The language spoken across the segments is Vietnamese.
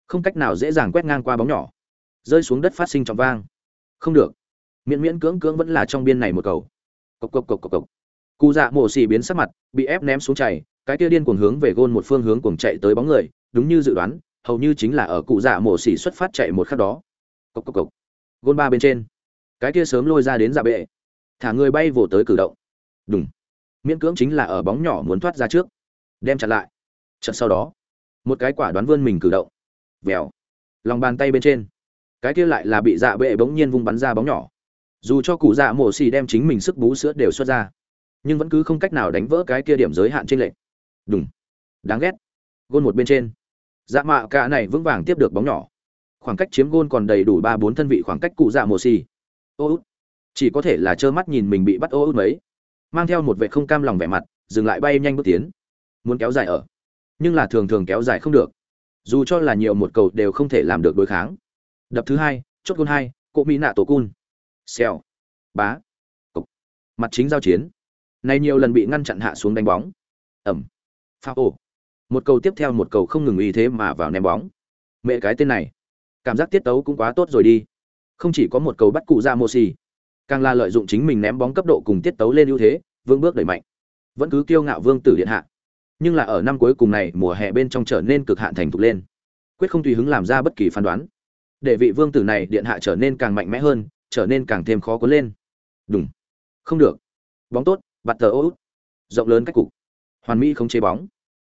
không cách nào dễ dàng quét ngang qua bóng nhỏ, rơi xuống đất phát sinh trọng vang. Không được, miễn miễn cưỡng cưỡng vẫn là trong biên này một cầu. Cộc cộc cộc cộc cộc. Cụ Dạ Mộ Xỉ biến sắc mặt, bị ép ném xuống chảy, cái kia điên cuồng hướng về gôn một phương hướng cuồng chạy tới bóng người, đúng như dự đoán, hầu như chính là ở Cụ Dạ Mộ Xỉ xuất phát chạy một khắc đó. Cộc cộc cộc. Gôn ba bên trên, cái kia sớm lôi ra đến dạ bệ, thả người bay vồ tới cử động. Đùng. Miễn cưỡng chính là ở bóng nhỏ muốn thoát ra trước, đem chặn lại. Chợt sau đó, một cái quả đoán vươn mình cử động. Vèo. Lòng bàn tay bên trên, cái kia lại là bị dạ bệ bỗng nhiên vung bắn ra bóng nhỏ. Dù cho Cụ Dạ Mộ Xỉ đem chính mình sức bú sữa đều xuất ra, nhưng vẫn cứ không cách nào đánh vỡ cái kia điểm giới hạn trên lệnh. Đùng. Đáng ghét. Gôn một bên trên, dạ mạ cả này vững vàng tiếp được bóng nhỏ, khoảng cách chiếm gôn còn đầy đủ 3-4 thân vị khoảng cách Cụ Dạ Mộ Xỉ. Ô út, chỉ có thể là trơ mắt nhìn mình bị bắt ô út mấy, mang theo một vẻ không cam lòng vẻ mặt, dừng lại bay nhanh bước tiến, muốn kéo dài ở, nhưng là thường thường kéo dài không được, dù cho là nhiều một cầu đều không thể làm được đối kháng. Đập thứ hai, chốt gôn 2, Cổ Mỹ Nạ Tổ Cun. Xèo, bá, cục, mặt chính giao chiến, này nhiều lần bị ngăn chặn hạ xuống đánh bóng, ẩm, phá ổ, một cầu tiếp theo một cầu không ngừng uy thế mà vào ném bóng. Mẹ cái tên này, cảm giác tiết tấu cũng quá tốt rồi đi, không chỉ có một cầu bắt Cụ Dạ Mộ Xỉ, càng là lợi dụng chính mình ném bóng cấp độ cùng tiết tấu lên ưu thế, vương bước đẩy mạnh, vẫn cứ kiêu ngạo vương tử điện hạ, nhưng là ở năm cuối cùng này mùa hè bên trong trở nên cực hạn thành thục lên, quyết không tùy hứng làm ra bất kỳ phán đoán, để vị vương tử này điện hạ trở nên càng mạnh mẽ hơn, trở nên càng thêm khó cuốn lên. Đúng, không được, bóng tốt, bạt tờ út, rộng lớn cách cục, hoàn mỹ không chế bóng.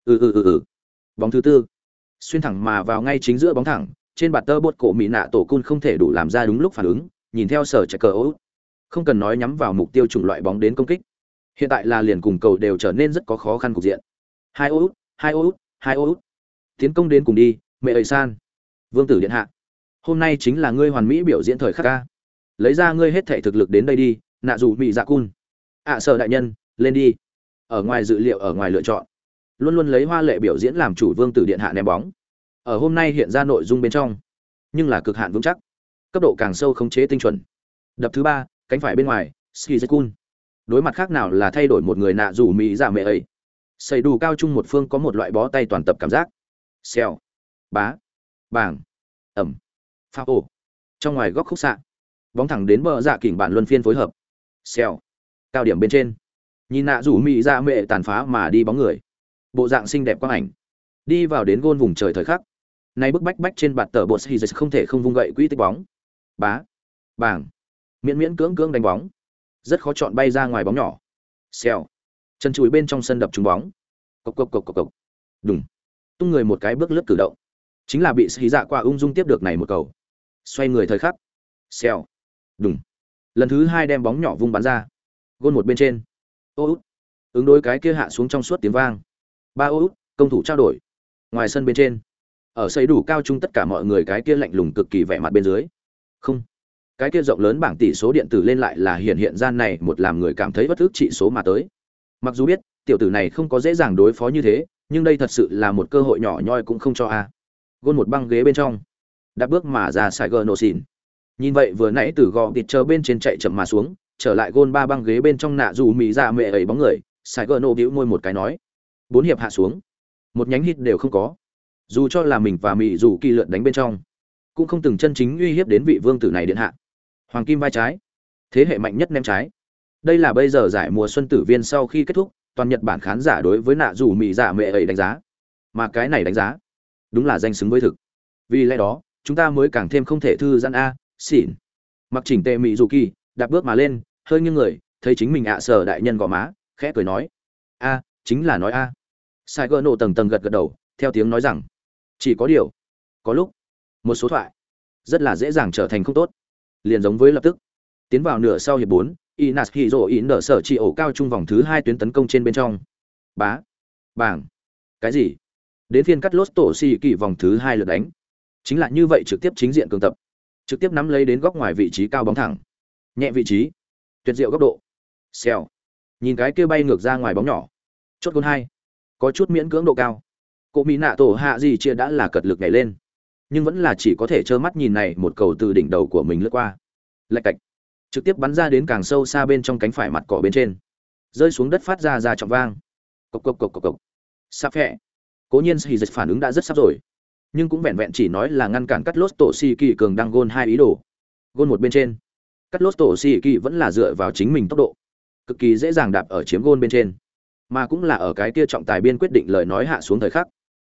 Bóng thứ tư, xuyên thẳng mà vào ngay chính giữa bóng thẳng, trên bạt tơ bột Cổ Mỹ Nạ Tổ Cun không thể đủ làm ra đúng lúc phản ứng, nhìn theo sở chạy cờ út, không cần nói nhắm vào mục tiêu chủng loại bóng đến công kích, hiện tại là liền cùng cầu đều trở nên rất có khó khăn cục diện. Hai ô út, hai ô út, hai ô út, tiến công đến cùng đi, mẹ ơi san, vương tử điện hạ, hôm nay chính là ngươi hoàn mỹ biểu diễn thời khắc ca, lấy ra ngươi hết thể thực lực đến đây đi, nạ dù Mỹ Dạ Cun. Sở đại nhân, lên đi. Ở ngoài dự liệu, ở ngoài lựa chọn, luôn luôn lấy hoa lệ biểu diễn làm chủ vương tử điện hạ ném bóng, ở hôm nay hiện ra nội dung bên trong, nhưng là cực hạn vững chắc, cấp độ càng sâu khống chế tinh chuẩn. Đập thứ ba, cánh phải bên ngoài, Skizekun. Đối mặt khác nào là thay đổi một người nạ dù Mỹ Dạ mẹ ấy. Xây đủ cao trung một phương có một loại bó tay toàn tập cảm giác. Xèo, bá, bảng, ẩm, phá ổ. Trong ngoài góc khúc xạ, bóng thẳng đến bờ dạ kỉnh bản luân phiên phối hợp. Xèo, cao điểm bên trên. Nhìn nạ dù Mỹ Dạ mẹ tàn phá mà đi bóng người. Bộ dạng xinh đẹp quang ảnh. Đi vào đến gôn vùng trời thời khắc. Nay bức bách trên bạt tờ bột Hizes không thể không vung gậy quỹ tích bóng. Bá, bảng, miễn miễn cưỡng cưỡng đánh bóng, rất khó chọn bay ra ngoài bóng nhỏ. Xèo, chân chùi bên trong sân đập trúng bóng. Cộc cộc cộc cộc cộc. Đùng, tung người một cái bước lướt cử động, chính là bị Sĩ Dạ qua ung dung tiếp được này một cầu. Xoay người thời khắc. Xèo, đùng, lần thứ hai đem bóng nhỏ vung bắn ra. Gôn một bên trên. Ô út, ứng đối cái kia hạ xuống trong suốt tiếng vang. Ba ô út, công thủ trao đổi. Ngoài sân bên trên, ở xây đủ cao trung tất cả mọi người cái kia lạnh lùng cực kỳ vẻ mặt bên dưới. Không, cái kia rộng lớn bảng tỷ số điện tử lên lại là hiện ra này một làm người cảm thấy bất ức trị số mà tới. Mặc dù biết tiểu tử này không có dễ dàng đối phó như thế, nhưng đây thật sự là một cơ hội nhỏ nhoi cũng không cho a. Gôn một băng ghế bên trong, đạp bước mà ra sải gờ nổ xỉn. Nhìn vậy vừa nãy từ gò thịt chờ bên trên chạy chậm mà xuống, trở lại gôn ba băng ghế bên trong nạ dù Mỹ Dạ mẹ ấy bóng người, sải gờ nổ bĩu môi một cái nói, 4 hiệp hạ xuống, một nhánh hit đều không có. Dù cho là mình và Mỹ dù kỳ lượn đánh bên trong, cũng không từng chân chính uy hiếp đến vị vương tử này điện hạ. Hoàng kim vai trái, thế hệ mạnh nhất ném trái. Đây là bây giờ giải mùa xuân tử viên sau khi kết thúc, toàn Nhật Bản khán giả đối với nạ dù Mỹ Dạ mẹ ấy đánh giá. Mà cái này đánh giá, đúng là danh xứng với thực. Vì lẽ đó, chúng ta mới càng thêm không thể thư giãn a, xỉn. Mặc chỉnh tề Mỹ dù kỳ, đạp bước mà lên, hơi nghiêng người, thấy chính mình sở đại nhân gò má, khẽ cười nói: "A, chính là nói a." Sai gỡ nổ tầng tầng gật gật đầu, theo tiếng nói rằng: "Chỉ có điều, có lúc, một số thoại rất là dễ dàng trở thành không tốt." Liền giống với lập tức tiến vào nửa sau hiệp 4, Inas Hiro nở sở chỉ ổ cao trung vòng thứ 2 tuyến tấn công trên bên trong. Bá, bảng. Cái gì? Đến phiên cắt lốt tổ xì kỳ vòng thứ 2 lượt đánh. Chính là như vậy trực tiếp chính diện cường tập. Trực tiếp nắm lấy đến góc ngoài vị trí cao bóng thẳng. Nhẹ vị trí, tuyệt diệu góc độ. Xèo. Nhìn cái kia bay ngược ra ngoài bóng nhỏ. Chốt gôn 2. Có chút miễn cưỡng độ cao. Cổ Mỹ Nạ Tổ hạ gì chia đã là cật lực nhảy lên, nhưng vẫn là chỉ có thể trơ mắt nhìn này một cầu từ đỉnh đầu của mình lướt qua. Lạch cạch, trực tiếp bắn ra đến càng sâu xa bên trong cánh phải mặt cỏ bên trên, rơi xuống đất phát ra trọng vang. Cộc cộc cộc cộc cộc. Sắp phẹ. Cố nhiên Hỉ Dịch phản ứng đã rất sắp rồi. nhưng cũng vẹn vẹn chỉ nói là ngăn cản cắt lốt tổ xì kỳ cường đăng gôn hai ý đồ. Gôn một bên trên, cắt lốt tổ xì kỳ vẫn là dựa vào chính mình tốc độ, cực kỳ dễ dàng đạp ở chiếm gôn bên trên, mà cũng là ở cái kia trọng tài biên quyết định lời nói hạ xuống thời khắc.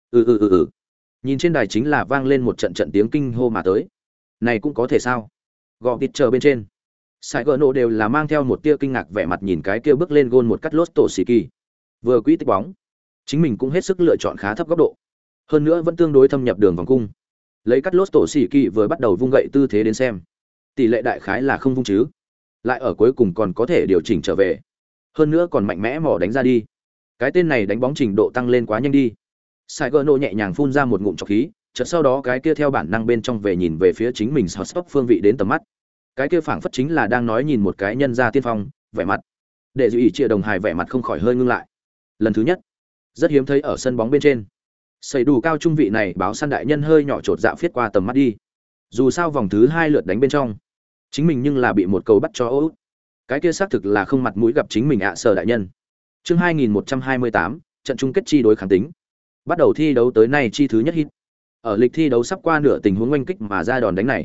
Nhìn trên đài chính là vang lên một trận trận tiếng kinh hô mà tới. Này cũng có thể sao? Gò tịt chờ bên trên, Sai Gỡ Nộ đều là mang theo một tia kinh ngạc vẻ mặt nhìn cái kia bước lên gôn một cắt lốt tổ xì kỳ. Vừa quỹ tích bóng, chính mình cũng hết sức lựa chọn khá thấp góc độ, hơn nữa vẫn tương đối thâm nhập đường vòng cung. Lấy cắt lốt tổ xì kỳ vừa bắt đầu vung gậy tư thế đến xem, tỷ lệ đại khái là không vung chứ, lại ở cuối cùng còn có thể điều chỉnh trở về, hơn nữa còn mạnh mẽ mò đánh ra đi. Cái tên này đánh bóng trình độ tăng lên quá nhanh đi. Sai Gỡ Nộ nhẹ nhàng phun ra một ngụm trọc khí, chợt sau đó cái kia theo bản năng bên trong về nhìn về phía chính mình stop phương vị đến tầm mắt. Cái kia phảng phất chính là đang nói nhìn một cái nhân gia tiên phong, vẻ mặt. Để dự ý chia đồng hài vẻ mặt không khỏi hơi ngưng lại. Lần thứ nhất, rất hiếm thấy ở sân bóng bên trên. Xây đủ cao trung vị này báo săn đại nhân hơi nhỏ chột dạ phiết qua tầm mắt đi. Dù sao vòng thứ 2 lượt đánh bên trong, chính mình nhưng là bị một cầu bắt cho út. Cái kia xác thực là không mặt mũi gặp chính mình sở đại nhân. Chương 2128, trận chung kết chi đối kháng tính. Bắt đầu thi đấu tới nay chi thứ nhất hit. Ở lịch thi đấu sắp qua nửa tình huống oanh kích mà ra đòn đánh này.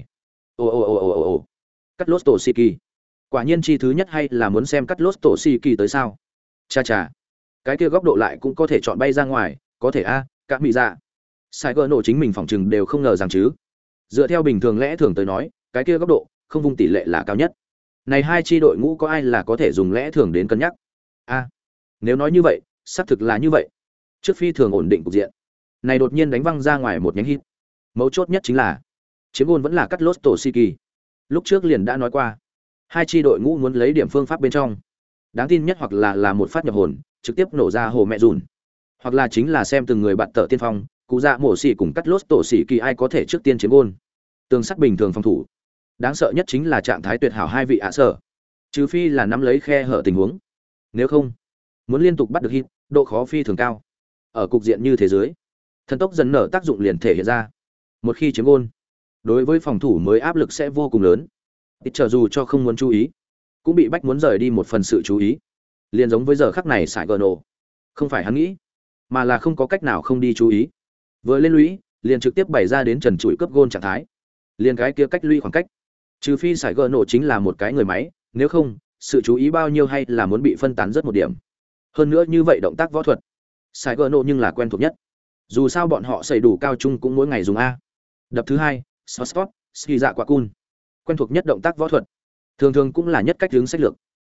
Ồ. Cắt lốt tổ Siki. Quả nhiên chi thứ nhất hay là muốn xem cắt lốt tổ Siki tới sao? Cha. Cái kia góc độ lại cũng có thể chọn bay ra ngoài, có thể các mỹ dạ. Sai Gỡ Nộ chính mình phòng trừng đều không ngờ rằng chứ. Dựa theo bình thường lẽ thường tới nói, cái kia góc độ không vung tỷ lệ là cao nhất. Này hai chi đội ngũ có ai là có thể dùng lẽ thường đến cân nhắc? Nếu nói như vậy, xác thực là như vậy. Trước phi thường ổn định cục diện, này đột nhiên đánh văng ra ngoài một nhánh hit. Mấu chốt nhất chính là chiếm gôn vẫn là cắt lốt tổ Siki. Lúc trước liền đã nói qua, hai chi đội ngũ muốn lấy điểm phương pháp bên trong, đáng tin nhất hoặc là một phát nhập hồn, trực tiếp nổ ra hồ mẹ dùn, hoặc là chính là xem từng người bạn tợ tiên phong, cụ dạ mổ xỉ cùng cắt lốt tổ Siki ai có thể trước tiên chiếm gôn. Tường sắt bình thường phòng thủ, đáng sợ nhất chính là trạng thái tuyệt hảo hai vị sở, trừ phi là nắm lấy khe hở tình huống, nếu không muốn liên tục bắt được hit, độ khó phi thường cao. Ở cục diện như thế giới, thần tốc dần nở tác dụng liền thể hiện ra. Một khi chiếm gôn, đối với phòng thủ mới áp lực sẽ vô cùng lớn. Ít chờ dù cho không muốn chú ý, cũng bị bách muốn rời đi một phần sự chú ý. Liền giống với giờ khắc này Sai Gỡ Nộ, không phải hắn nghĩ, mà là không có cách nào không đi chú ý. Vừa lên lũy, liền trực tiếp bày ra đến trần trụi cướp gôn trạng thái. Liền cái kia cách lũy khoảng cách, trừ phi Sai Gỡ Nộ chính là một cái người máy, nếu không, sự chú ý bao nhiêu hay là muốn bị phân tán rất một điểm. Hơn nữa như vậy động tác võ thuật, Sai Gỡ Nộ nhưng là quen thuộc nhất. Dù sao bọn họ xây đủ cao trung cũng mỗi ngày dùng đập thứ hai, Scott, ski dạ quả cun. Quen thuộc nhất động tác võ thuật, thường thường cũng là nhất cách hướng sách lược.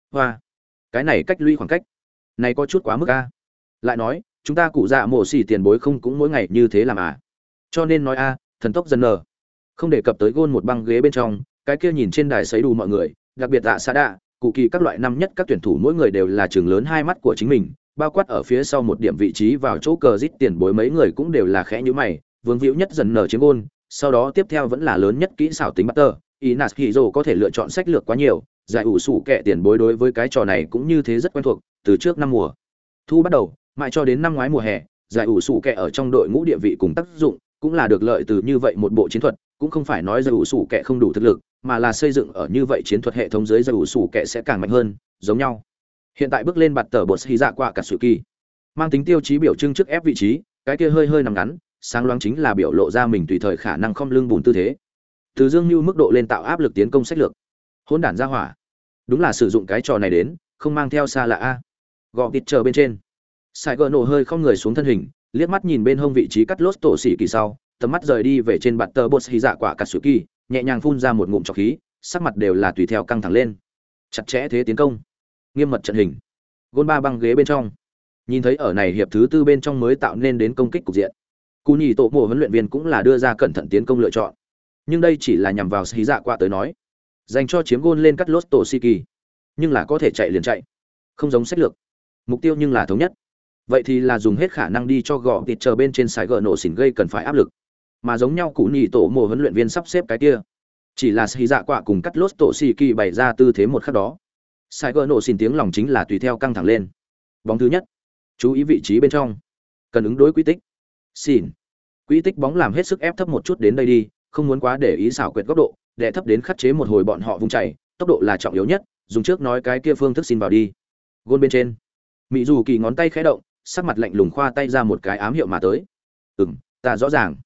Cái này cách lũy khoảng cách, này có chút quá mức Lại nói, chúng ta cụ dạ mổ xỉ tiền bối không cũng mỗi ngày như thế làm Cho nên nói thần tốc dần nở. Không đề cập tới gôn một băng ghế bên trong, cái kia nhìn trên đài sấy đủ mọi người, đặc biệt Sa Đạ, cụ kỳ các loại năm nhất các tuyển thủ mỗi người đều là trừng lớn hai mắt của chính mình, bao quát ở phía sau một điểm vị trí vào chỗ cờ rít tiền bối mấy người cũng đều là khẽ nhíu mày, vương víu nhất dần nở chiếm gôn, sau đó tiếp theo vẫn là lớn nhất kỹ xảo tính bắt tơ. Inas Hiro có thể lựa chọn sách lược quá nhiều, giải ủ sủ kệ tiền bối đối với cái trò này cũng như thế rất quen thuộc, từ trước năm mùa thu bắt đầu, mãi cho đến năm ngoái mùa hè, giải ủ sủ kệ ở trong đội ngũ địa vị cùng tác dụng, cũng là được lợi từ như vậy một bộ chiến thuật, cũng không phải nói giải ủ sủ kệ không đủ thực lực, mà là xây dựng ở như vậy chiến thuật hệ thống dưới giải ủ sủ kệ sẽ càng mạnh hơn, giống nhau. Hiện tại bước lên bạt tờ bột hy dạ qua cả sự kỳ, mang tính tiêu chí biểu trưng trước ép vị trí, cái kia hơi nằm ngắn, sáng loáng chính là biểu lộ ra mình tùy thời khả năng không lưng bùn tư thế. Từ dương như mức độ lên tạo áp lực tiến công sách lược, hỗn đản ra hỏa, đúng là sử dụng cái trò này đến, không mang theo xa lạ Gò tịt chờ bên trên, Sai Gỡ Nộ hơi không người xuống thân hình, liếc mắt nhìn bên hông vị trí cắt lốt tổ xỉ kỳ sau, tầm mắt rời đi về trên bạt tờ bột hy dạ quả cả sự kỳ, nhẹ nhàng phun ra một ngụm trọc khí, sắc mặt đều là tùy theo căng thẳng lên. Chặt chẽ thế tiến công, nghiêm mật trận hình. Gôn ba băng ghế bên trong, nhìn thấy ở này hiệp thứ tư bên trong mới tạo nên đến công kích cục diện. Cú nhì tổ mùa huấn luyện viên cũng là đưa ra cẩn thận tiến công lựa chọn, nhưng đây chỉ là nhằm vào hí dạ qua tới nói, dành cho chiếm gôn lên cắt lốt tổ Siki, nhưng là có thể chạy liền chạy, không giống sách lược, mục tiêu nhưng là thống nhất. Vậy thì là dùng hết khả năng đi cho gọ tịt chờ bên trên Sai Gỡ Nộ xỉn gây cần phải áp lực, mà giống nhau Cú nhì tổ mùa huấn luyện viên sắp xếp cái kia, chỉ là hí dạ qua cùng cắt lốt tổ Siki bày ra tư thế một khắc đó. Sai Gỡ Nộ xỉn tiếng lòng chính là tùy theo căng thẳng lên. Bóng thứ nhất, chú ý vị trí bên trong, cần ứng đối quy tích. Xỉn, quỹ tích bóng làm hết sức ép thấp một chút đến đây đi, không muốn quá để ý xảo quyệt góc độ, để thấp đến khắc chế một hồi bọn họ vung chảy, tốc độ là trọng yếu nhất, dùng trước nói cái kia phương thức xin vào đi. Gôn bên trên, Mỹ Dù Kỳ ngón tay khẽ động, sắc mặt lạnh lùng khoa tay ra một cái ám hiệu mà tới. Ta rõ ràng.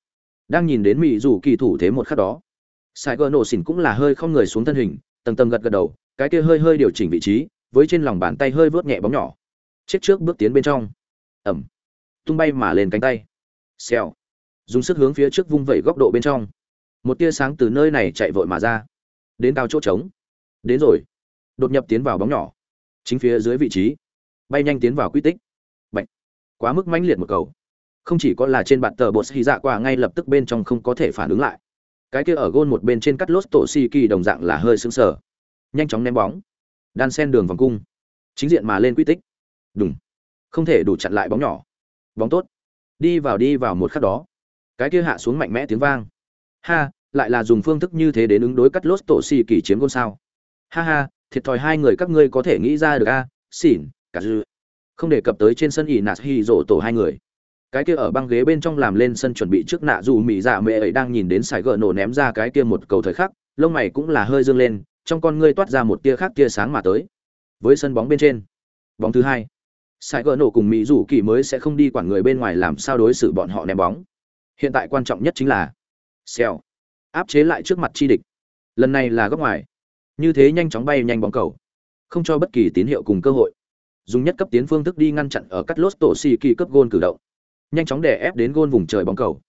Đang nhìn đến mỹ dù kỳ thủ thế một khắc đó, sai gỡ nổ xỉn cũng là hơi không người xuống thân hình, tầng tầng gật gật đầu, cái kia hơi hơi điều chỉnh vị trí, với trên lòng bàn tay hơi vớt nhẹ bóng nhỏ, chiếc trước bước tiến bên trong, ẩm, tung bay mà lên cánh tay, xèo, dùng sức hướng phía trước vung vẩy góc độ bên trong, một tia sáng từ nơi này chạy vội mà ra, đến cao chỗ trống, đến rồi, đột nhập tiến vào bóng nhỏ, chính phía dưới vị trí, bay nhanh tiến vào quy tích, bạch, quá mức mãnh liệt một cầu, không chỉ có là trên bạn tờ bột hy dạ qua ngay lập tức bên trong không có thể phản ứng lại, cái kia ở gôn một bên trên cắt lốt tổ si kỳ đồng dạng là hơi sững sờ, nhanh chóng ném bóng, đan sen đường vòng cung, chính diện mà lên quy tích, đùng, không thể đủ chặn lại bóng nhỏ, bóng tốt, đi vào một khắc đó, cái kia hạ xuống mạnh mẽ tiếng vang, ha, lại là dùng phương thức như thế đến ứng đối cắt lốt tổ si kỳ chiếm gôn sao, ha ha, thiệt thòi hai người các ngươi có thể nghĩ ra được a, xỉn, cả dư, không đề cập tới trên sân ỉ nạt hy rổ tổ hai người, cái kia ở băng ghế bên trong làm lên sân chuẩn bị trước nạ dù mỹ dạ mẹ ấy đang nhìn đến sải gỡ nổ ném ra cái kia một cầu thời khắc, lông mày cũng là hơi dương lên, trong con ngươi toát ra một tia khác tia sáng mà tới. Với sân bóng bên trên, bóng thứ hai, sải gỡ nổ cùng mỹ dù kỳ mới sẽ không đi quản người bên ngoài làm sao đối xử bọn họ ném bóng. Hiện tại quan trọng nhất chính là xèo, áp chế lại trước mặt chi địch. Lần này là góc ngoài, như thế nhanh chóng bay nhanh bóng cầu, không cho bất kỳ tín hiệu cùng cơ hội, dùng nhất cấp tiến phương thức đi ngăn chặn ở cắt lốt tổ xì kỳ cấp gôn cử động, nhanh chóng đè ép đến gôn vùng trời bóng cầu.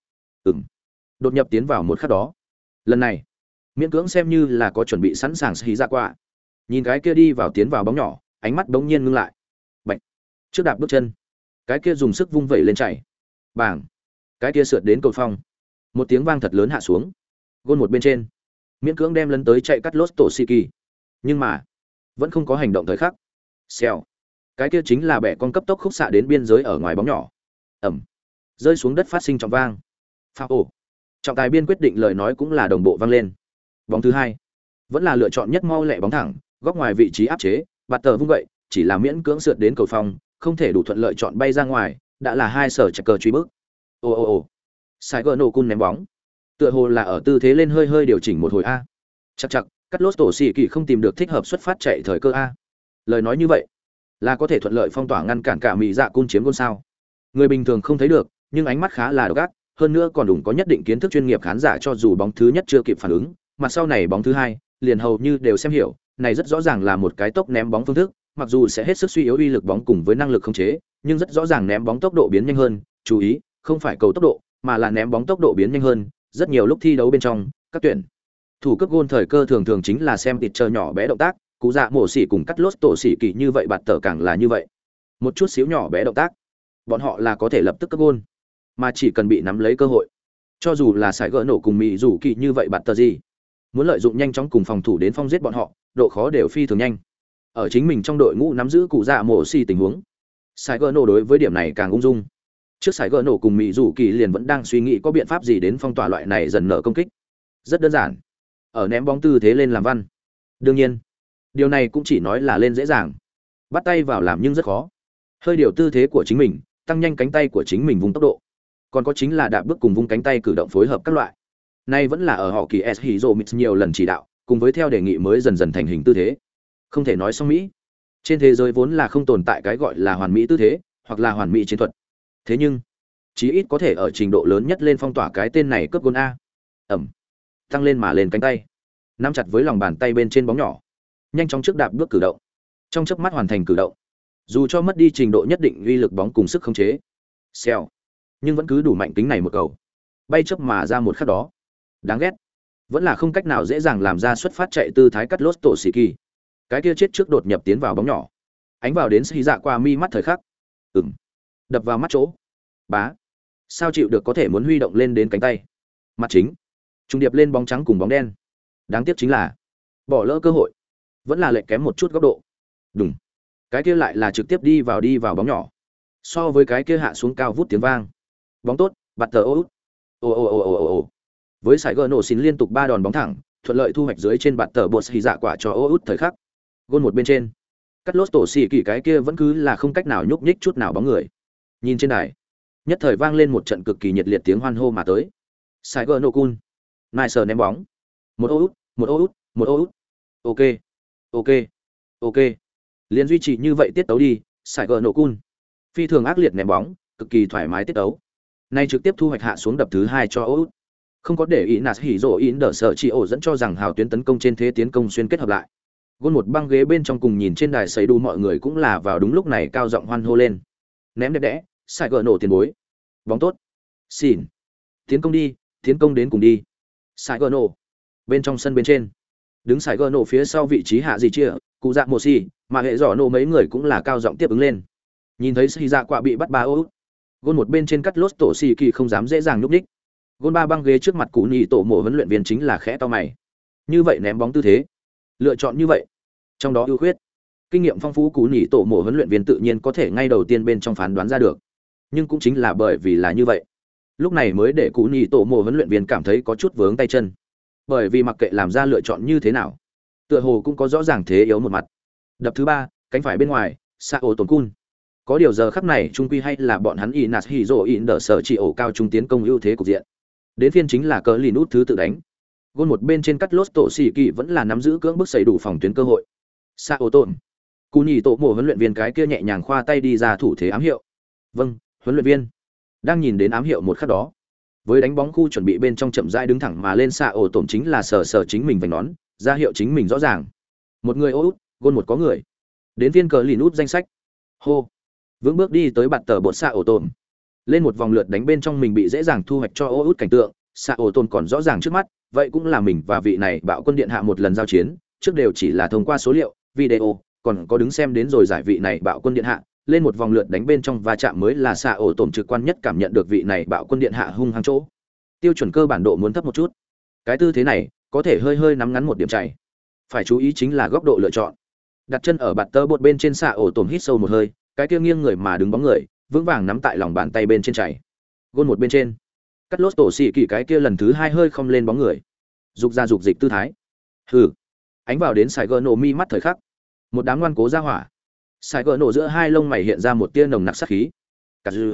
Đột nhập tiến vào một khắc đó, lần này miễn cưỡng xem như là có chuẩn bị sẵn sàng xì ra qua, nhìn cái kia đi vào tiến vào bóng nhỏ, ánh mắt đống nhiên ngưng lại, bạch, trước đạp bước chân, cái kia dùng sức vung vẩy lên chạy, bảng, cái kia sượt đến cầu phong, một tiếng vang thật lớn hạ xuống, gôn một bên trên, miễn cưỡng đem lấn tới chạy cắt lốt tổ xì kỳ, nhưng mà vẫn không có hành động thời khắc, xèo, cái kia chính là bẻ con cấp tốc khúc xạ đến biên giới ở ngoài bóng nhỏ, ẩm, rơi xuống đất phát sinh trọng vang, phao ổ, trọng tài biên quyết định lời nói cũng là đồng bộ vang lên. Bóng thứ hai vẫn là lựa chọn nhất mau lẹ bóng thẳng, góc ngoài vị trí áp chế, bạt tờ vung vậy, chỉ là miễn cưỡng sượt đến cầu phong, không thể đủ thuận lợi chọn bay ra ngoài, đã là hai sở chạy cờ truy bước. Ồ, sai gỡ nổ cun ném bóng, tựa hồ là ở tư thế lên hơi hơi điều chỉnh một hồi a. Chắc, cắt lốt tổ xì kỳ không tìm được thích hợp xuất phát chạy thời cơ a. Lời nói như vậy là có thể thuận lợi phong tỏa ngăn cản cả mỹ dạ cun chiếm gôn sao? Người bình thường không thấy được, nhưng ánh mắt khá là độc ác, hơn nữa còn đủ có nhất định kiến thức chuyên nghiệp khán giả cho dù bóng thứ nhất chưa kịp phản ứng, mặt sau này bóng thứ hai, liền hầu như đều xem hiểu, này rất rõ ràng là một cái tốc ném bóng phương thức, mặc dù sẽ hết sức suy yếu uy lực bóng cùng với năng lực khống chế, nhưng rất rõ ràng ném bóng tốc độ biến nhanh hơn, chú ý, không phải cầu tốc độ, mà là ném bóng tốc độ biến nhanh hơn, rất nhiều lúc thi đấu bên trong, các tuyển thủ cướp gôn thời cơ thường thường chính là xem tịt chờ nhỏ bé động tác, cú dạ mổ xỉ cùng cắt lốt tổ xỉ kỳ như vậy bạt tờ càng là như vậy. Một chút xíu nhỏ bé động tác, bọn họ là có thể lập tức cướp gôn, mà chỉ cần bị nắm lấy cơ hội, cho dù là sải gỡ nổ cùng mỹ dù kỳ như vậy bạt tờ gì, muốn lợi dụng nhanh chóng cùng phòng thủ đến phong giết bọn họ, độ khó đều phi thường nhanh. Ở chính mình trong đội ngũ nắm giữ cụ dạ mổ xỉ tình huống, sải gỡ nổ đối với điểm này càng ung dung. Trước sải gỡ nổ cùng mỹ dù kỳ liền vẫn đang suy nghĩ có biện pháp gì đến phong tỏa loại này dần nở công kích. Rất đơn giản, ở ném bóng tư thế lên làm văn. Đương nhiên, điều này cũng chỉ nói là lên dễ dàng, bắt tay vào làm nhưng rất khó. Hơi điều tư thế của chính mình, tăng nhanh cánh tay của chính mình vùng tốc độ, còn có chính là đạp bước cùng vung cánh tay cử động phối hợp các loại. Nay vẫn là ở họ kỳ S Hizomits nhiều lần chỉ đạo, cùng với theo đề nghị mới dần dần thành hình tư thế. Không thể nói xong mỹ. Trên thế giới vốn là không tồn tại cái gọi là hoàn mỹ tư thế, hoặc là hoàn mỹ chiến thuật. Thế nhưng, chí ít có thể ở trình độ lớn nhất lên phong tỏa cái tên này cướp gôn a. Ẩm. Tăng lên mà lên cánh tay, nắm chặt với lòng bàn tay bên trên bóng nhỏ, nhanh chóng trước đạp bước cử động, trong chớp mắt hoàn thành cử động. Dù cho mất đi trình độ nhất định uy lực bóng cùng sức khống chế, xèo, nhưng vẫn cứ đủ mạnh tính này một cầu, bay chớp mà ra một khắc đó. Đáng ghét, vẫn là không cách nào dễ dàng làm ra xuất phát chạy tư thái cắt lốt tổ xì kỳ. Cái kia chết trước đột nhập tiến vào bóng nhỏ, ánh vào đến xì dạ qua mi mắt thời khắc, đập vào mắt chỗ, bá, sao chịu được có thể muốn huy động lên đến cánh tay, mặt chính, trùng điệp lên bóng trắng cùng bóng đen. Đáng tiếc chính là bỏ lỡ cơ hội, vẫn là lệch kém một chút góc độ. Đúng, cái kia lại là trực tiếp đi vào bóng nhỏ, so với cái kia hạ xuống cao vút tiếng vang. Bóng tốt, bạt tờ ô. Với sải gỡ nổ xin liên tục 3 đòn bóng thẳng, thuận lợi thu hoạch dưới trên bạt tờ bột hì dạ quả cho ô út thời khắc. Gôn một bên trên, cắt lốt tổ xì kỳ cái kia vẫn cứ là không cách nào nhúc nhích chút nào bóng người. Nhìn trên đài, nhất thời vang lên một trận cực kỳ nhiệt liệt tiếng hoan hô mà tới. Sải gỡ nổ cun, nice ném bóng, một ô út. Ok. Liên duy trì như vậy tiết tấu đi, sải gỡ nổ cun. Phi thường ác liệt ném bóng, cực kỳ thoải mái tiết tấu. Nay trực tiếp thu hoạch hạ xuống đập thứ 2 cho út. Không có để ý nạt hỉ rộ in đỡ sợ chị ổ dẫn cho rằng hào tuyến tấn công trên thế tiến công xuyên kết hợp lại. Gôn một băng ghế bên trong cùng nhìn trên đài sấy đủ mọi người cũng là vào đúng lúc này cao giọng hoan hô lên. Ném đẹp đẽ, sai gỡ nổ tiền bối. Bóng tốt. Xỉn. Tiến công đi, tiến công đến cùng đi. Sai gỡ nổ. Bên trong sân bên trên, đứng sai gỡ nổ phía sau vị trí hạ gì chia, cụ dạ mồ xì, mà hệ giỏ nổ mấy người cũng là cao giọng tiếp ứng lên. Nhìn thấy xì dạ quạ bị bắt ba ô. Gôn một bên trên cắt lốt tổ xì kỳ không dám dễ dàng nhúc nhích. Gôn ba băng ghế trước mặt cụ nhị tổ mộ huấn luyện viên chính là khẽ to mày. Như vậy ném bóng tư thế, lựa chọn như vậy, trong đó ưu khuyết, kinh nghiệm phong phú cụ nhị tổ mộ huấn luyện viên tự nhiên có thể ngay đầu tiên bên trong phán đoán ra được. Nhưng cũng chính là bởi vì là như vậy, lúc này mới để cụ nhị tổ mộ huấn luyện viên cảm thấy có chút vướng tay chân. Bởi vì mặc kệ làm ra lựa chọn như thế nào, tựa hồ cũng có rõ ràng thế yếu một mặt. Đập thứ ba, cánh phải bên ngoài, Sao Tồn Cun. Có điều giờ khắc này trung quy hay là bọn hắn Inas Hiro in đỡ sở chỉ ổ cao trung tiến công ưu thế cục diện. Đến phiên chính là cờ lìn út thứ tự đánh. Gôn một bên trên cắt lốt tổ xì kỳ vẫn là nắm giữ cưỡng bức xây đủ phòng tuyến cơ hội. Sao Tồn. Cú nhì tổ mộ huấn luyện viên cái kia nhẹ nhàng khoa tay đi ra thủ thế ám hiệu. Vâng, huấn luyện viên. Đang nhìn đến ám hiệu một khắc đó, với đánh bóng khu chuẩn bị bên trong chậm rãi đứng thẳng mà lên Sao Tồn chính là sờ chính mình vành nón, ra hiệu chính mình rõ ràng. Một người ô út, gôn một có người. Đến phiên cờ lìn út danh sách. Hô. Vững bước đi tới bạt tờ bột Sao Tồn. Lên một vòng lượt đánh bên trong mình bị dễ dàng thu hoạch cho ô út cảnh tượng, Sao Tồn còn rõ ràng trước mắt, vậy cũng là mình và vị này bạo quân điện hạ một lần giao chiến, trước đều chỉ là thông qua số liệu, video, còn có đứng xem đến rồi giải vị này bạo quân điện hạ, lên một vòng lượt đánh bên trong va chạm mới là Sao Tồn trực quan nhất cảm nhận được vị này bạo quân điện hạ hung hăng chỗ. Tiêu chuẩn cơ bản độ muốn thấp một chút. Cái tư thế này, có thể hơi nắm ngắn một điểm chạy. Phải chú ý chính là góc độ lựa chọn. Đặt chân ở bạt tơ bột bên trên Sao Tồn hít sâu một hơi, cái kia nghiêng người mà đứng bóng người, vững vàng nắm tại lòng bàn tay bên trên chảy. Gôn một bên trên, cắt lốt tổ xì kỳ cái kia lần thứ hai hơi không lên bóng người, dục ra dục dịch tư thái. Hừ, ánh vào đến Sài Gòn nổ mi mắt thời khắc, một đám ngoan cố ra hỏa. Sài Gòn nổ giữa hai lông mày hiện ra một tia nồng nặc sát khí. Cắt dư,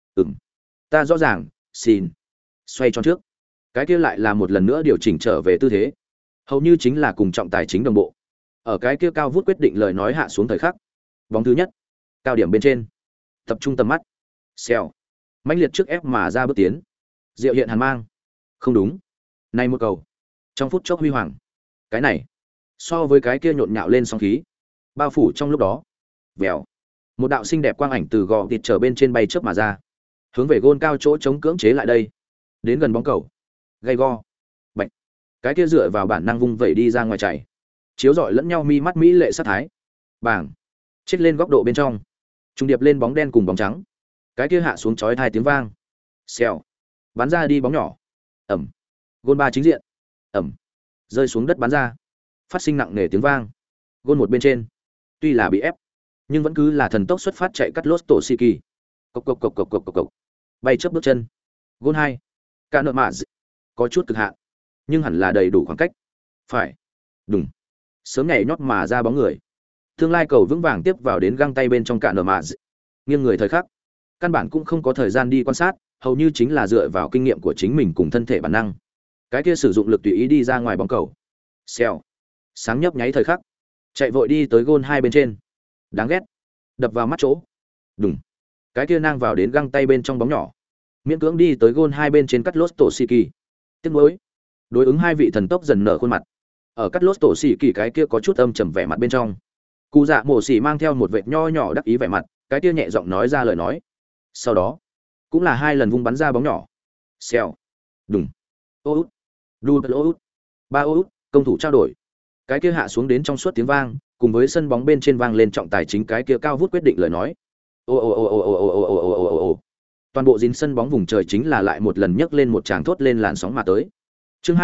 ta rõ ràng, xin. Xoay tròn trước, cái kia lại là một lần nữa điều chỉnh trở về tư thế, hầu như chính là cùng trọng tài chính đồng bộ. Ở cái kia cao vút quyết định lời nói hạ xuống thời khắc, bóng thứ nhất, cao điểm bên trên, tập trung tầm mắt, xèo, mãnh liệt trước ép mà ra bước tiến, diệu hiện hàn mang. Không đúng, này một cầu, trong phút chốc huy hoàng, cái này so với cái kia nhộn nhạo lên sóng khí, bao phủ trong lúc đó, vèo, một đạo xinh đẹp quang ảnh từ gò thịt trở bên trên bay chớp mà ra, hướng về gôn cao chỗ chống cưỡng chế lại đây, đến gần bóng cầu, gay go, bạch, cái kia dựa vào bản năng vung vẩy đi ra ngoài chảy, chiếu rọi lẫn nhau mi mắt mỹ lệ sát thái, bảng, chết lên góc độ bên trong, trung điệp lên bóng đen cùng bóng trắng, cái kia hạ xuống chói tai tiếng vang, xèo, bắn ra đi bóng nhỏ, ẩm, gôn ba chính diện, ẩm, rơi xuống đất bắn ra, phát sinh nặng nề tiếng vang, gôn một bên trên, tuy là bị ép, nhưng vẫn cứ là thần tốc xuất phát chạy cắt lốt tổ xì kỳ, cộc cộc cộc cộc cộc cộc cộc, bay chớp bước chân, gôn hai, cả nợ mạ có chút cực hạn, nhưng hẳn là đầy đủ khoảng cách, phải, đúng, sớm nhảy nhót mà ra bóng người. Tương lai cầu vững vàng tiếp vào đến găng tay bên trong cả nở mà nghiêng người thời khắc, căn bản cũng không có thời gian đi quan sát, hầu như chính là dựa vào kinh nghiệm của chính mình cùng thân thể bản năng. Cái kia sử dụng lực tùy ý đi ra ngoài bóng cầu. Xèo. Sáng nhấp nháy thời khắc, chạy vội đi tới gôn hai bên trên. Đáng ghét. Đập vào mắt chỗ. Đùng. Cái kia nang vào đến găng tay bên trong bóng nhỏ. Miễn cưỡng đi tới gôn hai bên trên cắt lốt tổ xì kỳ. Tiếc nuối. Đối ứng hai vị thần tốc dần nở khuôn mặt. Ở cắt lốt tổ xì kỳ cái kia có chút âm trầm vẻ mặt bên trong. Cụ dạ mổ xỉ mang theo một vệt nho nhỏ đắc ý vẻ mặt, cái kia nhẹ giọng nói ra lời nói. Sau đó, cũng là hai lần vung bắn ra bóng nhỏ. Xèo, đùng, ô út, đu ô út, ba ô út, công thủ trao đổi. Cái kia hạ xuống đến trong suốt tiếng vang, cùng với sân bóng bên trên vang lên trọng tài chính cái kia cao vút quyết định lời nói. Ô ô ô ô ô ô ô ô ô ô ô ô. Toàn bộ dính sân bóng vùng trời chính là lại một lần nhấc lên một tràng thốt lên làn sóng mà tới. Chương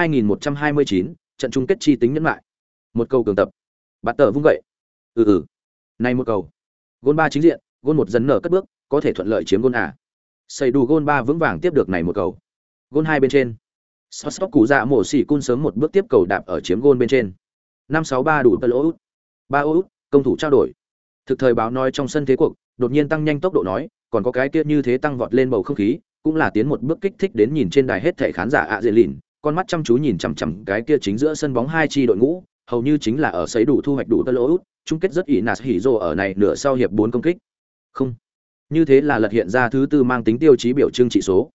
2129, trận chung kết chi tính nhẫn lại. Một câu cường tập. Bạt tờ vung gậy. Này một cầu, gôn ba chính diện, gôn một dần nở cất bước, có thể thuận lợi chiếm gôn à. Xây đủ gôn ba vững vàng tiếp được này một cầu. Gôn hai bên trên, Sostok cụ dạ mổ xỉ cun sớm một bước tiếp cầu đạp ở chiếm gôn bên trên. 5-6-3 đủ lỗ út, 3 út, công thủ trao đổi. Thực thời báo nói trong sân thế cuộc, đột nhiên tăng nhanh tốc độ nói, còn có cái kia như thế tăng vọt lên bầu không khí, cũng là tiến một bước kích thích đến nhìn trên đài hết thảy khán giả ạ dễ lìn, con mắt chăm chú nhìn chằm chằm cái kia chính giữa sân bóng hai chi đội ngũ, hầu như chính là ở sấy đủ thu hoạch đủ lỗ út. Chung kết rất ý nạt hỉ rồ ở này nửa sau hiệp 4 công kích. Không. Như thế là lật hiện ra thứ tư mang tính tiêu chí biểu trưng trị số.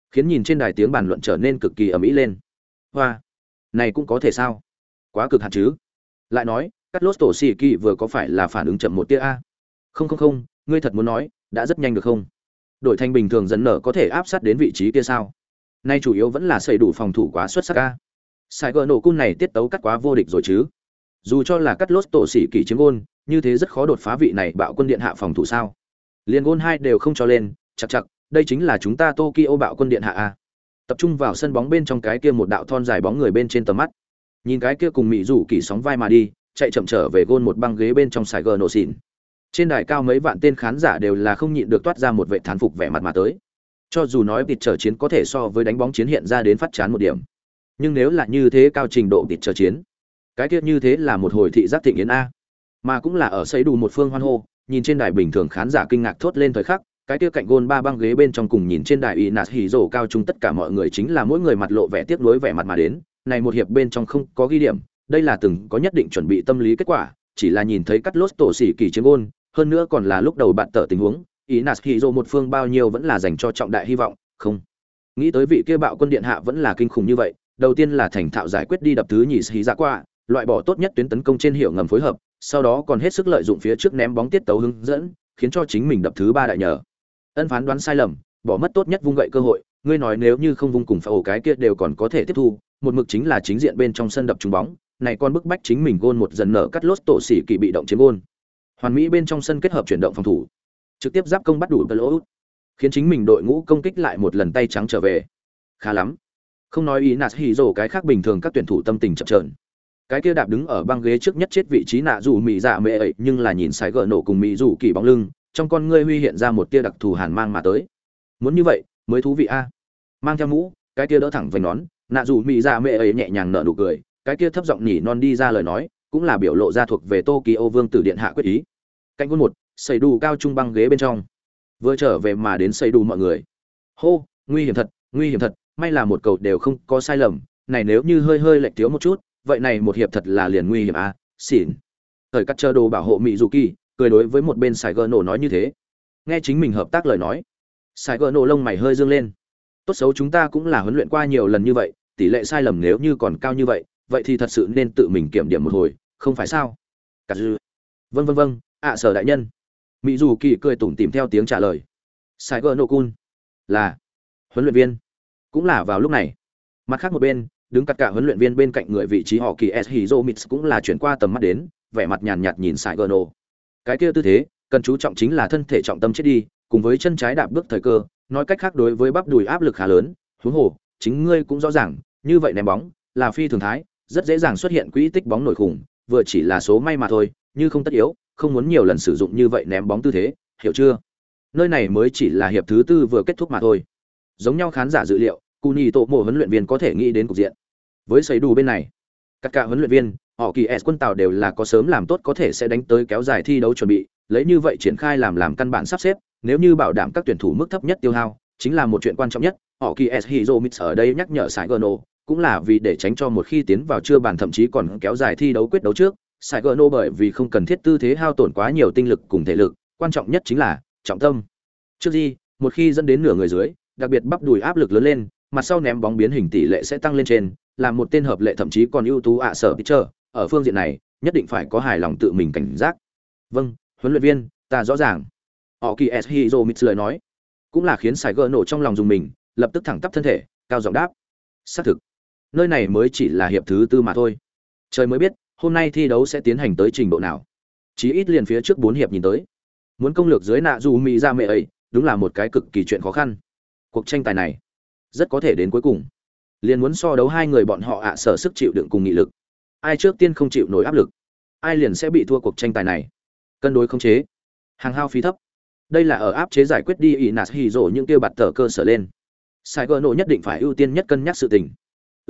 khiến nhìn trên đài tiếng bàn luận trở nên cực kỳ ầm ĩ lên. Hoa, này cũng có thể sao? Quá cực hạn chứ. Lại nói, Carlos Tổ Sĩ Kỳ vừa có phải là phản ứng chậm một tia a? Không không không, ngươi thật muốn nói, đã rất nhanh được không? Đội thành bình thường dẫn nở có thể áp sát đến vị trí kia sao? Nay chủ yếu vẫn là xây đủ phòng thủ quá xuất sắc a. Sai gỡ nổ cun này tiết tấu cắt quá vô địch rồi chứ. Dù cho là cắt lốt Tổ Sĩ Kỳ chiếm gôn, như thế rất khó đột phá vị này bạo quân điện hạ phòng thủ sao? Liên gôn 2 đều không cho lên, chậc chậc, đây chính là chúng ta Tokyo bạo quân điện hạ a. Tập trung vào sân bóng bên trong cái kia một đạo thon dài bóng người bên trên tầm mắt. Nhìn cái kia cùng mỹ rủ kỳ sóng vai mà đi, chạy chậm trở về gôn một băng ghế bên trong sài gờ nổ xỉn. Trên đài cao mấy vạn tên khán giả đều là không nhịn được toát ra một vệ thán phục vẻ mặt mà tới. Cho dù nói vịt trở chiến có thể so với đánh bóng chiến hiện ra đến phát chán một điểm, nhưng nếu là như thế cao trình độ vịt trở chiến, cái kia như thế là một hồi thị giác thịnh yến a. Mà cũng là ở xây đủ một phương hoan hô, nhìn trên đài bình thường khán giả kinh ngạc thốt lên thời khắc, cái kia cạnh gôn ba băng ghế bên trong cùng nhìn trên đài y nạt hỉ rổ cao trung tất cả mọi người chính là mỗi người mặt lộ vẻ tiếc nuối vẻ mặt mà đến. Này một hiệp bên trong không có ghi điểm, đây là từng có nhất định chuẩn bị tâm lý kết quả, chỉ là nhìn thấy cắt lốt Tổ Sĩ Kỳ chiếm gôn, hơn nữa còn là lúc đầu bạn tở tình huống, ý nạt hỉ rổ một phương bao nhiêu vẫn là dành cho trọng đại hy vọng, không nghĩ tới vị kia bạo quân điện hạ vẫn là kinh khủng như vậy. Đầu tiên là thành thạo giải quyết đi đập thứ nhì xí ra qua, loại bỏ tốt nhất tuyến tấn công trên hiệu ngầm phối hợp, sau đó còn hết sức lợi dụng phía trước ném bóng tiết tấu hướng dẫn, khiến cho chính mình đập thứ 3 đại nhờ. Ân phán đoán sai lầm, bỏ mất tốt nhất vung gậy cơ hội, ngươi nói nếu như không vung cùng phải ổ cái kia đều còn có thể tiếp thu, một mực chính là chính diện bên trong sân đập trúng bóng, này con bức bách chính mình gôn một dần nở cắt lốt Tổ Sĩ Kỳ bị động chiếm gôn. Hoàn mỹ bên trong sân kết hợp chuyển động phòng thủ, trực tiếp giáp công bắt đủ lỗ, khiến chính mình đội ngũ công kích lại một lần tay trắng trở về. Khá lắm. Không nói ý nạt hỉ rồ cái khác bình thường các tuyển thủ tâm tình chậm chờn. Cái kia đạp đứng ở băng ghế trước nhất chết vị trí nạ dù mỹ dạ mẹ ấy, nhưng là nhìn sải gỡ nổ cùng mỹ dù kỳ bóng lưng, trong con ngươi huy hiện ra một tia đặc thù hàn mang mà tới. Muốn như vậy mới thú vị a. Mang theo mũ, cái kia đỡ thẳng vành nón, nạ dù mỹ dạ mẹ ấy nhẹ nhàng nở nụ cười, cái kia thấp giọng nhỉ non đi ra lời nói, cũng là biểu lộ ra thuộc về Tokyo Vương tử điện hạ quyết ý. Cạnh quân một, xây đủ cao trung băng ghế bên trong. Vừa trở về mà đến xây đủ mọi người. Hô, nguy hiểm thật, nguy hiểm thật, may là một cầu đều không có sai lầm, này nếu như hơi hơi lệch thiếu một chút, vậy này một hiệp thật là liền nguy hiểm a. Xỉn. Thời cắt chờ đồ bảo hộ Mizuki, cười đối với một bên Sài Gơ nổ nói như thế. Nghe chính mình hợp tác lời nói, Sài Gơ nổ lông mày hơi dương lên. Tốt xấu chúng ta cũng là huấn luyện qua nhiều lần như vậy, tỷ lệ sai lầm nếu như còn cao như vậy, vậy thì thật sự nên tự mình kiểm điểm một hồi, không phải sao? Cắt dư. Vâng vâng vâng, sở đại nhân. Mizuki cười tủm tỉm theo tiếng trả lời. Sài Gơ nổ cun là huấn luyện viên. Cũng là vào lúc này, mặt khác một bên, đứng cắt cả huấn luyện viên bên cạnh người vị trí họ kỳ S Hizomits cũng là chuyển qua tầm mắt đến, vẻ mặt nhàn nhạt nhìn Sài Gơ nổ. Cái kia tư thế, cần chú trọng chính là thân thể trọng tâm chết đi, cùng với chân trái đạp bước thời cơ, nói cách khác đối với bắp đùi áp lực khá lớn, huống hồ, chính ngươi cũng rõ ràng, như vậy ném bóng là phi thường thái, rất dễ dàng xuất hiện quỹ tích bóng nổi khủng, vừa chỉ là số may mà thôi, như không tất yếu, không muốn nhiều lần sử dụng như vậy ném bóng tư thế, hiểu chưa? Nơi này mới chỉ là hiệp thứ 4 vừa kết thúc mà thôi. Giống nhau khán giả dự liệu, Cuni tổ mộ huấn luyện viên có thể nghĩ đến cục diện. Với xây đủ bên này, các cả huấn luyện viên, họ kỳ S quân tàu đều là có sớm làm tốt có thể sẽ đánh tới kéo dài thi đấu chuẩn bị, lấy như vậy triển khai làm căn bản sắp xếp, nếu như bảo đảm các tuyển thủ mức thấp nhất tiêu hao, chính là một chuyện quan trọng nhất. Họ kỳ S Hizomits ở đây nhắc nhở Saigono, cũng là vì để tránh cho một khi tiến vào chưa bàn thậm chí còn kéo dài thi đấu quyết đấu trước, Saigono bởi vì không cần thiết tư thế hao tổn quá nhiều tinh lực cùng thể lực, quan trọng nhất chính là trọng tâm. Trước gì, một khi dẫn đến nửa người dưới, đặc biệt bắp đùi áp lực lớn lên, mặt sau ném bóng biến hình tỷ lệ sẽ tăng lên trên, làm một tên hợp lệ thậm chí còn ưu tú sở pitcher, ở phương diện này, nhất định phải có hài lòng tự mình cảnh giác. Vâng, huấn luyện viên, ta rõ ràng. Họ kỳ S Hizomits lời nói, cũng là khiến Sài Gơ nổ trong lòng dùng mình, lập tức thẳng tắp thân thể, cao giọng đáp. Xác thực, nơi này mới chỉ là hiệp thứ 4 mà thôi. Trời mới biết, hôm nay thi đấu sẽ tiến hành tới trình độ nào. Chí ít liền phía trước 4 hiệp nhìn tới, muốn công lược dưới nạ dù mỹ ra mẹ ấy, đúng là một cái cực kỳ chuyện khó khăn. Cuộc tranh tài này, rất có thể đến cuối cùng, liền muốn so đấu hai người bọn họ sở sức chịu đựng cùng nghị lực. Ai trước tiên không chịu nổi áp lực, ai liền sẽ bị thua cuộc tranh tài này. Cân đối khống chế, hàng hao phí thấp, đây là ở áp chế giải quyết đi Inas Hiro những kia bạt tờ cơ sở lên. Saigo nổ nhất định phải ưu tiên nhất cân nhắc sự tình.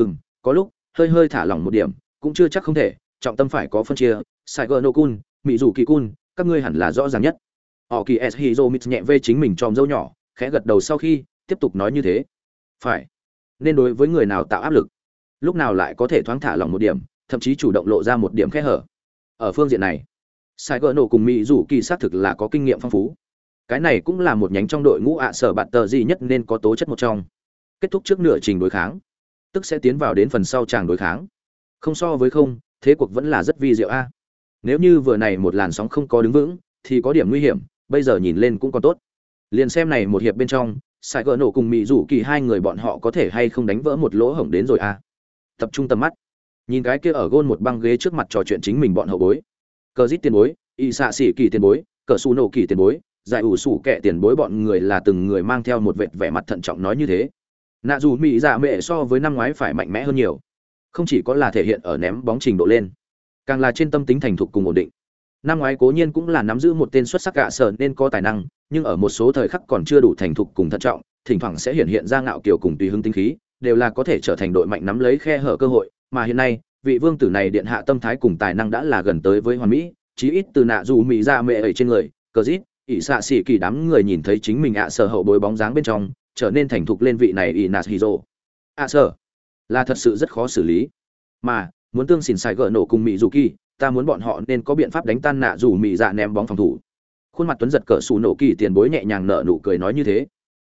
Có lúc hơi hơi thả lỏng một điểm, cũng chưa chắc không thể, trọng tâm phải có phân chia. Saigo nổ kun, mỹ dù kỳ kun, các ngươi hẳn là rõ ràng nhất. Họ kỳ S Hiro mít nhẹ vê chính mình tròm dâu nhỏ, khẽ gật đầu sau khi tiếp tục nói như thế. Phải, nên đối với người nào tạo áp lực, lúc nào lại có thể thoáng thả lỏng một điểm, thậm chí chủ động lộ ra một điểm kẽ hở. Ở phương diện này, Saigo nổ cùng mỹ dù kỳ xác thực là có kinh nghiệm phong phú. Cái này cũng là một nhánh trong đội ngũ sở bạn tờ gì nhất nên có tố chất một trong. kết thúc trước nửa trình đối kháng, tức sẽ tiến vào đến phần sau tràng đối kháng. Không so với không, thế cuộc vẫn là rất vi diệu a. Nếu như vừa này một làn sóng không có đứng vững, thì có điểm nguy hiểm, bây giờ nhìn lên cũng còn tốt. Liền xem này một hiệp bên trong, Sải Gở Nổ cùng Mị Dụ Kỳ hai người bọn họ có thể hay không đánh vỡ một lỗ hổng đến rồi a. Tập trung tầm mắt, nhìn cái kia ở gôn một băng ghế trước mặt trò chuyện chính mình bọn hậu bối. Cờ Dít tiền bối, Y Xạ Sĩ Kỳ tiền bối, Cờ Su Nổ Kỳ tiền bối, Giải ủ sủ kệ tiền bối bọn người là từng người mang theo một vẻ mặt thận trọng nói như thế. Nạ dù Mị Dạ Mệ so với năm ngoái phải mạnh mẽ hơn nhiều, không chỉ có là thể hiện ở ném bóng trình độ lên, càng là trên tâm tính thành thục cùng ổn định. Năm ngoái cố nhiên cũng là nắm giữ một tên xuất sắc gạ sở nên có tài năng, nhưng ở một số thời khắc còn chưa đủ thành thục cùng thận trọng, thỉnh thoảng sẽ hiện ra ngạo kiều cùng tùy hứng tinh khí, đều là có thể trở thành đội mạnh nắm lấy khe hở cơ hội, mà hiện nay, vị vương tử này điện hạ tâm thái cùng tài năng đã là gần tới với hoàn mỹ, chí ít từ nạ dù Mị Dạ Mệ ở trên người, cờ rít, ỷ xạ xỉ kỳ đám người nhìn thấy chính mình sở hậu bối bóng dáng bên trong, trở nên thành thục lên vị này ỷ nạt hiro. Sở là thật sự rất khó xử lý, mà muốn tương xỉn Sải Gở Nổ cùng Mị Dù Kỳ, ta muốn bọn họ nên có biện pháp đánh tan nạ dù Mị Dạ ném bóng phòng thủ. Khuôn mặt tuấn giật Cờ Sủ Nổ Kỳ tiền bối nhẹ nhàng nở nụ cười nói như thế.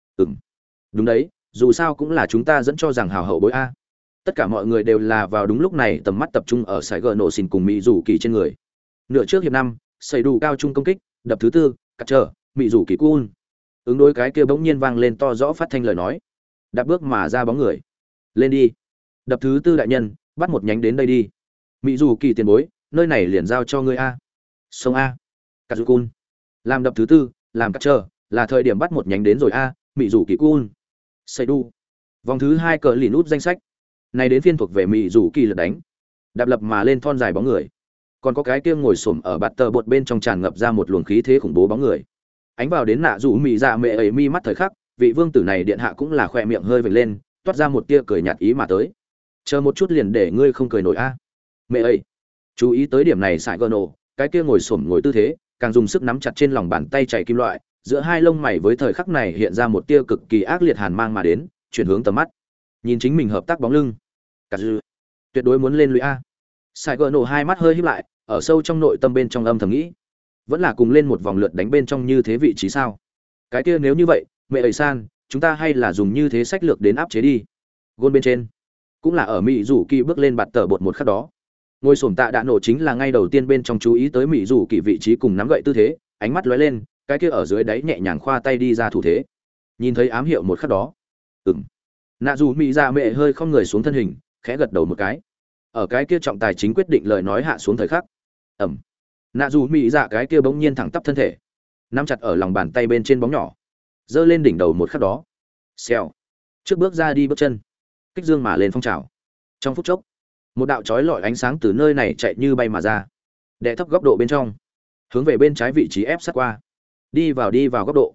Đúng đấy, dù sao cũng là chúng ta dẫn cho rằng hào hậu bối a. Tất cả mọi người đều là vào đúng lúc này tầm mắt tập trung ở Sải Gở Nổ xỉn cùng Mị Dù Kỳ trên người. Nửa trước hiệp 5, xây đủ cao trung công kích, đập thứ tư, cắt trở, Mị Dù Kỳ cun. Ứng đối cái kia bỗng nhiên vang lên to rõ phát thanh lời nói. Đạp bước mà ra bóng người. Lên đi. Đập thứ tư đại nhân, bắt một nhánh đến đây đi. Mị Dù Kỳ tiền bối, nơi này liền giao cho ngươi a. Sông a. Cắt cun. Làm đập thứ tư, làm cắt trở, là thời điểm bắt một nhánh đến rồi a, Mị Dù Kỳ cun. Xây đu. Vòng thứ 2 cờ lìn út danh sách. Này đến phiên thuộc về Mị Dù Kỳ lượt đánh. Đạp lập mà lên thon dài bóng người. Còn có cái kia ngồi xổm ở bạt tờ bột bên trong tràn ngập ra một luồng khí thế khủng bố bóng người. Ánh vào đến nạ dù Mị Dạ Mệ ấy mi mắt thời khắc, vị vương tử này điện hạ cũng là khỏe miệng hơi vểnh lên, toát ra một tia cười nhạt ý mà tới. Chờ một chút liền để ngươi không cười nổi a. Mẹ ơi, chú ý tới điểm này Sải Gở Nổ, cái kia ngồi xổm ngồi tư thế, càng dùng sức nắm chặt trên lòng bàn tay chảy kim loại, giữa hai lông mày với thời khắc này hiện ra một tia cực kỳ ác liệt hàn mang mà đến, chuyển hướng tầm mắt, nhìn chính mình hợp tác bóng lưng. Cả dư, tuyệt đối muốn lên lưới a. Sải Gở Nổ hai mắt hơi híp lại, ở sâu trong nội tâm bên trong âm thầm nghĩ, vẫn là cùng lên một vòng lượt đánh bên trong như thế vị trí sao? Cái kia nếu như vậy, mẹ ơi san, chúng ta hay là dùng như thế sách lược đến áp chế đi. Gôn bên trên, cũng là ở Mị Dù Kỳ bước lên bạt tờ bột một khắc đó. Ngôi xổm tạ đã nổ chính là ngay đầu tiên bên trong chú ý tới Mị Dù Kỳ vị trí cùng nắm gậy tư thế, ánh mắt lóe lên, cái kia ở dưới đáy nhẹ nhàng khoa tay đi ra thủ thế. Nhìn thấy ám hiệu một khắc đó, nạ dù Mị Dạ Mệ hơi không người xuống thân hình, khẽ gật đầu một cái. Ở cái kia trọng tài chính quyết định lời nói hạ xuống thời khắc, nạ dù Mị Dạ cái kia bỗng nhiên thẳng tắp thân thể, nắm chặt ở lòng bàn tay bên trên bóng nhỏ, giơ lên đỉnh đầu một khắc đó, xèo, trước bước ra đi bước chân, kích dương mà lên phong trào. Trong phút chốc, một đạo chói lọi ánh sáng từ nơi này chạy như bay mà ra, đè thấp góc độ bên trong, hướng về bên trái vị trí ép sát qua, đi vào góc độ,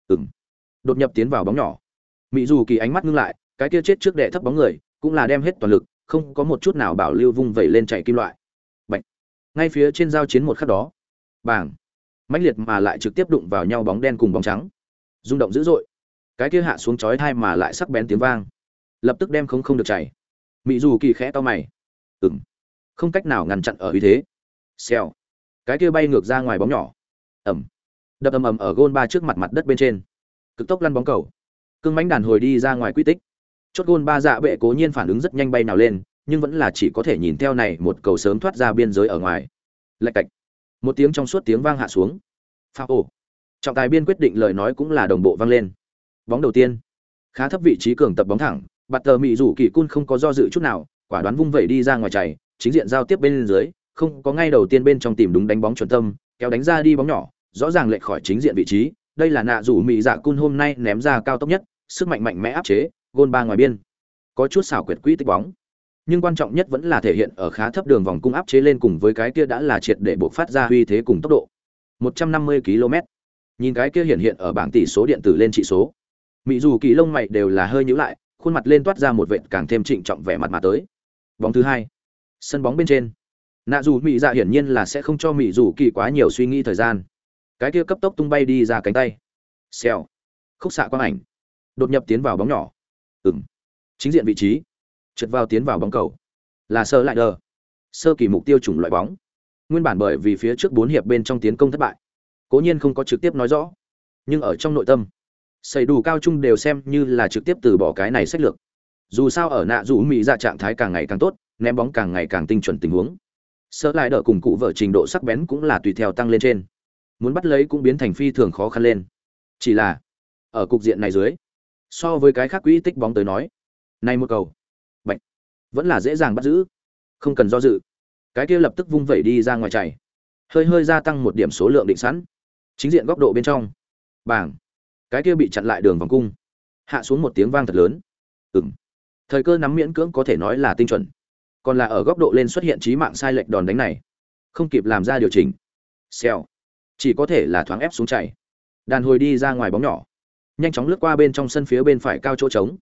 đột nhập tiến vào bóng nhỏ. Mị Dù Kỳ ánh mắt ngưng lại, cái kia chết trước đè thấp bóng người, cũng là đem hết toàn lực, không có một chút nào bảo lưu vung vẩy lên chạy kim loại. Bạch. Ngay phía trên giao chiến một khắc đó, bàng, mãnh liệt mà lại trực tiếp đụng vào nhau bóng đen cùng bóng trắng, rung động dữ dội. Cái kia hạ xuống chói tai mà lại sắc bén tiếng vang, lập tức đem không được chảy. Mị Dù Kỳ khẽ to mày, không cách nào ngăn chặn ở uy thế. Xèo, cái kia bay ngược ra ngoài bóng nhỏ, đập ầm ở gôn ba trước mặt đất bên trên, cực tốc lăn bóng cầu, cương mãnh đàn hồi đi ra ngoài quy tích. Chốt gôn ba dạ bệ cố nhiên phản ứng rất nhanh bay nào lên, nhưng vẫn là chỉ có thể nhìn theo này một cầu sớm thoát ra biên giới ở ngoài. Lạch cạch, một tiếng trong suốt tiếng vang hạ xuống. Phao ổ, trọng tài biên quyết định lời nói cũng là đồng bộ vang lên. Bóng đầu tiên, khá thấp vị trí cường tập bóng thẳng, bạt tờ Mị Dù Kỳ cun không có do dự chút nào, quả đoán vung vẩy đi ra ngoài chảy, chính diện giao tiếp bên dưới, không có ngay đầu tiên bên trong tìm đúng đánh bóng chuẩn tâm, kéo đánh ra đi bóng nhỏ, rõ ràng lệch khỏi chính diện vị trí. Đây là nạ rủ Mị Dạ cun hôm nay ném ra cao tốc nhất, sức mạnh mạnh mẽ áp chế, gôn ba ngoài biên. Có chút xảo quyệt quỹ tích bóng, nhưng quan trọng nhất vẫn là thể hiện ở khá thấp đường vòng cung áp chế lên cùng với cái kia đã là triệt để buộc phát ra uy thế cùng tốc độ. 150 km. Nhìn cái kia hiện ở bảng tỷ số điện tử lên trị số. Mị Dù Kỳ lông mày đều là hơi nhíu lại, khuôn mặt lên toát ra một vệt càng thêm trịnh trọng vẻ mặt mà tới. Bóng thứ hai, sân bóng bên trên. Nạ dù Mị Dạ hiển nhiên là sẽ không cho Mị Dù Kỳ quá nhiều suy nghĩ thời gian. Cái kia cấp tốc tung bay đi ra cánh tay. Xèo. Khúc xạ quang ảnh. Đột nhập tiến vào bóng nhỏ. Chính diện vị trí. Trượt vào tiến vào bóng cầu. Là sơ lại đờ. Sơ kỳ mục tiêu chủng loại bóng. Nguyên bản bởi vì phía trước 4 hiệp bên trong tiến công thất bại, cố nhiên không có trực tiếp nói rõ, nhưng ở trong nội tâm, Xây đủ cao trung đều xem như là trực tiếp từ bỏ cái này sách lược. Dù sao ở nạ dù mỹ dạ trạng thái càng ngày càng tốt, ném bóng càng ngày càng tinh chuẩn tình huống. Sơ lại đỡ cùng cụ vợ trình độ sắc bén cũng là tùy theo tăng lên trên. Muốn bắt lấy cũng biến thành phi thường khó khăn lên. Chỉ là ở cục diện này dưới, so với cái khác quỹ tích bóng tới nói, này một cầu, bạch, vẫn là dễ dàng bắt giữ, không cần do dự. Cái kia lập tức vung vẩy đi ra ngoài chảy, hơi gia tăng một điểm số lượng định sẵn. Chính diện góc độ bên trong, bảng, cái kia bị chặn lại đường vòng cung, hạ xuống một tiếng vang thật lớn. Thời cơ nắm miễn cưỡng có thể nói là tinh chuẩn, còn là ở góc độ lên xuất hiện chí mạng sai lệch đòn đánh này, không kịp làm ra điều chỉnh, xèo, chỉ có thể là thoáng ép xuống chảy, đàn hồi đi ra ngoài bóng nhỏ, nhanh chóng lướt qua bên trong sân phía bên phải cao chỗ trống,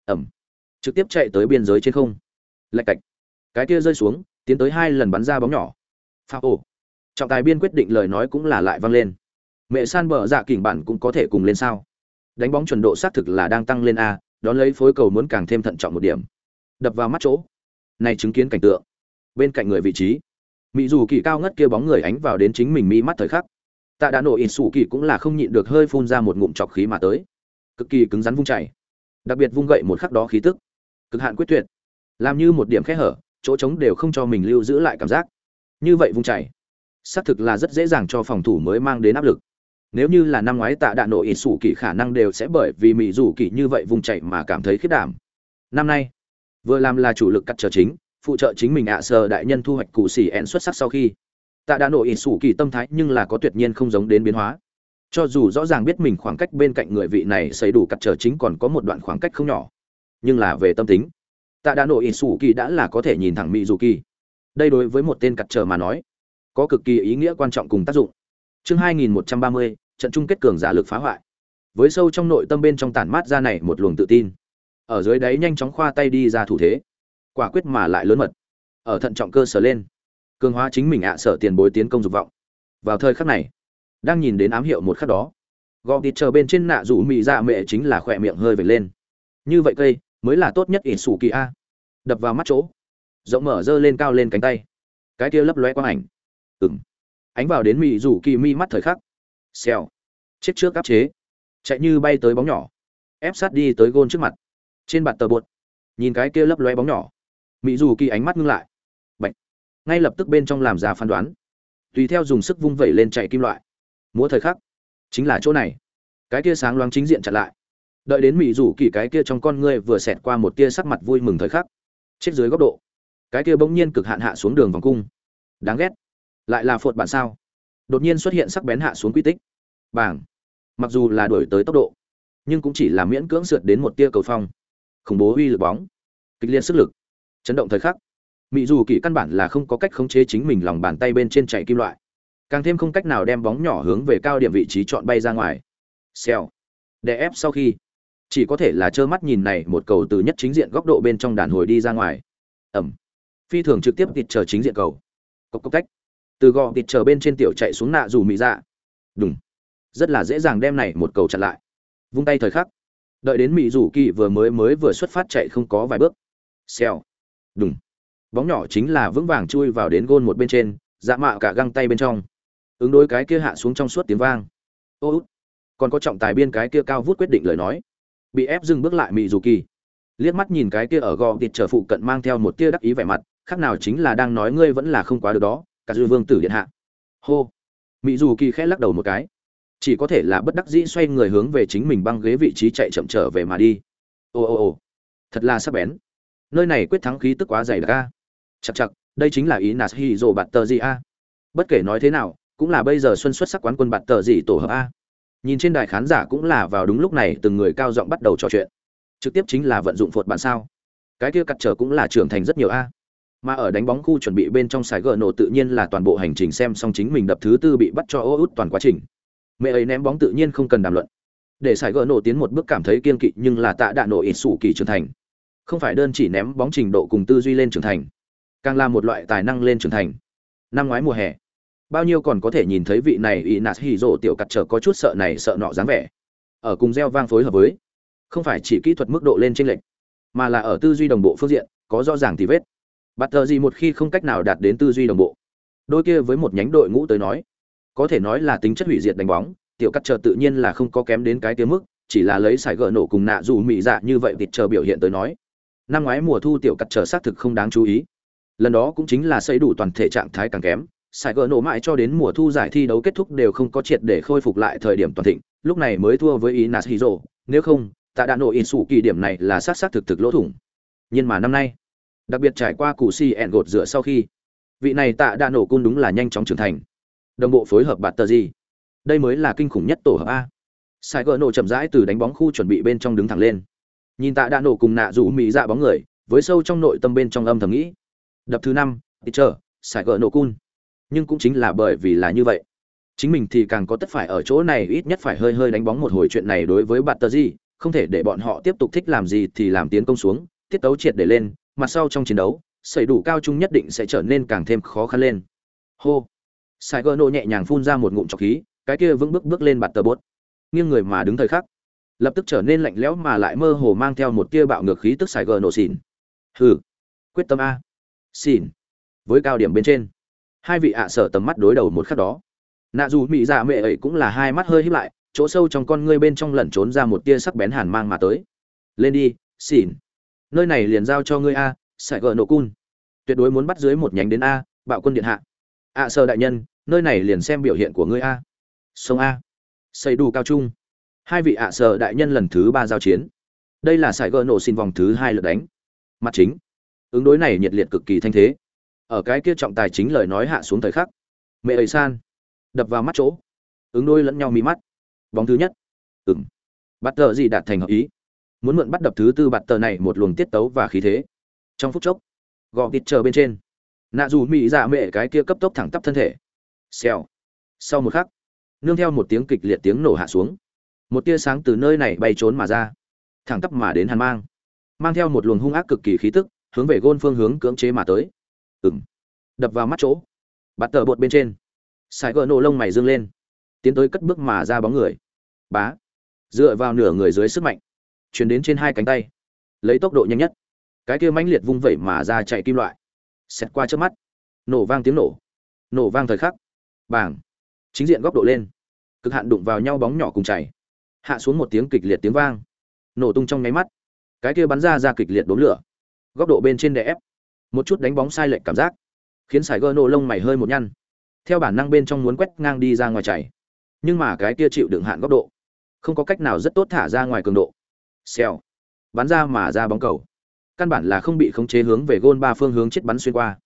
trực tiếp chạy tới biên giới trên không, lạch cạch, cái kia rơi xuống, tiến tới 2 lần bắn ra bóng nhỏ, phá ổ, trọng tài biên quyết định lời nói cũng là lại vang lên, mẹ san bờ dạ kỉnh bản cũng có thể cùng lên sao? Đánh bóng chuẩn độ xác thực là đang tăng lên a, đón lấy phối cầu muốn càng thêm thận trọng một điểm, đập vào mắt chỗ, này chứng kiến cảnh tượng, bên cạnh người vị trí, mỹ dù kỳ cao ngất kia bóng người ánh vào đến chính mình mi mắt thời khắc, tạ đã nổ ít sủ kỳ cũng là không nhịn được hơi phun ra một ngụm trọc khí mà tới, cực kỳ cứng rắn vung chảy, đặc biệt vung gậy một khắc đó khí tức, cực hạn quyết tuyệt, làm như một điểm khe hở, chỗ trống đều không cho mình lưu giữ lại cảm giác, như vậy vung chảy, xác thực là rất dễ dàng cho phòng thủ mới mang đến áp lực. Nếu như là năm ngoái tạ đạn nổ ít sủ kỳ khả năng đều sẽ bởi vì mỹ dù kỳ như vậy vùng chạy mà cảm thấy khiết đảm. Năm nay vừa làm là chủ lực cắt trở chính, phụ trợ chính mình ạ sờ đại nhân thu hoạch cụ xỉ ẹn xuất sắc sau khi tạ đạn nổ ít sủ kỳ tâm thái nhưng là có tuyệt nhiên không giống đến biến hóa. Cho dù rõ ràng biết mình khoảng cách bên cạnh người vị này xây đủ cắt trở chính còn có một đoạn khoảng cách không nhỏ, nhưng là về tâm tính tạ đạn nổ ít sủ kỳ đã là có thể nhìn thẳng mỹ dù kỳ. Đây đối với một tên cắt trở mà nói có cực kỳ ý nghĩa quan trọng cùng tác dụng. Chương 2130, trận chung kết cường giả lực phá hoại. Với sâu trong nội tâm bên trong tản mát ra này một luồng tự tin, ở dưới đáy nhanh chóng khoa tay đi ra thủ thế, quả quyết mà lại lớn mật, ở thận trọng cơ sở lên, cường hóa chính mình sở tiền bối tiến công dục vọng. Vào thời khắc này, đang nhìn đến ám hiệu một khắc đó, gò thịt chờ bên trên nạ rủ mị dạ mẹ chính là khỏe miệng hơi vểnh lên. Như vậy cây mới là tốt nhất ỉn sủ kỳ a. Đập vào mắt chỗ, rộng mở dơ lên cao lên cánh tay, cái kia lấp lóe quang ảnh, ánh vào đến mị rủ kỳ mi mắt thời khắc, xèo, chết trước áp chế, chạy như bay tới bóng nhỏ, ép sát đi tới gôn trước mặt, trên bạt tờ bột, nhìn cái kia lấp lóe bóng nhỏ, mị rủ kỳ ánh mắt ngưng lại, bạch, ngay lập tức bên trong làm ra phán đoán, tùy theo dùng sức vung vẩy lên chạy kim loại, múa thời khắc, chính là chỗ này, cái kia sáng loáng chính diện chặn lại, đợi đến mị rủ kỳ cái kia trong con ngươi vừa xẹt qua một tia sắc mặt vui mừng thời khắc, chết dưới góc độ, cái kia bỗng nhiên cực hạn hạ xuống đường vòng cung, đáng ghét, lại là phột bản sao? Đột nhiên xuất hiện sắc bén hạ xuống quy tích, bảng, mặc dù là đuổi tới tốc độ, nhưng cũng chỉ là miễn cưỡng sượt đến một tia cầu phong, khủng bố uy lực bóng, kịch liệt sức lực, chấn động thời khắc, mỹ dù kỳ căn bản là không có cách khống chế chính mình lòng bàn tay bên trên chạy kim loại, càng thêm không cách nào đem bóng nhỏ hướng về cao điểm vị trí chọn bay ra ngoài, xèo, đè ép sau khi, chỉ có thể là trơ mắt nhìn này một cầu từ nhất chính diện góc độ bên trong đàn hồi đi ra ngoài, phi thường trực tiếp thịt chờ chính diện cầu, cốc tách, từ gò thịt chờ bên trên tiểu chạy xuống nạ dù mỹ dạ, đúng, rất là dễ dàng đem này một cầu chặn lại, vung tay thời khắc, đợi đến mỹ rủ kỳ vừa xuất phát chạy không có vài bước, xèo, đúng, bóng nhỏ chính là vững vàng chui vào đến gôn một bên trên, dạ mạ cả găng tay bên trong, ứng đối cái kia hạ xuống trong suốt tiếng vang, còn có trọng tài biên cái kia cao vút quyết định lời nói, bị ép dừng bước lại mỹ rủ kỳ, liếc mắt nhìn cái kia ở gò thịt chờ phụ cận mang theo một tia đắc ý vẻ mặt, khác nào chính là đang nói ngươi vẫn là không quá được đó, cả dư vương tử điện hạ. Hô, mỹ dù kỳ khẽ lắc đầu một cái, chỉ có thể là bất đắc dĩ xoay người hướng về chính mình băng ghế vị trí chạy chậm trở về mà đi. Ồ, thật là sắc bén, nơi này quyết thắng khí tức quá dày đặc a. Chặt, đây chính là ý Nashiro bạt tờ gì a. Bất kể nói thế nào, cũng là bây giờ xuân xuất sắc quán quân bạt tờ gì tổ hợp a. Nhìn trên đài khán giả cũng là vào đúng lúc này từng người cao giọng bắt đầu trò chuyện, trực tiếp chính là vận dụng phột bản sao, cái kia cắt trở cũng là trưởng thành rất nhiều a. Mà ở đánh bóng khu chuẩn bị bên trong sải gờ nổ tự nhiên là toàn bộ hành trình xem xong chính mình đập thứ tư bị bắt cho ô út toàn quá trình. Mẹ ấy ném bóng tự nhiên không cần đàm luận. Để sải gờ nổ tiến một bước cảm thấy kiên kỵ nhưng là tạ đạn nổ ít sủ kỳ trưởng thành. Không phải đơn chỉ ném bóng trình độ cùng tư duy lên trưởng thành, càng là một loại tài năng lên trưởng thành. Năm ngoái mùa hè, bao nhiêu còn có thể nhìn thấy vị này Inas Hiro tiểu cắt trở có chút sợ này sợ nọ dáng vẻ. Ở cùng gieo vang phối hợp với, không phải chỉ kỹ thuật mức độ lên chênh lệch, mà là ở tư duy đồng bộ phương diện có rõ ràng tì vết. Bắt tờ gì một khi không cách nào đạt đến tư duy đồng bộ, đôi kia với một nhánh đội ngũ tới nói, có thể nói là tính chất hủy diệt đánh bóng, tiểu cắt chờ tự nhiên là không có kém đến cái tiếng mức, chỉ là lấy sải gỡ nổ cùng nạ dù mị dạ như vậy vịt chờ biểu hiện tới nói, năm ngoái mùa thu tiểu cắt chờ xác thực không đáng chú ý. Lần đó cũng chính là xây đủ toàn thể trạng thái càng kém, sải gỡ nổ mãi cho đến mùa thu giải thi đấu kết thúc đều không có triệt để khôi phục lại thời điểm toàn thịnh, lúc này mới thua với Inashiro, nếu không tạ đã nổ in sủ kỳ điểm này là xác thực thực lỗ thủng. Nhưng mà năm nay, đặc biệt trải qua củ si ẹn gột rửa sau khi, vị này tạ đã nổ cun đúng là nhanh chóng trưởng thành, đồng bộ phối hợp bạt tờ gì, đây mới là kinh khủng nhất tổ hợp a. Sai gỡ nổ chậm rãi từ đánh bóng khu chuẩn bị bên trong đứng thẳng lên, nhìn tạ đã nổ cùng nạ rủ mỹ dạ bóng người, với sâu trong nội tâm bên trong âm thầm nghĩ, đập thứ 5, teacher, sai gỡ nổ cun. Nhưng cũng chính là bởi vì là như vậy, chính mình thì càng có tất phải ở chỗ này ít nhất phải hơi hơi đánh bóng một hồi. Chuyện này đối với bạt tờ gì, không thể để bọn họ tiếp tục thích làm gì thì làm, tiến công xuống, tiết tấu triệt để lên, mặt sau trong chiến đấu, xảy đủ cao trung nhất định sẽ trở nên càng thêm khó khăn lên. Hô. Sai gỡ nổ nhẹ nhàng phun ra một ngụm trọc khí, cái kia vững bước lên bạt tờ bốt, nghiêng người mà đứng thời khắc, lập tức trở nên lạnh lẽo mà lại mơ hồ mang theo một tia bạo ngược khí tức. Sai gỡ nổ xỉn. Hừ, quyết tâm a. Xỉn. Với cao điểm bên trên, hai vị ạ sở tầm mắt đối đầu một khắc đó, nạ dù mỹ dạ mẹ ấy cũng là hai mắt hơi híp lại, chỗ sâu trong con ngươi bên trong lẩn trốn ra một tia sắc bén hàn mang mà tới. Lên đi, xỉn, nơi này liền giao cho ngươi a. Sai gỡ nổ cun, tuyệt đối muốn bắt dưới một nhánh đến a. Bạo quân điện hạ, ạ sở đại nhân, nơi này liền xem biểu hiện của ngươi a. Sông a. Xây đủ cao trung, hai vị ạ sở đại nhân lần thứ 3 giao chiến, đây là Sai gỡ nổ xin vòng thứ 2 lượt đánh mặt chính, ứng đối này nhiệt liệt cực kỳ thanh thế. Ở cái kia trọng tài chính lời nói hạ xuống thời khắc, mẹ ấy san đập vào mắt chỗ, ứng đôi lẫn nhau mí mắt. Bóng thứ nhất, bắt tờ gì đạt thành hợp ý, muốn mượn bắt đập thứ 4 bạt tờ này một luồng tiết tấu và khí thế. Trong phút chốc, gò tịt chờ bên trên, nạ dù mỹ dạ mẹ cái kia cấp tốc thẳng tắp thân thể, xèo. Sau một khắc, nương theo một tiếng kịch liệt tiếng nổ hạ xuống, một tia sáng từ nơi này bay trốn mà ra, thẳng tắp mà đến hàn mang, mang theo một luồng hung ác cực kỳ khí tức, hướng về gôn phương hướng cưỡng chế mà tới. Đập vào mắt chỗ, bạt tờ bột bên trên, Sai gỡ nổ lông mày dương lên, tiến tới cất bước mà ra bóng người, bá, dựa vào nửa người dưới sức mạnh, truyền đến trên hai cánh tay, lấy tốc độ nhanh nhất, cái kia mãnh liệt vung vẩy mà ra chạy kim loại, xẹt qua trước mắt, nổ vang tiếng nổ vang thời khắc, bảng, chính diện góc độ lên, cực hạn đụng vào nhau bóng nhỏ cùng chảy, hạ xuống một tiếng kịch liệt tiếng vang, nổ tung trong nháy mắt, cái kia bắn ra kịch liệt đốm lửa, góc độ bên trên đè ép, một chút đánh bóng sai lệch cảm giác, khiến Sai gỡ nổ lông mày hơi một nhăn, theo bản năng bên trong muốn quét ngang đi ra ngoài chảy, nhưng mà cái kia chịu đựng hạn góc độ, không có cách nào rất tốt thả ra ngoài cường độ, xèo, bắn ra mà ra bóng cầu, căn bản là không bị khống chế hướng về gôn 3 phương hướng chết bắn xuyên qua,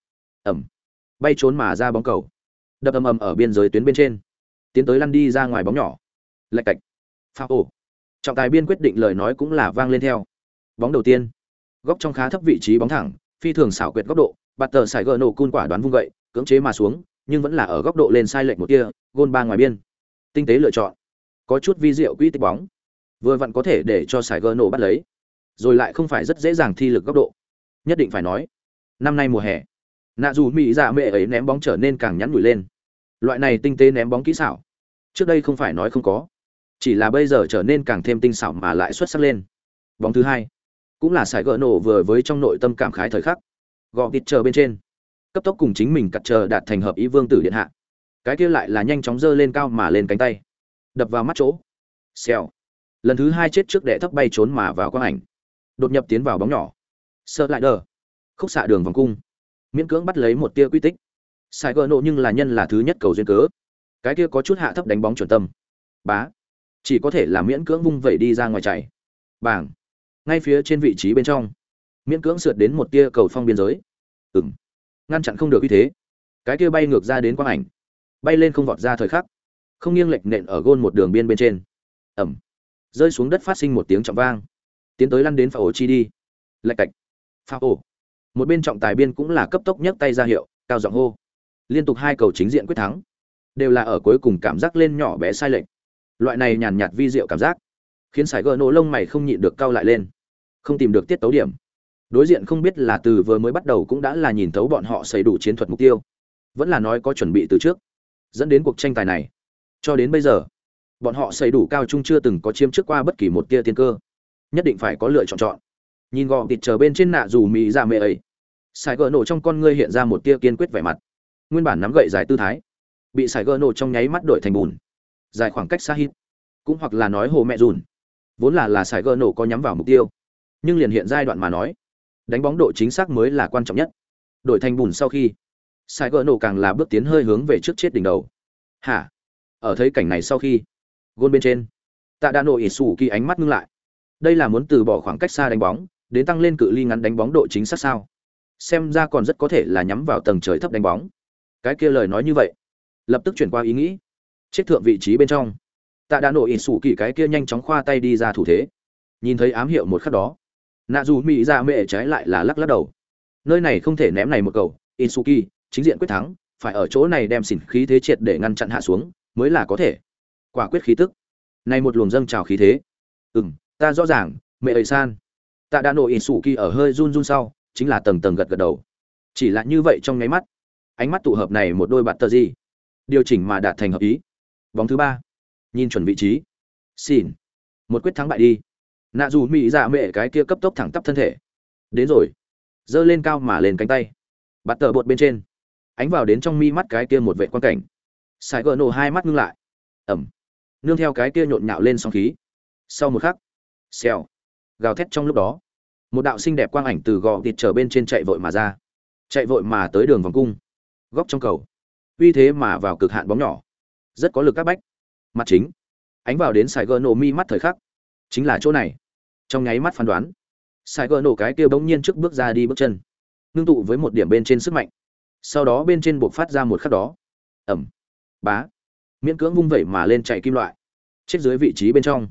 bay trốn mà ra bóng cầu, đập ầm ở biên giới tuyến bên trên, tiến tới lăn đi ra ngoài bóng nhỏ, lệch cạch, foul. Trọng tài biên quyết định lời nói cũng là vang lên theo. Bóng đầu tiên, góc trong khá thấp vị trí bóng thẳng, phi thường xảo quyệt góc độ, bạt tờ Sai gỡ nổ cun quả đoán vung gậy, cưỡng chế mà xuống, nhưng vẫn là ở góc độ lên sai lệch một tia, gôn 3 ngoài biên. Tinh tế lựa chọn, có chút vi diệu quỹ tích bóng, vừa vặn có thể để cho Sai gỡ nổ bắt lấy, rồi lại không phải rất dễ dàng thi lực góc độ. Nhất định phải nói, năm nay mùa hè, nạ dù mỹ dạ mẹ ấy ném bóng trở nên càng nhắn nhủi lên. Loại này tinh tế ném bóng kỹ xảo, trước đây không phải nói không có, chỉ là bây giờ trở nên càng thêm tinh xảo mà lại xuất sắc lên. Bóng thứ 2, cũng là Sai gỡ nổ vừa với trong nội tâm cảm khái thời khắc, gò tịt chờ bên trên, cấp tốc cùng chính mình cắt chờ đạt thành hợp ý vương tử điện hạ, cái kia lại là nhanh chóng giơ lên cao mà lên cánh tay, đập vào mắt chỗ, xèo, lần thứ 2 chết trước đệ thấp bay trốn mà vào quang ảnh, đột nhập tiến vào bóng nhỏ, sơ lại đờ, khúc xạ đường vòng cung, miễn cưỡng bắt lấy một tia quy tích. Sai gỡ nổ nhưng là nhân là thứ nhất cầu duyên cớ, cái kia có chút hạ thấp đánh bóng chuẩn tâm, bá, chỉ có thể là miễn cưỡng vung vẩy đi ra ngoài chạy, bảng, ngay phía trên vị trí bên trong, miễn cưỡng sượt đến một tia cầu phong biên giới, ngăn chặn không được uy thế, cái kia bay ngược ra đến quang ảnh, bay lên không vọt ra thời khắc, không nghiêng lệch nện ở gôn một đường biên bên trên, rơi xuống đất phát sinh một tiếng trọng vang, tiến tới lăn đến phá ổ chi đi, lệch cạch, phá ổ. Một bên trọng tài biên cũng là cấp tốc nhấc tay ra hiệu, cao giọng hô, liên tục 2 cầu chính diện quyết thắng, đều là ở cuối cùng cảm giác lên nhỏ bé sai lệch. Loại này nhàn nhạt vi diệu cảm giác, khiến Sai gỡ nổ lông mày không nhịn được cau lại lên, không tìm được tiết tấu điểm. Đối diện không biết là từ vừa mới bắt đầu cũng đã là nhìn thấu bọn họ xây đủ chiến thuật mục tiêu, vẫn là nói có chuẩn bị từ trước, dẫn đến cuộc tranh tài này. Cho đến bây giờ, bọn họ xây đủ cao trung chưa từng có chiếm trước qua bất kỳ một tia tiên cơ, nhất định phải có lựa chọn. Nhìn gò tịt chờ bên trên nạ dù mỹ ra mẹ ấy, Sai gỡ nổ trong con ngươi hiện ra một tia kiên quyết vẻ mặt, nguyên bản nắm gậy dài tư thái, bị Sai gỡ nổ trong nháy mắt đổi thành bùn, dài khoảng cách xa hít, cũng hoặc là nói hồ mẹ dùn, Vốn là Sài Gòn nổ có nhắm vào mục tiêu, nhưng liền hiện giai đoạn mà nói, đánh bóng độ chính xác mới là quan trọng nhất. Đổi thành bùn sau khi, Sài Gòn nổ càng là bước tiến hơi hướng về trước chết đỉnh đầu. Hả? Ở thấy cảnh này sau khi, gôn bên trên, Tạ Đa Nổ ỉ sủ kỳ ánh mắt ngưng lại. Đây là muốn từ bỏ khoảng cách xa đánh bóng, đến tăng lên cự ly ngắn đánh bóng độ chính xác sao? Xem ra còn rất có thể là nhắm vào tầng trời thấp đánh bóng. Cái kia lời nói như vậy, lập tức chuyển qua ý nghĩ. Chết thượng vị trí bên trong, Tạ Đa Nổ ỉ sủ kỳ cái kia nhanh chóng khoa tay đi ra thủ thế. Nhìn thấy ám hiệu một khắc đó, nạ dù mỹ ra mẹ trái lại là lắc lắc đầu. Nơi này không thể ném này một cầu, Isuki chính diện quyết thắng, phải ở chỗ này đem xỉn khí thế triệt để ngăn chặn hạ xuống, mới là có thể. Quả quyết khí tức, này một luồng dâng trào khí thế. Ta rõ ràng, mẹ ấy san. Tạ Đa Nổ Isuki ở hơi run run sau, chính là tầng tầng gật gật đầu. Chỉ là như vậy trong nháy mắt, ánh mắt tụ hợp này một đôi bạn tờ gì, điều chỉnh mà đạt thành hợp ý. Bóng thứ ba, nhìn chuẩn vị trí, xỉn, một quyết thắng bại đi. Nạ dù mỹ dạ mẹ cái kia cấp tốc thẳng tắp thân thể, đến rồi, giơ lên cao mà lên cánh tay, bắt tờ bột bên trên, ánh vào đến trong mi mắt cái kia một vệ quan cảnh. Sài gờ nổ hai mắt ngưng lại, ẩm, nương theo cái kia nhộn nhạo lên sóng khí. Sau một khắc, xèo, gào thét trong lúc đó, một đạo xinh đẹp quang ảnh từ gò thịt trở bên trên chạy vội mà ra, chạy vội mà tới đường vòng cung, góc trong cầu, uy thế mà vào cực hạn bóng nhỏ, rất có lực các bách. Mặt chính, ánh vào đến Sài gờ nổ mi mắt thời khắc, chính là chỗ này. Trong nháy mắt phán đoán, Sài gờ nổ cái kia bỗng nhiên trước bước ra đi bước chân, ngưng tụ với một điểm bên trên sức mạnh, sau đó bên trên buộc phát ra một khắc đó, ẩm, bá, miễn cưỡng vung vẩy mà lên chạy kim loại, chết dưới vị trí bên trong,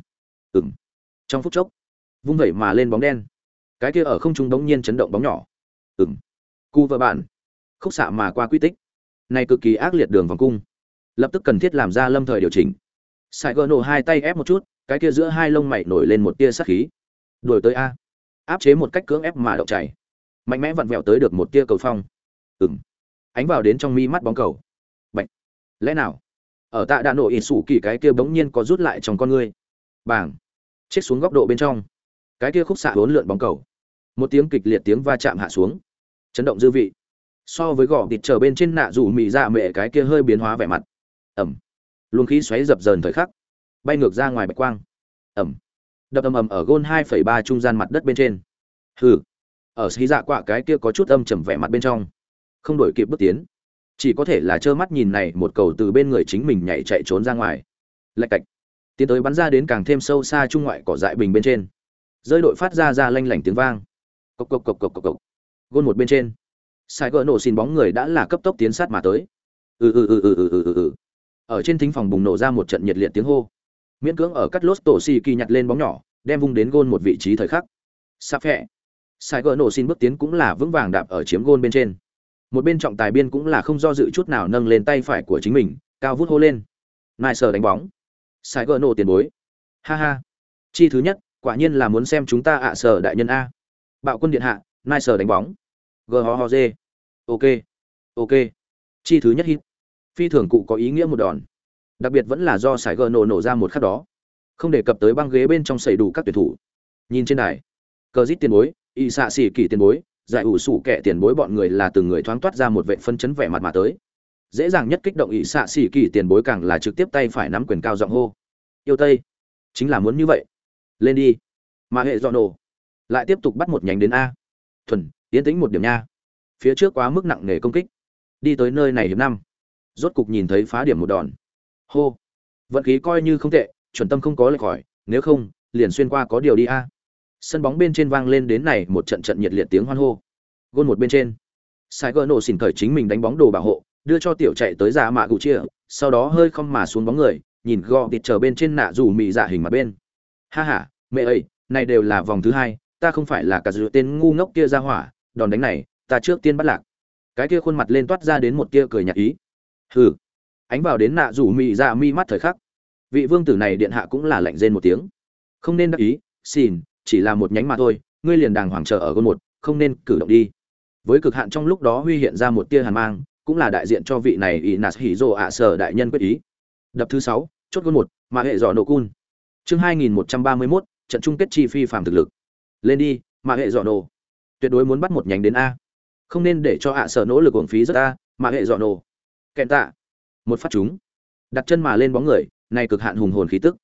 trong phút chốc, vung vẩy mà lên bóng đen, cái kia ở không trung bỗng nhiên chấn động bóng nhỏ, cu vợ bạn, khúc xạ mà qua quy tích, này cực kỳ ác liệt đường vòng cung, lập tức cần thiết làm ra lâm thời điều chỉnh. Sài gờ nổ hai tay ép một chút, cái kia giữa hai lông mày nổi lên một tia sát khí, đuổi tới a, áp chế một cách cưỡng ép mà động chảy, mạnh mẽ vặn vẹo tới được một tia cầu phong, ánh vào đến trong mi mắt bóng cầu, bạch, lẽ nào ở Tạ Đa Nổ ỉ sủ kỳ cái kia bỗng nhiên có rút lại trong con ngươi, bảng, chết xuống góc độ bên trong, cái kia khúc xạ hỗn lượn bóng cầu, một tiếng kịch liệt tiếng va chạm hạ xuống, chấn động dư vị, so với gò thịt trở bên trên nạ rủ mị dạ mẹ cái kia hơi biến hóa vẻ mặt, luồng khí xoáy dập dờn thời khắc, bay ngược ra ngoài bạch quang, đập ầm ở gôn 2,3 trung gian mặt đất bên trên. Hừ, ở xí dạ quạ cái kia có chút âm trầm vẻ mặt bên trong, không đổi kịp bước tiến, chỉ có thể là trơ mắt nhìn này một cầu từ bên người chính mình nhảy chạy trốn ra ngoài, lạch cạch, tiến tới bắn ra đến càng thêm sâu xa trung ngoại cỏ dại bình bên trên, rơi đội phát ra lanh lảnh tiếng vang, cộc cộc cộc cộc cộc cộc, gôn một bên trên, Sài gờ nổ xin bóng người đã là cấp tốc tiến sát mà tới. Ở trên thính phòng bùng nổ ra một trận nhiệt liệt tiếng hô, miễn cưỡng ở cắt lốt tổ xì kỳ nhặt lên bóng nhỏ, đem vung đến gôn một vị trí thời khắc. Sạp phẹ, Sài gờ nổ xin bước tiến cũng là vững vàng đạp ở chiếm gôn bên trên. Một bên trọng tài biên cũng là không do dự chút nào nâng lên tay phải của chính mình, cao vút hô lên. Nai sờ đánh bóng. Sài gờ nổ tiền bối. Ha ha. Chi thứ nhất, quả nhiên là muốn xem chúng ta ạ sở đại nhân a. Bạo quân điện hạ, nai sờ đánh bóng. G ho ho dê. Ok. Ok. Chi thứ nhất hit. Phi thường cụ có ý nghĩa một đòn. Đặc biệt vẫn là do Sài gờ nổ ra một khắc đó. Không đề cập tới băng ghế bên trong sẩy đủ các tuyển thủ. Nhìn trên đài, cờ dít tiền bối, y xạ xỉ kỳ tiền bối, giải ủ sủ kẻ tiền bối bọn người là từng người thoáng toát ra một vệ phân chấn vẻ mặt mà tới. Dễ dàng nhất kích động y xạ xỉ kỳ tiền bối càng là trực tiếp tay phải nắm quyền cao giọng hô. Yêu Tây, chính là muốn như vậy. Lên đi. Mà hệ dọn nổ. Lại tiếp tục bắt một nhánh đến A. Thuần, tiến tĩnh một điểm nha. Phía trước quá mức nặng nề công kích. Đi tới nơi này hiệp 5. Rốt cục nhìn thấy phá điểm một đòn. Hô. Vận khí coi như không tệ, chuẩn tâm không có lệch khỏi, nếu không, liền xuyên qua có điều đi a. Sân bóng bên trên vang lên đến này một trận trận nhiệt liệt tiếng hoan hô. Gôn một bên trên, Sài gờ nổ xỉn cởi chính mình đánh bóng đồ bảo hộ, đưa cho tiểu chạy tới giả mạ gù chia, sau đó hơi không mà xuống bóng người, nhìn gò thịt chờ bên trên nạ rủ mị dạ hình mặt bên. Ha ha, mẹ ơi, này đều là vòng thứ 2, ta không phải là cả dự tên ngu ngốc kia ra hỏa, đòn đánh này, ta trước tiên bắt lạc. Cái kia khuôn mặt lên toát ra đến một tia cười nhạt ý. Hừ. Ánh vào đến nạ rủ mị dạ mi mắt thời khắc, vị vương tử này điện hạ cũng là lạnh rên một tiếng. Không nên đắc ý, xin, chỉ là một nhánh mà thôi, ngươi liền đàng hoàng chờ ở gôn một, không nên cử động đi. Với cực hạn trong lúc đó huy hiện ra một tia hàn mang, cũng là đại diện cho vị này Inas Hizo ạ sở đại nhân quyết ý. Đập thứ 6, chốt gôn 1, mà hệ dọ nổ cun. Chương 2131, trận chung kết chi phi phàm thực lực. Lên đi, mà hệ dọ nổ. Tuyệt đối muốn bắt một nhánh đến a. Không nên để cho ạ sở nỗ lực uổng phí rất a, mà hệ dọ nổ. Kèn tạ. Một phát trúng. Đặt chân mà lên bóng người, này cực hạn hùng hồn khí tức.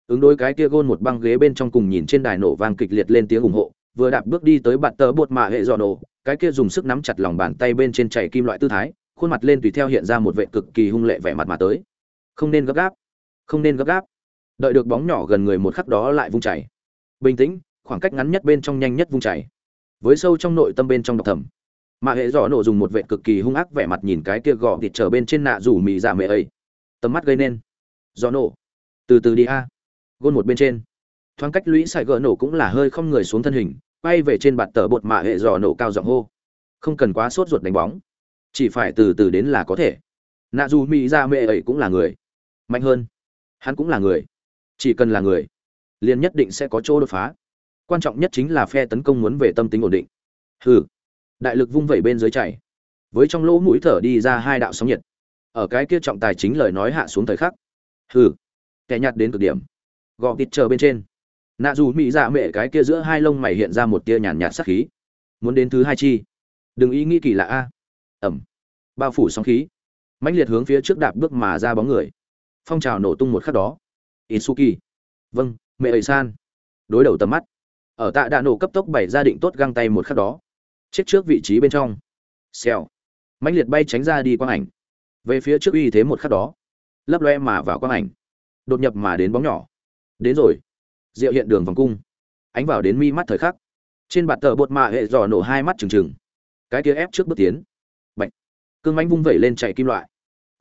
Ứng đối cái kia gôn một băng ghế bên trong cùng nhìn trên đài nổ vang kịch liệt lên tiếng ủng hộ, vừa đạp bước đi tới bạn tớ bột mạ hệ dò nổ, cái kia dùng sức nắm chặt lòng bàn tay bên trên chảy kim loại tư thái, khuôn mặt lên tùy theo hiện ra một vẻ cực kỳ hung lệ vẻ mặt mà tới. Không nên gấp gáp, không nên gấp gáp. Đợi được bóng nhỏ gần người một khắc đó lại vung chảy. Bình tĩnh, khoảng cách ngắn nhất bên trong nhanh nhất vung chảy. Với sâu trong nội tâm bên trong độc thầm, mạ hệ dò nổ dùng một vẻ cực kỳ hung ác vẻ mặt nhìn cái kia gò thịt trở bên trên nạ rủ mì dạ mẹ ấy. Tầm mắt gây nên. Dò nổ, từ từ đi a. Gôn một bên trên thoáng cách lũy sải gỡ nổ cũng là hơi không người xuống thân hình quay về trên bạt tờ bột mạ hệ dò nổ cao giọng hô, không cần quá sốt ruột đánh bóng, chỉ phải từ từ đến là có thể. Nạ dù mỹ ra mẹ ấy cũng là người mạnh hơn, hắn cũng là người, chỉ cần là người liền nhất định sẽ có chỗ đột phá, quan trọng nhất chính là phe tấn công muốn về tâm tính ổn định. Hừ, đại lực vung vẩy bên dưới chảy, với trong lỗ mũi thở đi ra hai đạo sóng nhiệt, ở cái kia trọng tài chính lời nói hạ xuống thời khắc. Hừ, kẻ nhạt đến cực điểm. Gò thịt chờ bên trên nạ dù mỹ dạ mẹ cái kia giữa hai lông mày hiện ra một tia nhàn nhạt sát khí, muốn đến thứ hai chi đừng ý nghĩ kỳ lạ a. Ẩm, bao phủ sóng khí mãnh liệt hướng phía trước đạp bước mà ra bóng người, phong trào nổ tung một khắc đó. Itsuki, vâng, mẹ ấy san, đối đầu tầm mắt ở tạ đạ nổ cấp tốc bày ra định tốt găng tay một khắc đó, chết trước vị trí bên trong xèo mãnh liệt bay tránh ra đi quang ảnh về phía trước uy thế một khắc đó, lấp loe mà vào quang ảnh đột nhập mà đến bóng nhỏ. Đến rồi, diệu hiện đường vòng cung ánh vào đến mi mắt thời khắc, trên bạt tờ bột mạ hệ dò nổ hai mắt trừng trừng, cái kia ép trước bước tiến bạch cương mãnh vung vẩy lên chạy kim loại.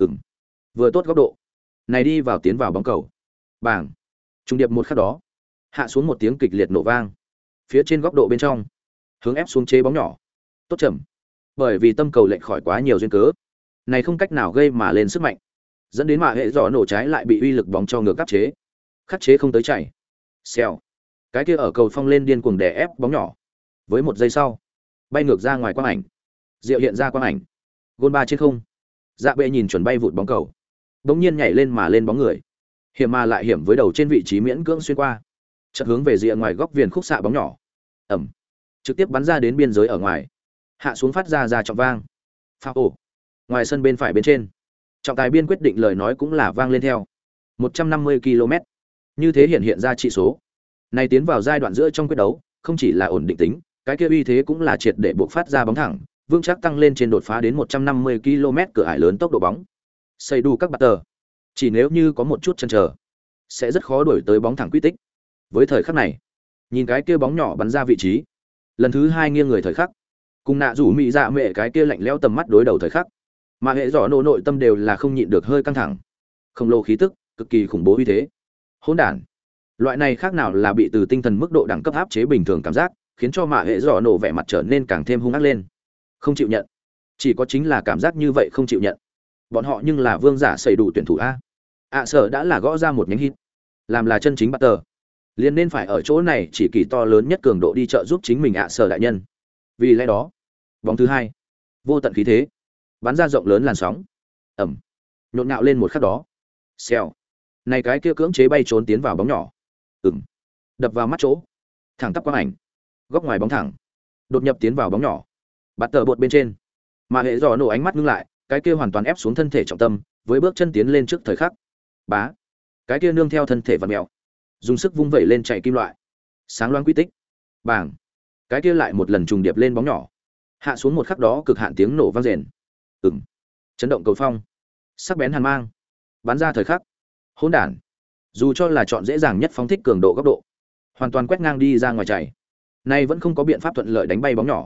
Vừa tốt góc độ này đi vào tiến vào bóng cầu, bảng trung điệp một khắc đó hạ xuống một tiếng kịch liệt nổ vang, phía trên góc độ bên trong hướng ép xuống chế bóng nhỏ tốt chậm, bởi vì tâm cầu lệch khỏi quá nhiều duyên cớ này không cách nào gây mà lên sức mạnh, dẫn đến mạ hệ dò nổ trái lại bị uy lực bóng cho ngược áp chế, khắc chế không tới chảy. Xèo, cái kia ở cầu phong lên điên cuồng đè ép bóng nhỏ, với một giây sau bay ngược ra ngoài quang ảnh, diệu hiện ra quang ảnh gôn ba trên không. Dạ bệ nhìn chuẩn bay vụt bóng cầu, bỗng nhiên nhảy lên mà lên bóng người, hiểm mà lại hiểm với đầu trên vị trí miễn cưỡng xuyên qua, chợt hướng về rìa ngoài góc viền khúc xạ bóng nhỏ, ẩm, trực tiếp bắn ra đến biên giới ở ngoài, hạ xuống phát ra trọng vang. Phao ổ, ngoài sân bên phải bên trên, trọng tài biên quyết định lời nói cũng là vang lên theo. 150 km. Như thế hiện ra trị số. Này tiến vào giai đoạn giữa trong quyết đấu, không chỉ là ổn định tính, cái kia uy thế cũng là triệt để buộc phát ra bóng thẳng, vững chắc tăng lên trên đột phá đến 150 km cửa ải lớn tốc độ bóng. Xây đủ các batter, chỉ nếu như có một chút chần chờ, sẽ rất khó đuổi tới bóng thẳng quy tích. Với thời khắc này, nhìn cái kia bóng nhỏ bắn ra vị trí, lần thứ hai nghiêng người thời khắc, cùng nạ rủ mị dạ mẹ cái kia lạnh lẽo tầm mắt đối đầu thời khắc, mà hệ rõ nổ nội tâm đều là không nhịn được hơi căng thẳng. Khổng lồ khí tức, cực kỳ khủng bố uy thế. Hỗn đản. Loại này khác nào là bị từ tinh thần mức độ đẳng cấp áp chế bình thường cảm giác, khiến cho mạ hệ rõ nổ vẻ mặt trở nên càng thêm hung ác lên. Không chịu nhận. Chỉ có chính là cảm giác như vậy không chịu nhận. Bọn họ nhưng là vương giả xây đủ tuyển thủ a. Sở đã là gõ ra một nhánh hit. Làm là chân chính bắt tờ. Liền nên phải ở chỗ này chỉ kỳ to lớn nhất cường độ đi trợ giúp chính mình Sở đại nhân. Vì lẽ đó, vòng thứ hai, vô tận khí thế, bắn ra rộng lớn làn sóng. Ẩm. Nhộn nhạo lên một khắc đó. Xèo. Này cái kia cưỡng chế bay trốn tiến vào bóng nhỏ. Đập vào mắt chỗ. Thẳng tắp quang ảnh. Góc ngoài bóng thẳng. Đột nhập tiến vào bóng nhỏ. Bắt tờ bột bên trên. Mà hệ giò nổ ánh mắt ngưng lại, cái kia hoàn toàn ép xuống thân thể trọng tâm, với bước chân tiến lên trước thời khắc. Bá. Cái kia nương theo thân thể vặn mèo, dùng sức vung vẩy lên chạy kim loại. Sáng loáng quy tích. Bảng. Cái kia lại một lần trùng điệp lên bóng nhỏ. Hạ xuống một khắc đó cực hạn tiếng nổ vang rền. Chấn động cầu phong. Sắc bén hàn mang. Bắn ra thời khắc. Hỗn đản. Dù cho là chọn dễ dàng nhất phóng thích cường độ góc độ, hoàn toàn quét ngang đi ra ngoài chạy. Nay vẫn không có biện pháp thuận lợi đánh bay bóng nhỏ.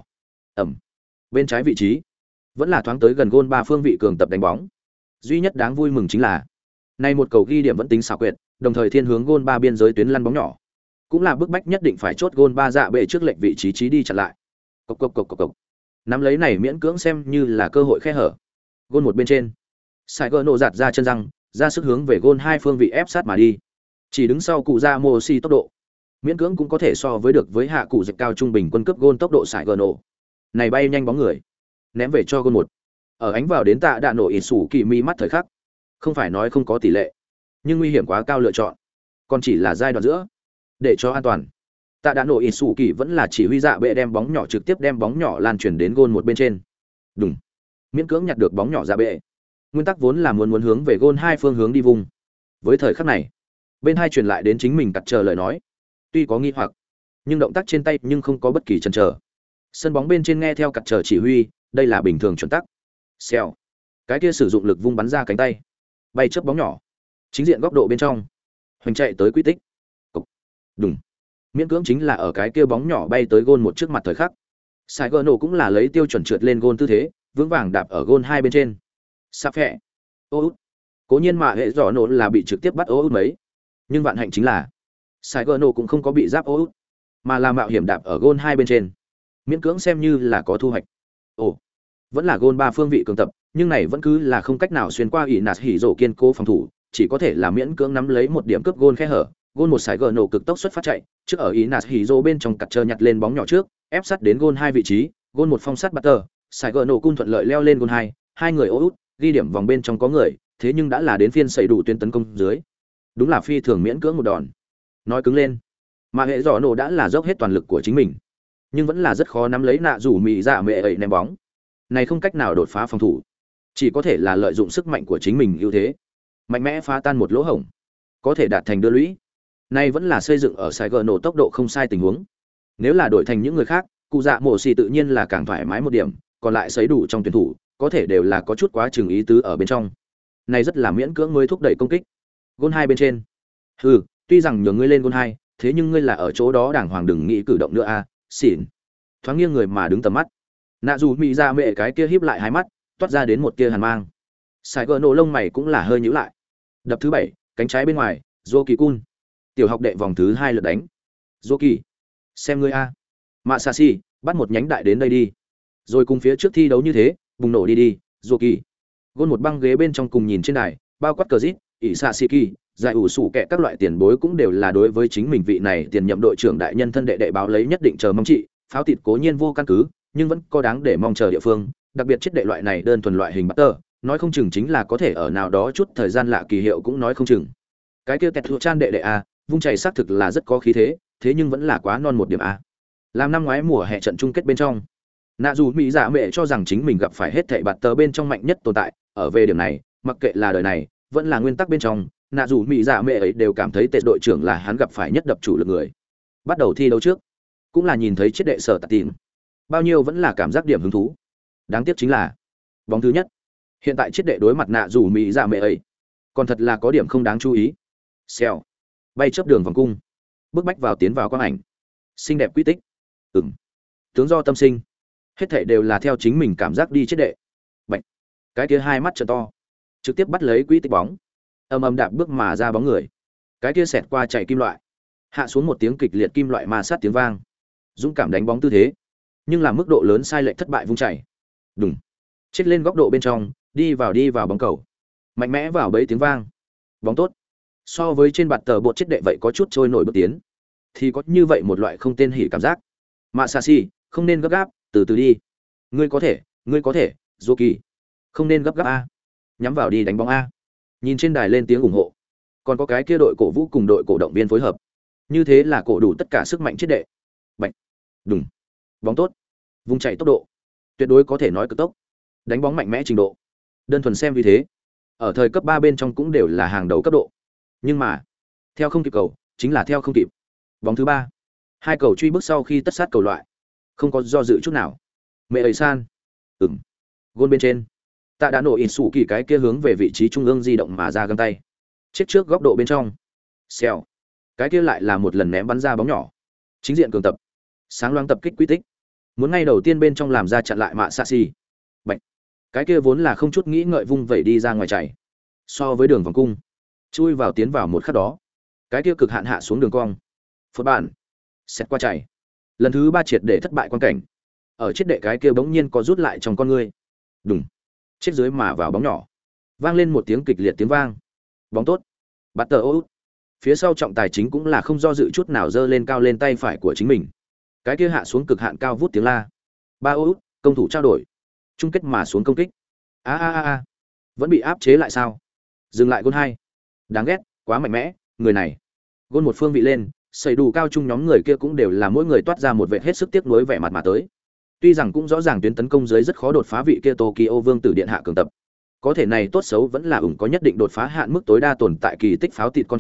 Bên trái vị trí, vẫn là thoáng tới gần gôn ba phương vị cường tập đánh bóng. Duy nhất đáng vui mừng chính là, nay một cầu ghi điểm vẫn tính xảo quyệt, đồng thời thiên hướng gôn ba biên giới tuyến lăn bóng nhỏ. Cũng là bức bách nhất định phải chốt gôn ba dạ bệ trước lệnh vị trí trí đi chặn lại. Cộc. Nắm lấy này miễn cưỡng xem như là cơ hội khe hở. Gôn một bên trên, Saigo nổ giạt ra chân răng, ra sức hướng về gôn hai phương vị ép sát mà đi. Chỉ đứng sau cụ ra Moshi tốc độ, miễn cưỡng cũng có thể so với được với hạ cụ dịch cao trung bình quân cấp gôn tốc độ Saigo nổ. Này bay nhanh bóng người, ném về cho gôn một. Ở ánh vào đến tạ đạn nổ ít sủ kỳ mi mắt thời khắc, không phải nói không có tỷ lệ, nhưng nguy hiểm quá cao lựa chọn, còn chỉ là giai đoạn giữa. Để cho an toàn, tạ đạn nổ ít sủ kỳ vẫn là chỉ huy dạ bệ đem bóng nhỏ trực tiếp đem bóng nhỏ lan truyền đến gôn một bên trên. Đúng, miễn cưỡng nhặt được bóng nhỏ dạ bệ. Nguyên tắc vốn là muốn hướng về gôn hai phương hướng đi vùng. Với thời khắc này, Bên hai truyền lại đến chính mình cặt chờ lời nói. Tuy có nghi hoặc, nhưng động tác trên tay nhưng không có bất kỳ chần chờ. Sân bóng bên trên nghe theo cặt chờ chỉ huy, đây là bình thường chuẩn tắc. Xèo. Cái kia sử dụng lực vung bắn ra cánh tay, bay chớp bóng nhỏ. Chính diện góc độ bên trong, hoành chạy tới quy tích. Cục. Đùng. Miễn cưỡng chính là ở cái kia bóng nhỏ bay tới gôn một trước mặt thời khắc. Sai gỡ nổ cũng là lấy tiêu chuẩn trượt lên gôn tư thế, vững vàng đạp ở gôn hai bên trên. Sạp phẹ. Ô út. Cố nhiên mà hệ rõ nổ là bị trực tiếp bắt ô út mấy. Nhưng vạn hạnh chính là Sai gỡ nổ cũng không có bị giáp ô út, mà là mạo hiểm đạp ở gôn hai bên trên. Miễn cưỡng xem như là có thu hoạch. Ồ, vẫn là gôn ba phương vị cường tập, nhưng này vẫn cứ là không cách nào xuyên qua ỷ nạt hỉ rổ kiên cố phòng thủ, chỉ có thể là miễn cưỡng nắm lấy một điểm cướp gôn khe hở. Gôn một sải gờ nổ cực tốc xuất phát chạy, trước ở ỷ nạt hỉ rổ bên trong cặt chờ nhặt lên bóng nhỏ trước, ép sát đến gôn hai vị trí, gôn một phong sát bắt tờ, sải gờ nổ cung thuận lợi leo lên gôn hai, hai người ô út, ghi điểm vòng bên trong có người, thế nhưng đã là đến phiên xây đủ tuyến tấn công dưới. Đúng là phi thường miễn cưỡng một đòn. Nói cứng lên, mà hệ rõ nổ đã là dốc hết toàn lực của chính mình, nhưng vẫn là rất khó nắm lấy nạ rủ mị dạ mẹ ấy ném bóng. Này không cách nào đột phá phòng thủ, chỉ có thể là lợi dụng sức mạnh của chính mình ưu thế, mạnh mẽ phá tan một lỗ hổng, có thể đạt thành đưa lũy. Này vẫn là xây dựng ở Sài Gòn nổ tốc độ không sai tình huống. Nếu là đổi thành những người khác, cụ dạ mổ xì tự nhiên là càng thoải mái một điểm, còn lại sấy đủ trong tuyển thủ, có thể đều là có chút quá chừng ý tứ ở bên trong. Này rất là miễn cưỡng mới thúc đẩy công kích. Gôn hai bên trên. Hừ, tuy rằng nhường ngươi lên gôn hai, thế nhưng ngươi là ở chỗ đó đàng hoàng đừng nghĩ cử động nữa a, xỉn. Thoáng nghiêng người mà đứng tầm mắt. Nạ dù mị ra mẹ cái kia híp lại hai mắt, toát ra đến một tia hàn mang. Sài gờ nổ lông mày cũng là hơi nhíu lại. Đập thứ 7, cánh trái bên ngoài, Zoki Kun. Tiểu học đệ vòng thứ 2 lượt đánh. Zoki, xem ngươi a. Masashi, bắt một nhánh đại đến đây đi. Rồi cùng phía trước thi đấu như thế, bùng nổ đi đi, Zoki. Gôn một băng ghế bên trong cùng nhìn trên đài, bao quát cờ rít, Isashiki, giải ủ sủ kẹ các loại tiền bối cũng đều là đối với chính mình vị này tiền nhậm đội trưởng đại nhân thân đệ đệ báo lấy nhất định chờ mong trị, pháo thịt cố nhiên vô căn cứ, nhưng vẫn có đáng để mong chờ địa phương, đặc biệt chết đệ loại này đơn thuần loại hình butter, nói không chừng chính là có thể ở nào đó chút thời gian lạ kỳ hiệu cũng nói không chừng. Cái kia kẹt thuộc chan đệ đệ a, vung chảy xác thực là rất có khí thế, thế nhưng vẫn là quá non một điểm a. Làm năm ngoái mùa hè trận chung kết bên trong, nạ dù mỹ dạ mẹ cho rằng chính mình gặp phải hết thảy bạt tờ bên trong mạnh nhất tồn tại, ở về điểm này, mặc kệ là đời này, vẫn là nguyên tắc bên trong, nạ dù mỹ dạ mẹ ấy đều cảm thấy tệ đội trưởng là hắn gặp phải nhất đập chủ lực người. Bắt đầu thi đấu trước, cũng là nhìn thấy chết đệ sở tạt tìm, bao nhiêu vẫn là cảm giác điểm hứng thú. Đáng tiếc chính là bóng thứ nhất, hiện tại chết đệ đối mặt nạ dù mỹ dạ mẹ ấy, còn thật là có điểm không đáng chú ý. Xèo, bay chớp đường vòng cung, bước bách vào tiến vào quang ảnh, xinh đẹp quy tích. Tướng do tâm sinh, hết thảy đều là theo chính mình cảm giác đi chết đệ. Bạch, cái kia hai mắt trợ to, trực tiếp bắt lấy quy tích bóng, ầm ầm đạp bước mà ra bóng người. Cái kia xẹt qua chạy kim loại, hạ xuống một tiếng kịch liệt kim loại ma sát tiếng vang. Dũng cảm đánh bóng tư thế, nhưng làm mức độ lớn sai lệch thất bại vung chảy. Đùng, chết lên góc độ bên trong, đi vào bóng cầu, mạnh mẽ vào bẫy tiếng vang. Bóng tốt. So với trên bạt tờ bột chết đệ vậy có chút trôi nổi bước tiến, thì có như vậy một loại không tên hỉ cảm giác. Masashi, không nên gấp gáp, từ từ đi. Ngươi có thể, Zoki. Không nên gấp gáp a. Nhắm vào đi đánh bóng a. Nhìn trên đài lên tiếng ủng hộ. Còn có cái kia đội cổ vũ cùng đội cổ động viên phối hợp. Như thế là cổ đủ tất cả sức mạnh chết đệ. Bạch. Đùng. Bóng tốt. Vung chạy tốc độ. Tuyệt đối có thể nói cực tốc. Đánh bóng mạnh mẽ trình độ. Đơn thuần xem vì thế. Ở thời cấp 3 bên trong cũng đều là hàng đầu cấp độ. Nhưng mà, theo không kịp cầu, chính là theo không kịp. Bóng thứ 3. Hai cầu truy bước sau khi tất sát cầu loại. Không có do dự chút nào. Mẹ ấy san. Gôn bên trên. Tạ đã nổ in sủ kỳ cái kia hướng về vị trí trung ương di động mà ra găng tay. Chết trước góc độ bên trong. Xèo. Cái kia lại là một lần ném bắn ra bóng nhỏ. Chính diện cường tập. Sáng loáng tập kích quy tích. Muốn ngay đầu tiên bên trong làm ra chặn lại mạ Sashi. Bạch. Cái kia vốn là không chút nghĩ ngợi vung vẩy đi ra ngoài chạy. So với đường vòng cung, chui vào tiến vào một khắc đó. Cái kia cực hạn hạ xuống đường cong. Phốt bạn. Xét qua chạy. Lần thứ 3 triệt để thất bại quan cảnh. Ở chết đệ cái kia bỗng nhiên có rút lại trong con ngươi. Đùng. Chết dưới mà vào bóng nhỏ. Vang lên một tiếng kịch liệt tiếng vang. Bóng tốt. Bắt tờ ô. Phía sau trọng tài chính cũng là không do dự chút nào giơ lên cao lên tay phải của chính mình. Cái kia hạ xuống cực hạn cao vút tiếng la. Ba ô, công thủ trao đổi. Chung kết mà xuống công kích. A. Vẫn bị áp chế lại sao? Dừng lại gôn 2. Đáng ghét, quá mạnh mẽ, người này. Gôn một phương vị lên, xây đủ cao trung nhóm người kia cũng đều là mỗi người toát ra một vẻ hết sức tiếc nuối vẻ mặt mà tới. Tuy rằng cũng rõ ràng tuyến tấn công dưới rất khó đột phá vị kia Tokyo Vương tử điện hạ cường tập. Có thể này tốt xấu vẫn là ủng có nhất định đột phá hạn mức tối đa tồn tại kỳ tích pháo thịt con trai,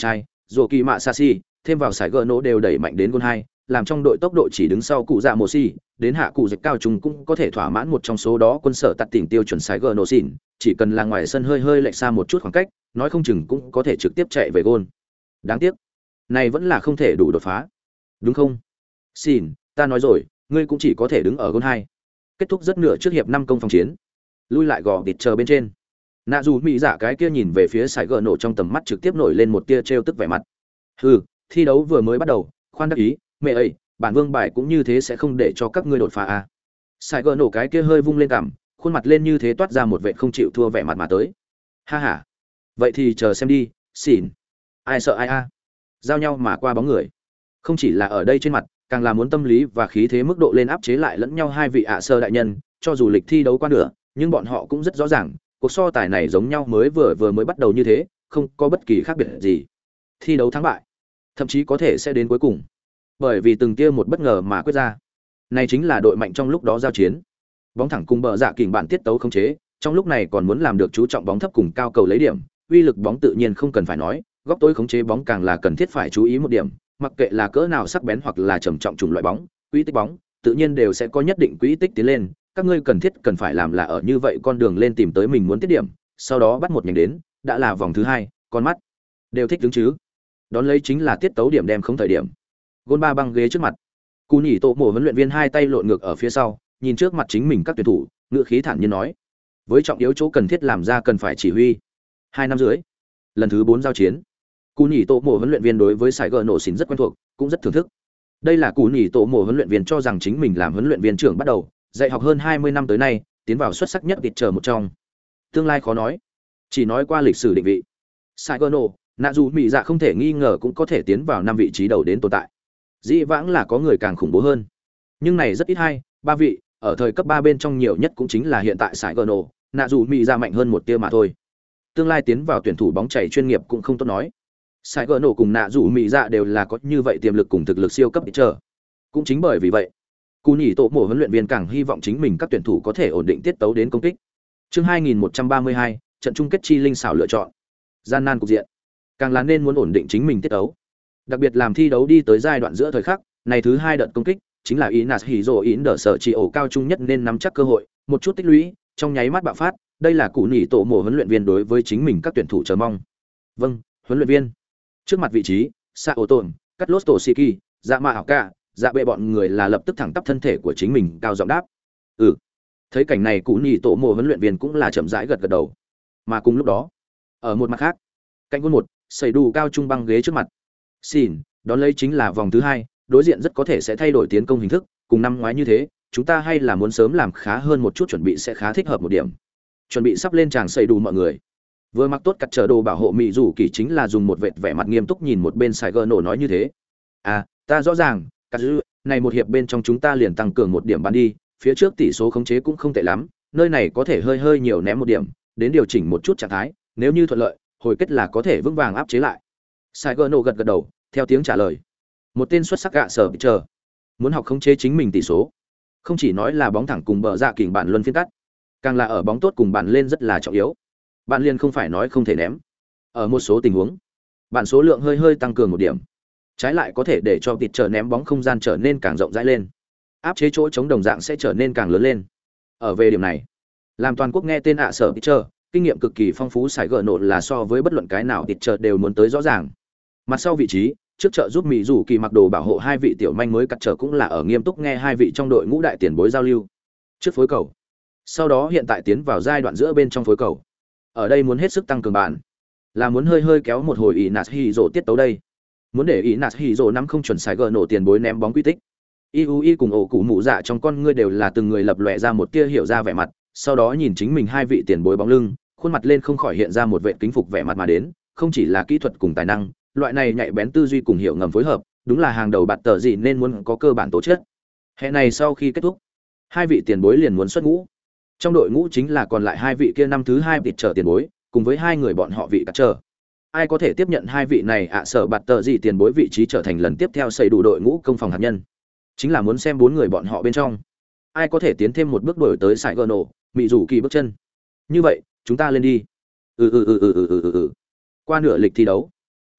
rổ kỳ mạ sashi thêm vào sải gờ nổ đều đẩy mạnh đến gôn 2, làm trong đội tốc độ chỉ đứng sau cụ dạ mồ xì đến hạ cụ dịch cao trùng cũng có thể thỏa mãn một trong số đó quân sở tạt tỉnh tiêu chuẩn sải gờ nổ xỉn, chỉ cần là ngoài sân hơi hơi lệch xa một chút khoảng cách, nói không chừng cũng có thể trực tiếp chạy về gôn. Đáng tiếc, này vẫn là không thể đủ đột phá. Đúng không? Xỉn, ta nói rồi, ngươi cũng chỉ có thể đứng ở gôn 2. Kết thúc rất nửa trước hiệp 5 công phòng chiến. Lui lại gò địt chờ bên trên. Nạ dù mỹ dạ cái kia nhìn về phía sải gờ nổ trong tầm mắt trực tiếp nổi lên một tia trêu tức vẻ mặt. Hừ, thi đấu vừa mới bắt đầu, khoan đắc ý, mẹ ơi, bản vương bài cũng như thế sẽ không để cho các ngươi đột phá à. Sải gờ nổ cái kia hơi vung lên cằm, khuôn mặt lên như thế toát ra một vẻ không chịu thua vẻ mặt mà tới. Ha ha. Vậy thì chờ xem đi, xỉn. Ai sợ ai a. Giao nhau mà qua bóng người. Không chỉ là ở đây trên mặt, càng là muốn tâm lý và khí thế mức độ lên áp chế lại lẫn nhau hai vị ạ sơ đại nhân, cho dù lịch thi đấu qua nửa, nhưng bọn họ cũng rất rõ ràng, cuộc so tài này giống nhau vừa mới bắt đầu như thế, không có bất kỳ khác biệt gì. Thi đấu thắng bại, thậm chí có thể sẽ đến cuối cùng. Bởi vì từng tia một bất ngờ mà quyết ra. Này chính là đội mạnh trong lúc đó giao chiến. Bóng thẳng cùng bờ dạ kình bản tiết tấu khống chế, trong lúc này còn muốn làm được chú trọng bóng thấp cùng cao cầu lấy điểm, uy lực bóng tự nhiên không cần phải nói, góc tối khống chế bóng càng là cần thiết phải chú ý một điểm, mặc kệ là cỡ nào sắc bén hoặc là trầm trọng chủng loại bóng, quỹ tích bóng, tự nhiên đều sẽ có nhất định quỹ tích tiến lên, các ngươi cần phải làm là ở như vậy con đường lên tìm tới mình muốn tiết điểm, sau đó bắt một nhánh đến, đã là vòng thứ 2, con mắt đều thích đứng chứ. Đón lấy chính là tiết tấu điểm đem không thời điểm. Gôn ba băng ghế trước mặt. Cú nhỉ tổ mổ huấn luyện viên hai tay lộn ngược ở phía sau, nhìn trước mặt chính mình các tuyển thủ, ngựa khí thản nhiên nói: "Với trọng yếu chỗ cần thiết làm ra cần phải chỉ huy." 2 năm dưới, lần thứ 4 giao chiến. Cú nhỉ tổ mổ huấn luyện viên đối với sải gờ nổ xỉn rất quen thuộc, cũng rất thưởng thức. Đây là cú nhỉ tổ mổ huấn luyện viên cho rằng chính mình làm huấn luyện viên trưởng bắt đầu, dạy học hơn 20 năm tới nay, tiến vào xuất sắc nhất vịt chờ một trong. Tương lai khó nói, chỉ nói qua lịch sử định vị. Sải gờ nổ, nạ dù mỹ dạ không thể nghi ngờ cũng có thể tiến vào 5 vị trí đầu đến tồn tại. Dĩ vãng là có người càng khủng bố hơn, nhưng này rất ít hay, 3 vị, ở thời cấp 3 bên trong nhiều nhất cũng chính là hiện tại sải gờ nổ, nạ dù mỹ dạ mạnh hơn một tia mà thôi. Tương lai tiến vào tuyển thủ bóng chảy chuyên nghiệp cũng không tốt nói. Sải gờ nổ cùng nạ dù mỹ dạ đều là có như vậy tiềm lực cùng thực lực siêu cấp ít chờ. Cũng chính bởi vì vậy, cú nhỉ tổ mổ huấn luyện viên càng hy vọng chính mình các tuyển thủ có thể ổn định tiết tấu đến công kích. Chương 2132, trận chung kết chi linh xảo lựa chọn. Gian nan cục diện, càng là nên muốn ổn định chính mình tiết tấu. Đặc biệt làm thi đấu đi tới giai đoạn giữa thời khắc, này thứ 2 đợt công kích, chính là Inas Hizo Inder sở chỉ ổ cao trung nhất nên nắm chắc cơ hội, một chút tích lũy, trong nháy mắt bạo phát, đây là cú nhỉ tổ mổ huấn luyện viên đối với chính mình các tuyển thủ chờ mong. Vâng, huấn luyện viên. Trước mặt vị trí, Sao Tồn, Carlos Toshiki, Dạ Mạ Cả, Dạ Bệ bọn người là lập tức thẳng tắp thân thể của chính mình cao giọng đáp. Ừ. Thấy cảnh này cú nhỉ tổ mổ huấn luyện viên cũng là chậm rãi gật gật đầu. Mà cùng lúc đó, ở một mặt khác, cạnh gôn 1, sẩy đủ cao trung băng ghế trước mặt. Xin, đón lấy chính là vòng thứ 2, đối diện rất có thể sẽ thay đổi tiến công hình thức, cùng năm ngoái như thế, chúng ta hay là muốn sớm làm khá hơn một chút chuẩn bị sẽ khá thích hợp một điểm. Chuẩn bị sắp lên tràng sẩy đủ mọi người. Vừa mặc tốt cặt trở đồ bảo hộ mị rủ kỳ chính là dùng một vệt vẻ mặt nghiêm túc nhìn một bên Sài Gơ nổ nói như thế. À, ta rõ ràng, cặt dư, này một hiệp bên trong chúng ta liền tăng cường một điểm bắn đi, phía trước tỷ số khống chế cũng không tệ lắm, nơi này có thể hơi nhiều ném một điểm, đến điều chỉnh một chút trạng thái, nếu như thuận lợi, hồi kết là có thể vững vàng áp chế lại. Sài Gơ nổ gật gật đầu, theo tiếng trả lời. Một tên xuất sắc gạ sở bị chờ, muốn học khống chế chính mình tỷ số, không chỉ nói là bóng thẳng cùng bờ dạ kình bản luân phiên cắt, càng là ở bóng tốt cùng bản lên rất là trọng yếu. Bạn liền không phải nói không thể ném. Ở một số tình huống, bạn số lượng hơi tăng cường một điểm, trái lại có thể để cho vịt chờ ném bóng không gian trở nên càng rộng rãi lên, áp chế chỗ chống đồng dạng sẽ trở nên càng lớn lên. Ở về điểm này, làm toàn quốc nghe tên sở vịt chờ, kinh nghiệm cực kỳ phong phú Sài Gờ nổ là so với bất luận cái nào vịt chờ đều muốn tới rõ ràng. Mặt sau vị trí, trước trợ giúp mỹ rủ kỳ mặc đồ bảo hộ hai vị tiểu manh mới cắt trở cũng là ở nghiêm túc nghe hai vị trong đội ngũ đại tiền bối giao lưu. Trước phối cầu, sau đó hiện tại tiến vào giai đoạn giữa bên trong phối cầu. Ở đây muốn hết sức tăng cường bạn, là muốn hơi kéo một hồi Inas Hizo tiết tấu đây. Muốn để Inas Hizo nắm không chuẩn Sài Gờ nổ tiền bối ném bóng quy tích. Iui cùng ổ cụ mụ dạ trong con ngươi đều là từng người lập lòe ra một tia hiểu ra vẻ mặt, sau đó nhìn chính mình hai vị tiền bối bóng lưng, khuôn mặt lên không khỏi hiện ra một vẻ kính phục vẻ mặt mà đến, không chỉ là kỹ thuật cùng tài năng, loại này nhạy bén tư duy cùng hiểu ngầm phối hợp, đúng là hàng đầu bạt tờ gì nên muốn có cơ bản tố chất. Hè này sau khi kết thúc, hai vị tiền bối liền muốn xuất ngũ. Trong đội ngũ chính là còn lại hai vị kia năm thứ 2 vịt trở tiền bối, cùng với hai người bọn họ vị cắt trở. Ai có thể tiếp nhận hai vị này sở bạt tờ gì tiền bối vị trí trở thành lần tiếp theo xây đủ đội ngũ công phòng hạt nhân. Chính là muốn xem 4 người bọn họ bên trong, ai có thể tiến thêm một bước đổi tới Sài Gờ nổ, mị rủ kỳ bước chân. Như vậy, chúng ta lên đi. Qua nửa lịch thi đấu,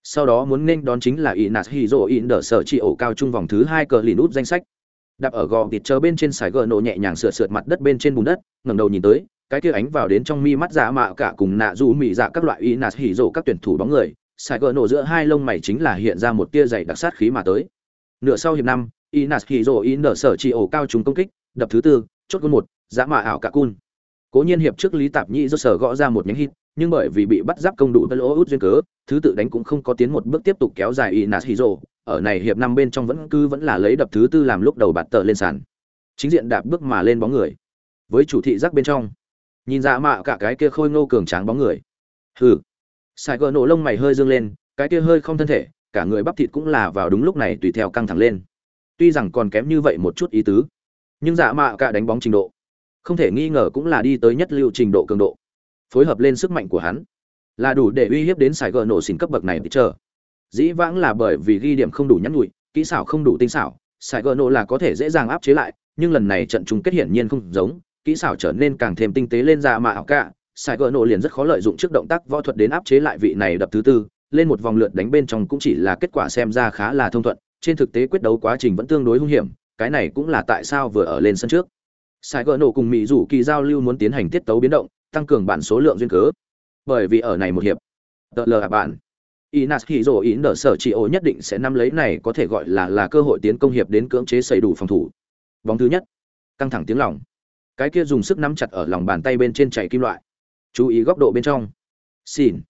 Sau đó muốn nên đón chính là Inas Hiro in đỡ sở trị ổ cao trung vòng thứ 2 cờ lìn út danh sách. Đạp ở gò thịt chờ bên trên sải gờ nổ nhẹ nhàng sượt mặt đất bên trên bùn đất, ngẩng đầu nhìn tới, cái kia ánh vào đến trong mi mắt dạ mạ cả cùng nạ dù mị dạ các loại Inas Hiro các tuyển thủ bóng người, sải gờ nổ giữa hai lông mày chính là hiện ra một tia dày đặc sát khí mà tới. Nửa sau hiệp 5, Inas Hiro in đỡ sở trị ổ cao trung công kích, đập thứ 4, chốt gol 1, dạ mạ ảo cả cun. Cố nhiên hiệp trước Lý Tạp Nhĩ do sở gõ ra một nhánh hit, nhưng bởi vì bị bắt giáp công đủ lỗ út duyên cớ, thứ tự đánh cũng không có tiến một bước tiếp tục kéo dài Inas Hiro, ở này hiệp 5 bên trong vẫn là lấy đập thứ 4 làm lúc đầu bạt tờ lên sàn. Chính diện đạp bước mà lên bóng người. Với chủ thị giác bên trong, nhìn ra mạ cả cái kia khôi ngô cường tráng bóng người. Hừ. Sai gỡ nổ lông mày hơi dương lên, cái kia hơi không thân thể, cả người bắp thịt cũng là vào đúng lúc này tùy theo căng thẳng lên. Tuy rằng còn kém như vậy một chút ý tứ, nhưng dạ mạ cả đánh bóng trình độ, không thể nghi ngờ cũng là đi tới nhất lưu trình độ cường độ. Phối hợp lên sức mạnh của hắn, là đủ để uy hiếp đến Sài Gòn nổ xỉn cấp bậc này. Chờ dĩ vãng là bởi vì ghi điểm không đủ nhắn nhủi, kỹ xảo không đủ tinh xảo, Sài Gòn nổ là có thể dễ dàng áp chế lại, nhưng lần này trận chung kết hiển nhiên không giống, kỹ xảo trở nên càng thêm tinh tế lên ra mà ảo cả, Sài Gòn nổ liền rất khó lợi dụng trước động tác võ thuật đến áp chế lại vị này đập thứ 4, lên một vòng lượt đánh bên trong cũng chỉ là kết quả xem ra khá là thông thuận, trên thực tế quyết đấu quá trình vẫn tương đối hung hiểm, cái này cũng là tại sao vừa ở lên sân trước, Sài Gòn nổ cùng Mỹ rủ kỳ giao lưu muốn tiến hành tiết tấu biến động, tăng cường bản số lượng duyên cớ. Bởi vì ở này một hiệp, tờ bạn Inas Hiro in đỡ sở chỉ ổ nhất định sẽ nắm lấy này có thể gọi là cơ hội tiến công hiệp đến cưỡng chế xây đủ phòng thủ. Bóng thứ nhất, căng thẳng tiếng lòng. Cái kia dùng sức nắm chặt ở lòng bàn tay bên trên chạy kim loại. Chú ý góc độ bên trong. Xin.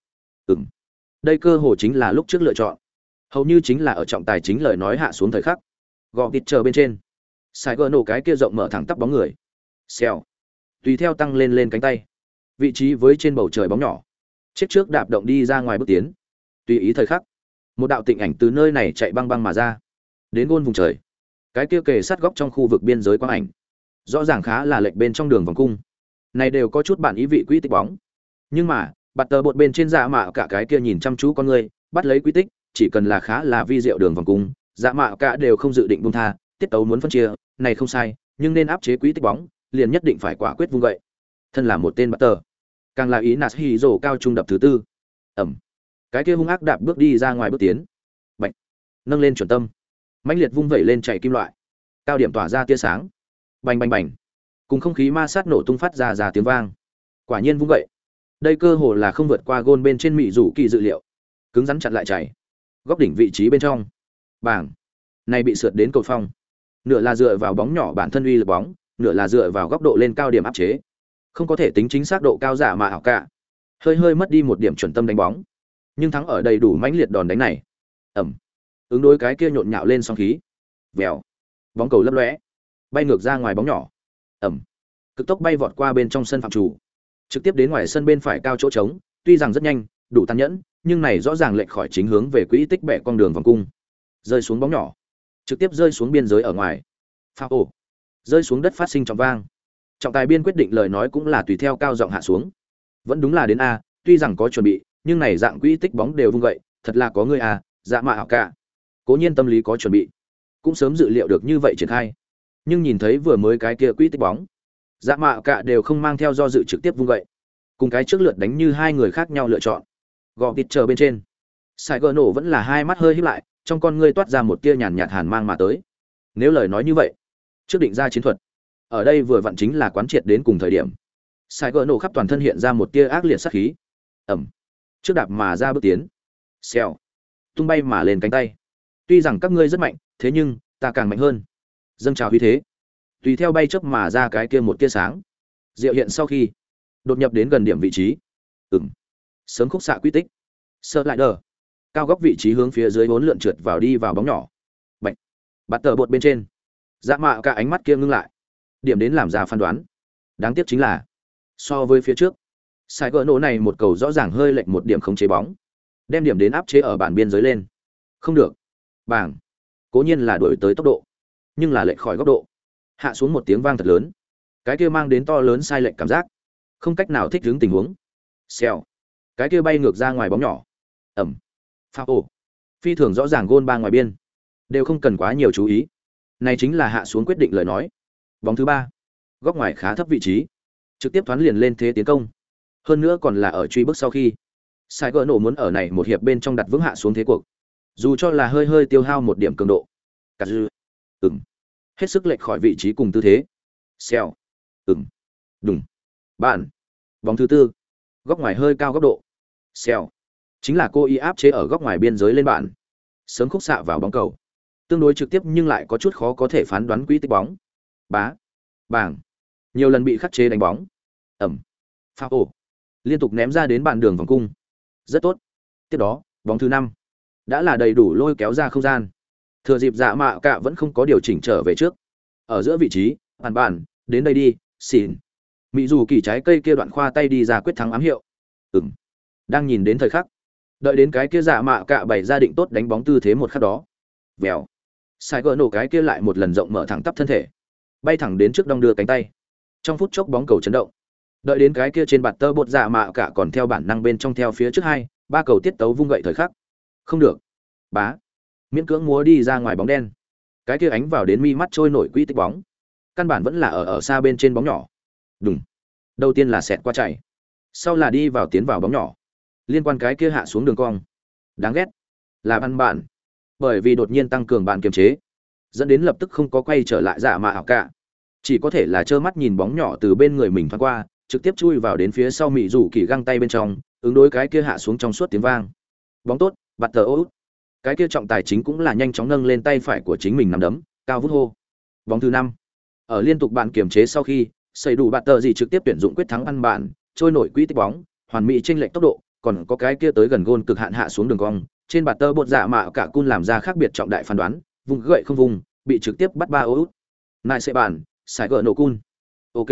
Đây cơ hội chính là lúc trước lựa chọn. Hầu như chính là ở trọng tài chính lời nói hạ xuống thời khắc. Gò vịt chờ bên trên. Sai gỡ nổ cái kia rộng mở thẳng tắp bóng người. Xèo. Tùy theo tăng lên cánh tay. Vị trí với trên bầu trời bóng nhỏ. Chết trước đạp động đi ra ngoài bước tiến. Tùy ý thời khắc, một đạo tịnh ảnh từ nơi này chạy băng băng mà ra, đến gôn vùng trời. Cái kia kề sát góc trong khu vực biên giới quang ảnh, rõ ràng khá là lệch bên trong đường vòng cung. Này đều có chút bản ý vị quỹ tích bóng. Nhưng mà, bạt tờ bột bên trên dạ mạ cả cái kia nhìn chăm chú con người, bắt lấy quỹ tích, chỉ cần là khá là vi diệu đường vòng cung, dạ mạ cả đều không dự định buông tha, tiết tấu muốn phân chia, này không sai, nhưng nên áp chế quỹ tích bóng, liền nhất định phải quả quyết vung vậy. Thân là một tên bạt tờ, càng là ý nạt Hiro cao trung đập thứ 4. Ẩm. Cái kia hung ác đạp bước đi ra ngoài bước tiến. Bạch. Nâng lên chuẩn tâm. Mãnh liệt vung vẩy lên chạy kim loại. Cao điểm tỏa ra tia sáng. Bành bành bành. Cùng không khí ma sát nổ tung phát ra tiếng vang. Quả nhiên vung vậy. Đây cơ hồ là không vượt qua gôn bên trên Mỹ rủ kỳ dự liệu. Cứng rắn chặn lại chạy. Góc đỉnh vị trí bên trong. Bảng. Này bị sượt đến cầu phong. Nửa là dựa vào bóng nhỏ bản thân uy lực bóng, nửa là dựa vào góc độ lên cao điểm áp chế. Không có thể tính chính xác độ cao giả mà ảo cả. Hơi mất đi một điểm chuẩn tâm đánh bóng, nhưng thắng ở đầy đủ mãnh liệt đòn đánh này. Ẩm. Ứng đối cái kia nhộn nhạo lên sóng khí. Vèo. Bóng cầu lấp lóe, bay ngược ra ngoài bóng nhỏ. Ẩm. Cực tốc bay vọt qua bên trong sân phạm chủ, trực tiếp đến ngoài sân bên phải cao chỗ trống, tuy rằng rất nhanh, đủ tàn nhẫn, nhưng này rõ ràng lệch khỏi chính hướng về quỹ tích bẻ con đường vòng cung. Rơi xuống bóng nhỏ, trực tiếp rơi xuống biên giới ở ngoài. Foul. Rơi xuống đất phát sinh trọng vang. Trọng tài biên quyết định lời nói cũng là tùy theo cao giọng hạ xuống. Vẫn đúng là đến a, tuy rằng có chuẩn bị, nhưng này dạng quỹ tích bóng đều vung vậy, thật là có người a, dạ mạ ảo cả. Cố nhiên tâm lý có chuẩn bị, cũng sớm dự liệu được như vậy triển khai. Nhưng nhìn thấy vừa mới cái kia quỹ tích bóng, dạ mạ ảo cả đều không mang theo do dự trực tiếp vung vậy. Cùng cái trước lượt đánh như hai người khác nhau lựa chọn. Gò vịt chờ bên trên. Sai gỡ nổ vẫn là hai mắt hơi híp lại, trong con ngươi toát ra một tia nhàn nhạt hàn mang mà tới. Nếu lời nói như vậy, trước định ra chiến thuật, ở đây vừa vặn chính là quán triệt đến cùng thời điểm. Sai gỡ nổ khắp toàn thân hiện ra một tia ác liệt sát khí. Ẩm. Trước đạp mà ra bước tiến. Xèo. Tung bay mà lên cánh tay. Tuy rằng các ngươi rất mạnh, thế nhưng ta càng mạnh hơn. Dâng trào huy thế. Tùy theo bay chớp mà ra cái kia một tia sáng. Diệu hiện sau khi đột nhập đến gần điểm vị trí. Sớm khúc xạ quy tích. Sơ lại đờ. Cao góc vị trí hướng phía dưới bốn lượn trượt vào đi vào bóng nhỏ. Bạch. Bắt tờ bột bên trên. Dạ mạ cả ánh mắt kia ngưng lại. Điểm đến làm ra phán đoán. Đáng tiếc chính là so với phía trước, sai gỡ nổ này một cầu rõ ràng hơi lệch một điểm khống chế bóng, đem điểm đến áp chế ở bản biên giới lên. Không được. Bảng. Cố nhiên là đổi tới tốc độ, nhưng là lệch khỏi góc độ. Hạ xuống một tiếng vang thật lớn. Cái kia mang đến to lớn sai lệch cảm giác, không cách nào thích ứng tình huống. Xèo. Cái kia bay ngược ra ngoài bóng nhỏ. Ẩm. Foul. Phi thường rõ ràng gôn ba ngoài biên, đều không cần quá nhiều chú ý. Này chính là hạ xuống quyết định lời nói. Bóng thứ 3. Góc ngoài khá thấp vị trí, trực tiếp thoán liền lên thế tiến công. Hơn nữa còn là ở truy bước sau khi Sai gỡ nổ muốn ở này một hiệp bên trong đặt vững hạ xuống thế cuộc. Dù cho là hơi hơi tiêu hao một điểm cường độ. Cà dư. Hết sức lệch khỏi vị trí cùng tư thế. Xèo. Đùng. Bạn. Bóng thứ tư. Góc ngoài hơi cao góc độ. Xèo. Chính là cô ý áp chế ở góc ngoài biên giới lên bạn. Sớm khúc xạ vào bóng cầu. Tương đối trực tiếp nhưng lại có chút khó có thể phán đoán quỹ tích bóng. Bá. Bảng. Nhiều lần bị khắc chế đánh bóng. Ẩm. Phá ổ. Liên tục ném ra đến bàn đường vòng cung. Rất tốt. Tiếp đó, bóng thứ 5. Đã là đầy đủ lôi kéo ra không gian. Thừa dịp dạ mạ cạ vẫn không có điều chỉnh trở về trước. Ở giữa vị trí, bàn, đến đây đi, xỉn. Mỹ dù kỳ trái cây kia đoạn khoa tay đi ra quyết thắng ám hiệu. Đang nhìn đến thời khắc. Đợi đến cái kia dạ mạ cạ bày ra định tốt đánh bóng tư thế một khắc đó. Vèo. Sai gỡ nổ cái kia lại một lần rộng mở thẳng tắp thân thể. Bay thẳng đến trước đong đưa cánh tay. Trong phút chốc bóng cầu chấn động. Đợi đến cái kia trên bạt tơ bột dạ mạ cạ còn theo bản năng bên trong theo phía trước 2-3 cầu tiết tấu vung gậy thời khắc. Không được. Bá. Miễn cưỡng múa đi ra ngoài bóng đen. Cái kia ánh vào đến mi mắt trôi nổi quỹ tích bóng. Căn bản vẫn là ở xa bên trên bóng nhỏ. Đùng. Đầu tiên là xẹt qua chạy. Sau là đi vào tiến vào bóng nhỏ. Liên quan cái kia hạ xuống đường cong. Đáng ghét. Là bắn bạn. Bởi vì đột nhiên tăng cường bạn kiềm chế, dẫn đến lập tức không có quay trở lại dạ mạ ảo cả. Chỉ có thể là trơ mắt nhìn bóng nhỏ từ bên người mình thoáng qua, trực tiếp chui vào đến phía sau Mị Dụ Kỳ găng tay bên trong, ứng đối cái kia hạ xuống trong suốt tiếng vang. Bóng tốt, bạt tờ út. Cái kia trọng tài chính cũng là nhanh chóng nâng lên tay phải của chính mình nắm đấm, cao vút hô. Bóng thứ 5. Ở liên tục bạn kiềm chế sau khi, xây đủ bạt tờ gì trực tiếp tuyển dụng quyết thắng ăn bạn, trôi nổi quỹ tích bóng, hoàn mỹ chênh lệch tốc độ, còn có cái kia tới gần gôn cực hạn hạ xuống đường cong, trên bạt tơ bột dạ mạ cả cun làm ra khác biệt trọng đại phán đoán, vùng gậy không vùng, bị trực tiếp bắt 3 ô út. Nại sẽ bàn, sải gỡ nổ cun. Ok.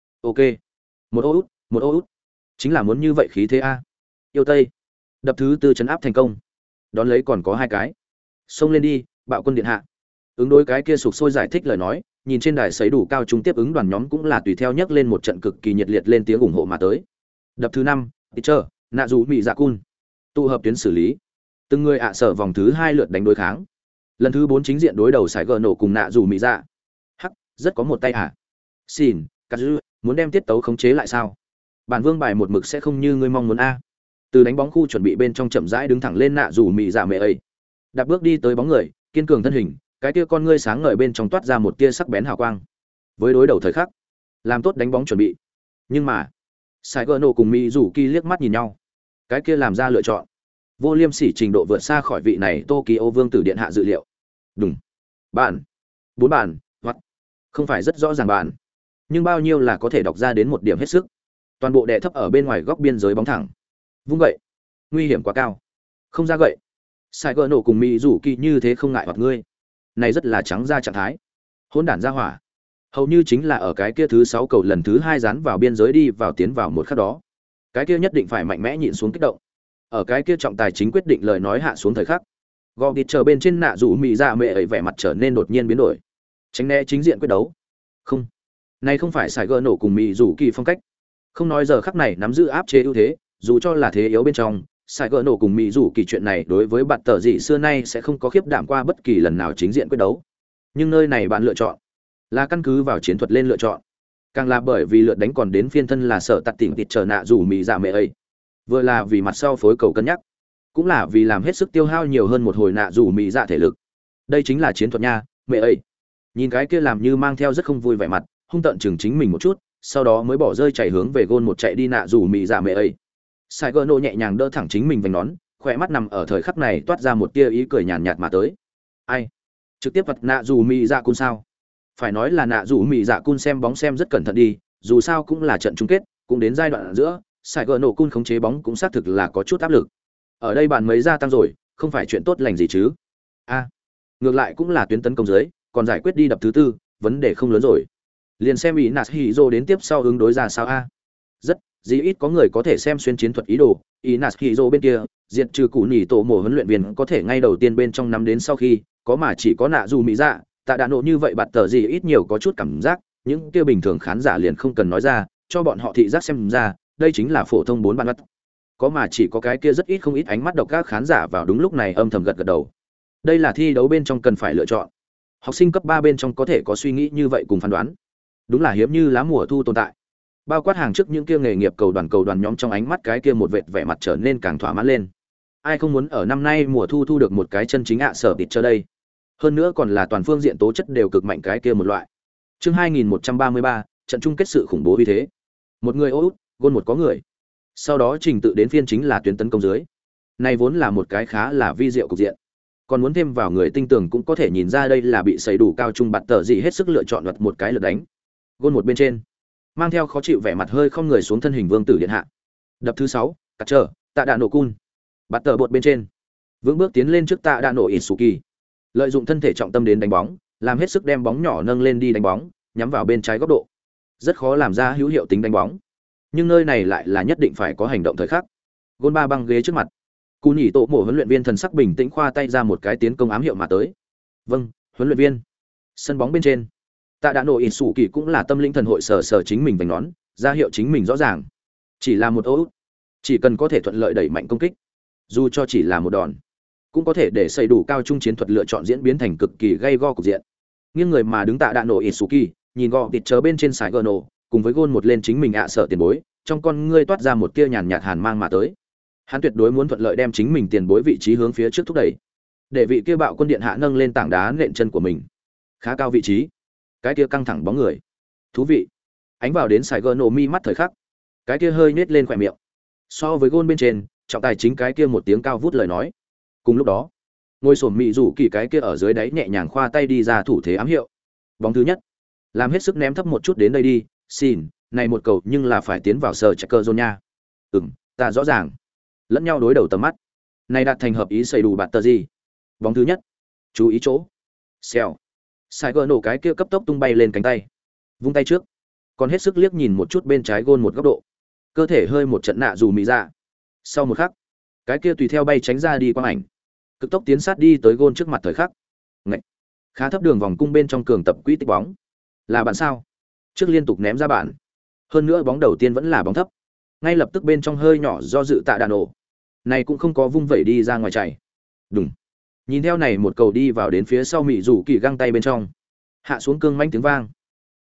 Một ô út. Chính là muốn như vậy khí thế a. Yêu Tây. Đập thứ 4 trấn áp thành công. Đón lấy còn có 2 cái. Xông lên đi, bạo quân điện hạ. Ứng đối cái kia sục sôi giải thích lời nói, nhìn trên đài sấy đủ cao trung tiếp ứng đoàn nhóm cũng là tùy theo nhấc lên một trận cực kỳ nhiệt liệt lên tiếng ủng hộ mà tới. Đập thứ 5, Teacher, nạ dù mị dạ cun. Tụ hợp tuyến xử lý. Từng người sở vòng thứ 2 lượt đánh đối kháng. Lần thứ 4 chính diện đối đầu sải gờ nổ cùng nạ dù mị dạ. Hắc, rất có một tay hả? Xin, cắt dư, muốn đem tiết tấu khống chế lại sao? Bản vương bài một mực sẽ không như ngươi mong muốn a. Từ đánh bóng khu chuẩn bị bên trong chậm rãi đứng thẳng lên nạ dù mị dạ mẹ ấy. Đạp bước đi tới bóng người, kiên cường thân hình, cái tia con ngươi sáng ngời bên trong toát ra một tia sắc bén hào quang. Với đối đầu thời khắc, làm tốt đánh bóng chuẩn bị. Nhưng mà, sải gờ nổ cùng mị dù kỳ liếc mắt nhìn nhau. Cái kia làm ra lựa chọn vô liêm sỉ trình độ vượt xa khỏi vị này Tokyo vương tử điện hạ dự liệu. Đúng. Bạn. 4 bàn, hoặc không phải rất rõ ràng bàn, nhưng bao nhiêu là có thể đọc ra đến một điểm hết sức. Toàn bộ đè thấp ở bên ngoài góc biên giới bóng thẳng. Vung gậy. Nguy hiểm quá cao. Không ra gậy. Sai gỡ nổ cùng Mỹ rủ kỳ như thế không ngại hoặc ngươi. Này rất là trắng ra trạng thái. Hỗn đản ra hỏa. Hầu như chính là ở cái kia thứ 6 cầu lần thứ 2 dán vào biên giới đi vào tiến vào một khắc đó. Cái kia nhất định phải mạnh mẽ nhịn xuống kích động. Ở cái kia trọng tài chính quyết định lời nói hạ xuống thời khắc, gò địt chờ bên trên nạ rủ mị dạ mẹ ấy vẻ mặt trở nên đột nhiên biến đổi, tránh né chính diện quyết đấu. Không, này không phải xài gỡ nổ cùng mị rủ kỳ phong cách. Không nói giờ khắc này nắm giữ áp chế ưu thế, dù cho là thế yếu bên trong, xài gỡ nổ cùng mị rủ kỳ chuyện này đối với bạn tờ gì xưa nay sẽ không có khiếp đảm qua bất kỳ lần nào chính diện quyết đấu. Nhưng nơi này bạn lựa chọn là căn cứ vào chiến thuật lên lựa chọn, càng là bởi vì lượt đánh còn đến phiên thân là sợ tạt tỉnh thịt chờ nạ rủ mị dạ mẹ ấy. Vừa là vì mặt sau phối cầu cân nhắc, cũng là vì làm hết sức tiêu hao nhiều hơn một hồi nạ rủ mị dạ thể lực. Đây chính là chiến thuật nha, mẹ ấy. Nhìn cái kia làm như mang theo rất không vui vẻ mặt, hung tợn chừng chính mình một chút, sau đó mới bỏ rơi chạy hướng về gôn một chạy đi nạ rủ mị dạ mẹ ấy. Sai gỡ nổ nhẹ nhàng đỡ thẳng chính mình vành nón, khỏe mắt nằm ở thời khắc này toát ra một tia ý cười nhàn nhạt mà tới. Ai? Trực tiếp vật nạ rủ mị dạ cun sao? Phải nói là nạ rủ mị dạ cun xem bóng xem rất cẩn thận đi, dù sao cũng là trận chung kết, cũng đến giai đoạn ở giữa. Sai gỡ nổ cun khống chế bóng cũng xác thực là có chút áp lực. Ở đây bạn mấy gia tăng rồi, không phải chuyện tốt lành gì chứ? Ngược lại cũng là tuyến tấn công dưới, còn giải quyết đi đập thứ 4, vấn đề không lớn rồi. Liền xem ý nạt hiro đến tiếp sau ứng đối ra sao rất gì ít có người có thể xem xuyên chiến thuật ý đồ. Ý nạt hiro bên kia, diệt trừ cụ nhỉ tổ mổ huấn luyện viên có thể ngay đầu tiên bên trong nắm đến sau khi, có mà chỉ có nạ dù mỹ dạ, tạ đạn nộ như vậy bạt tờ gì ít nhiều có chút cảm giác, những kia bình thường khán giả liền không cần nói ra, cho bọn họ thị giác xem ra, đây chính là phổ thông 4 bàn mắt. Có mà chỉ có cái kia rất ít không ít ánh mắt độc các khán giả vào đúng lúc này âm thầm gật gật đầu. Đây là thi đấu bên trong cần phải lựa chọn. Học sinh cấp 3 bên trong có thể có suy nghĩ như vậy cùng phán đoán. Đúng là hiếm như lá mùa thu tồn tại. Bao quát hàng trước những kia nghề nghiệp cầu đoàn nhóm trong ánh mắt cái kia một vệt vẻ mặt trở nên càng thỏa mãn lên. Ai không muốn ở năm nay mùa thu được một cái chân chính sở tịt cho đây. Hơn nữa còn là toàn phương diện tố chất đều cực mạnh cái kia một loại. Chương 2133, trận chung kết sự khủng bố vì thế. Một người ô út, gôn một có người. Sau đó trình tự đến phiên chính là tuyến tấn công dưới. Này vốn là một cái khá là vi diệu cục diện. Còn muốn thêm vào người tinh tường cũng có thể nhìn ra đây là bị xây đủ cao trung bạt tờ gì hết sức lựa chọn đoạt một cái lượt đánh. Gôn một bên trên, mang theo khó chịu vẻ mặt hơi không người xuống thân hình vương tử điện hạ. Đập thứ 6, cắt trở, tạ đạn nổ cun. Bạt tờ bột bên trên, vững bước tiến lên trước tạ đạn nổ Isuki. Lợi dụng thân thể trọng tâm đến đánh bóng, làm hết sức đem bóng nhỏ nâng lên đi đánh bóng, nhắm vào bên trái góc độ. Rất khó làm ra hữu hiệu tính đánh bóng. Nhưng nơi này lại là nhất định phải có hành động thời khắc. Gôn ba băng ghế trước mặt. Cú nhỉ tổ mổ huấn luyện viên thần sắc bình tĩnh khoa tay ra một cái tiến công ám hiệu mà tới. Vâng, huấn luyện viên. Sân bóng bên trên, tạ đã nổ Isuki cũng là tâm linh thần hội sở chính mình vành nón, ra hiệu chính mình rõ ràng. Chỉ là một ô, chỉ cần có thể thuận lợi đẩy mạnh công kích, dù cho chỉ là một đòn, cũng có thể để xây đủ cao trung chiến thuật lựa chọn diễn biến thành cực kỳ gây go cục diện. Nghiêng người mà đứng tạ đạn nổ Isuki, nhìn gọ tịt chờ bên trên sải gờ nổ, cùng với gôn một lên chính mình sợ tiền bối, trong con ngươi toát ra một tia nhàn nhạt hàn mang mà tới. Hắn tuyệt đối muốn thuận lợi đem chính mình tiền bối vị trí hướng phía trước thúc đẩy, để vị kia bạo quân điện hạ nâng lên tảng đá nện chân của mình. Khá cao vị trí, cái kia căng thẳng bóng người, thú vị. Ánh vào đến sải gờ nổ mi mắt thời khắc, cái kia hơi nết lên khỏe miệng. So với gôn bên trên, trọng tài chính cái kia một tiếng cao vút lời nói. Cùng lúc đó, ngôi sổm mị rủ kỳ cái kia ở dưới đáy nhẹ nhàng khoa tay đi ra thủ thế ám hiệu. Bóng thứ nhất, làm hết sức ném thấp một chút đến đây đi, xin, này một cầu nhưng là phải tiến vào sờ check cơ zone nha. Ta rõ ràng. Lẫn nhau đối đầu tầm mắt. Này đạt thành hợp ý xây đủ bạt tờ gì. Bóng thứ nhất, chú ý chỗ. Xèo. Sai gỡ nổ cái kia cấp tốc tung bay lên cánh tay. Vung tay trước, còn hết sức liếc nhìn một chút bên trái gôn một góc độ. Cơ thể hơi một trận nạ dù mị ra. Sau một khắc, cái kia tùy theo bay tránh ra đi quang ảnh, cực tốc tiến sát đi tới gôn trước mặt thời khắc. Ngậy. Khá thấp đường vòng cung bên trong cường tập quỹ tích bóng. Là bạn sao? Trước liên tục ném ra bạn. Hơn nữa bóng đầu tiên vẫn là bóng thấp. Ngay lập tức bên trong hơi nhỏ do dự tạ đạn nổ. Này cũng không có vung vẩy đi ra ngoài chạy. Đúng. Nhìn theo này một cầu đi vào đến phía sau mị rủ kỳ găng tay bên trong. Hạ xuống cương manh tiếng vang.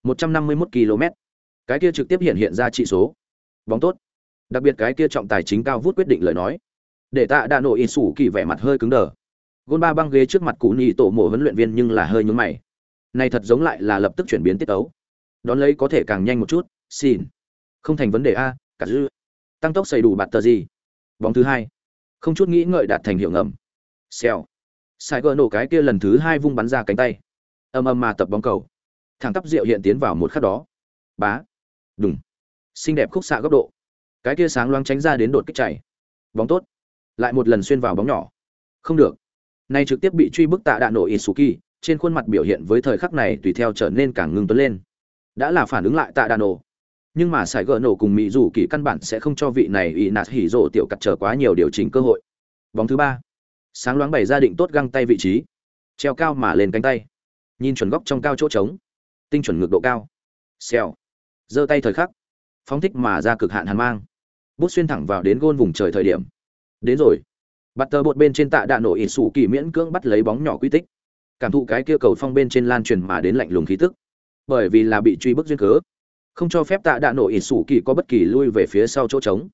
151 km. Cái kia trực tiếp hiện ra trị số. Bóng tốt. Đặc biệt cái kia trọng tài chính cao vút quyết định lời nói. Để tạ đạn nổ Isuki vẻ mặt hơi cứng đờ. Gôn ba băng ghế trước mặt cụ nhị tổ mộ huấn luyện viên nhưng là hơi nhướng mày. Này thật giống lại là lập tức chuyển biến tiết tấu. Đón lấy có thể càng nhanh một chút, xin. Không thành vấn đề a, cả dư. Tăng tốc xây đủ bạt tờ gì. Bóng thứ hai, không chút nghĩ ngợi đạt thành hiệu ngầm. Xèo. Sai gỡ nổ cái kia lần thứ hai vung bắn ra cánh tay. Ầm ầm mà tập bóng cầu. Thẳng tắp diệu hiện tiến vào một khắc đó. Bá. Đùng. Xinh đẹp khúc xạ góc độ. Cái kia sáng loáng tránh ra đến đột kích chạy. Bóng tốt. Lại một lần xuyên vào bóng nhỏ. Không được. Này trực tiếp bị truy bức tạ đạn nổ Isuki, trên khuôn mặt biểu hiện với thời khắc này tùy theo trở nên càng ngưng tuấn lên. Đã là phản ứng lại tạ đạn nổ. Nhưng mà sải gỡ nổ cùng mỹ rủ kỳ căn bản sẽ không cho vị này y nạt hỉ rộ tiểu cắt trở quá nhiều điều chỉnh cơ hội. Bóng thứ ba, sáng loáng bày ra định tốt găng tay vị trí, treo cao mà lên cánh tay, nhìn chuẩn góc trong cao chỗ trống, tinh chuẩn ngược độ cao. Xèo, giơ tay thời khắc, phóng thích mà ra cực hạn hàn mang, bút xuyên thẳng vào đến gôn vùng trời thời điểm. Đến rồi. Bắt tờ bột bên trên tạ đạn nổ ỉ sủ kỳ miễn cưỡng bắt lấy bóng nhỏ quy tích, cảm thụ cái kia cầu phong bên trên lan truyền mà đến lạnh lùng khí tức. Bởi vì là bị truy bức duyên cớ, không cho phép tạ đạn nổ ỉ sủ kỳ có bất kỳ lui về phía sau chỗ trống.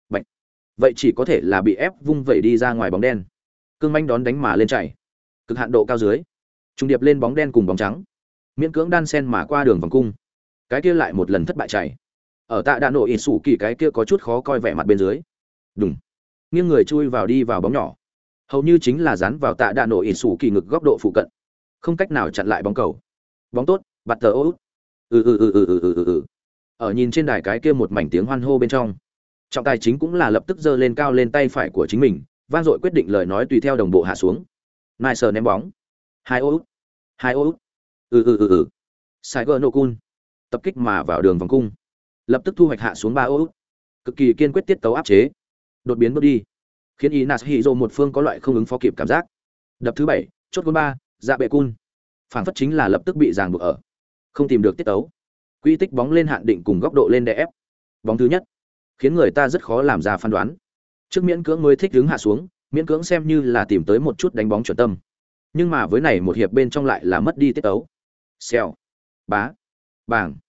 Vậy chỉ có thể là bị ép vung vẩy đi ra ngoài bóng đen. Cương manh đón đánh mà lên chạy, cực hạn độ cao dưới, trùng điệp lên bóng đen cùng bóng trắng, miễn cưỡng đan sen mà qua đường vòng cung. Cái kia lại một lần thất bại chạy. Ở tạ đạn nổ ỉ sủ kỳ cái kia có chút khó coi vẻ mặt bên dưới. Đùng. Nghiêng người chui vào đi vào bóng nhỏ, hầu như chính là dán vào tạ đạn nổ ỉ sủ kỳ ngực góc độ phụ cận, không cách nào chặn lại bóng cầu. Bóng tốt, bạt tờ út. Ở nhìn trên đài cái kia một mảnh tiếng hoan hô bên trong, trọng tài chính cũng là lập tức giơ lên cao lên tay phải của chính mình, vang dội quyết định lời nói tùy theo đồng bộ hạ xuống. Nice ném bóng. 2 út. 2 út. Saigo Nokun tập kích mà vào đường vòng cung, lập tức thu hoạch hạ xuống 3 út. Cực kỳ kiên quyết tiết tấu áp chế, đột biến bước đi, khiến Inas Hiro một phương có loại không ứng phó kịp cảm giác. Đập thứ 7, chốt gol 3, dạ bệ cun. Phản phất chính là lập tức bị ràng buộc ở, không tìm được tiết tấu. Quy tích bóng lên hạn định cùng góc độ lên đè ép. Bóng thứ nhất, khiến người ta rất khó làm ra phán đoán. Trước miễn cưỡng mới thích đứng hạ xuống, miễn cưỡng xem như là tìm tới một chút đánh bóng chuẩn tâm. Nhưng mà với này một hiệp bên trong lại là mất đi tiết tấu. Xèo, bá, bảng,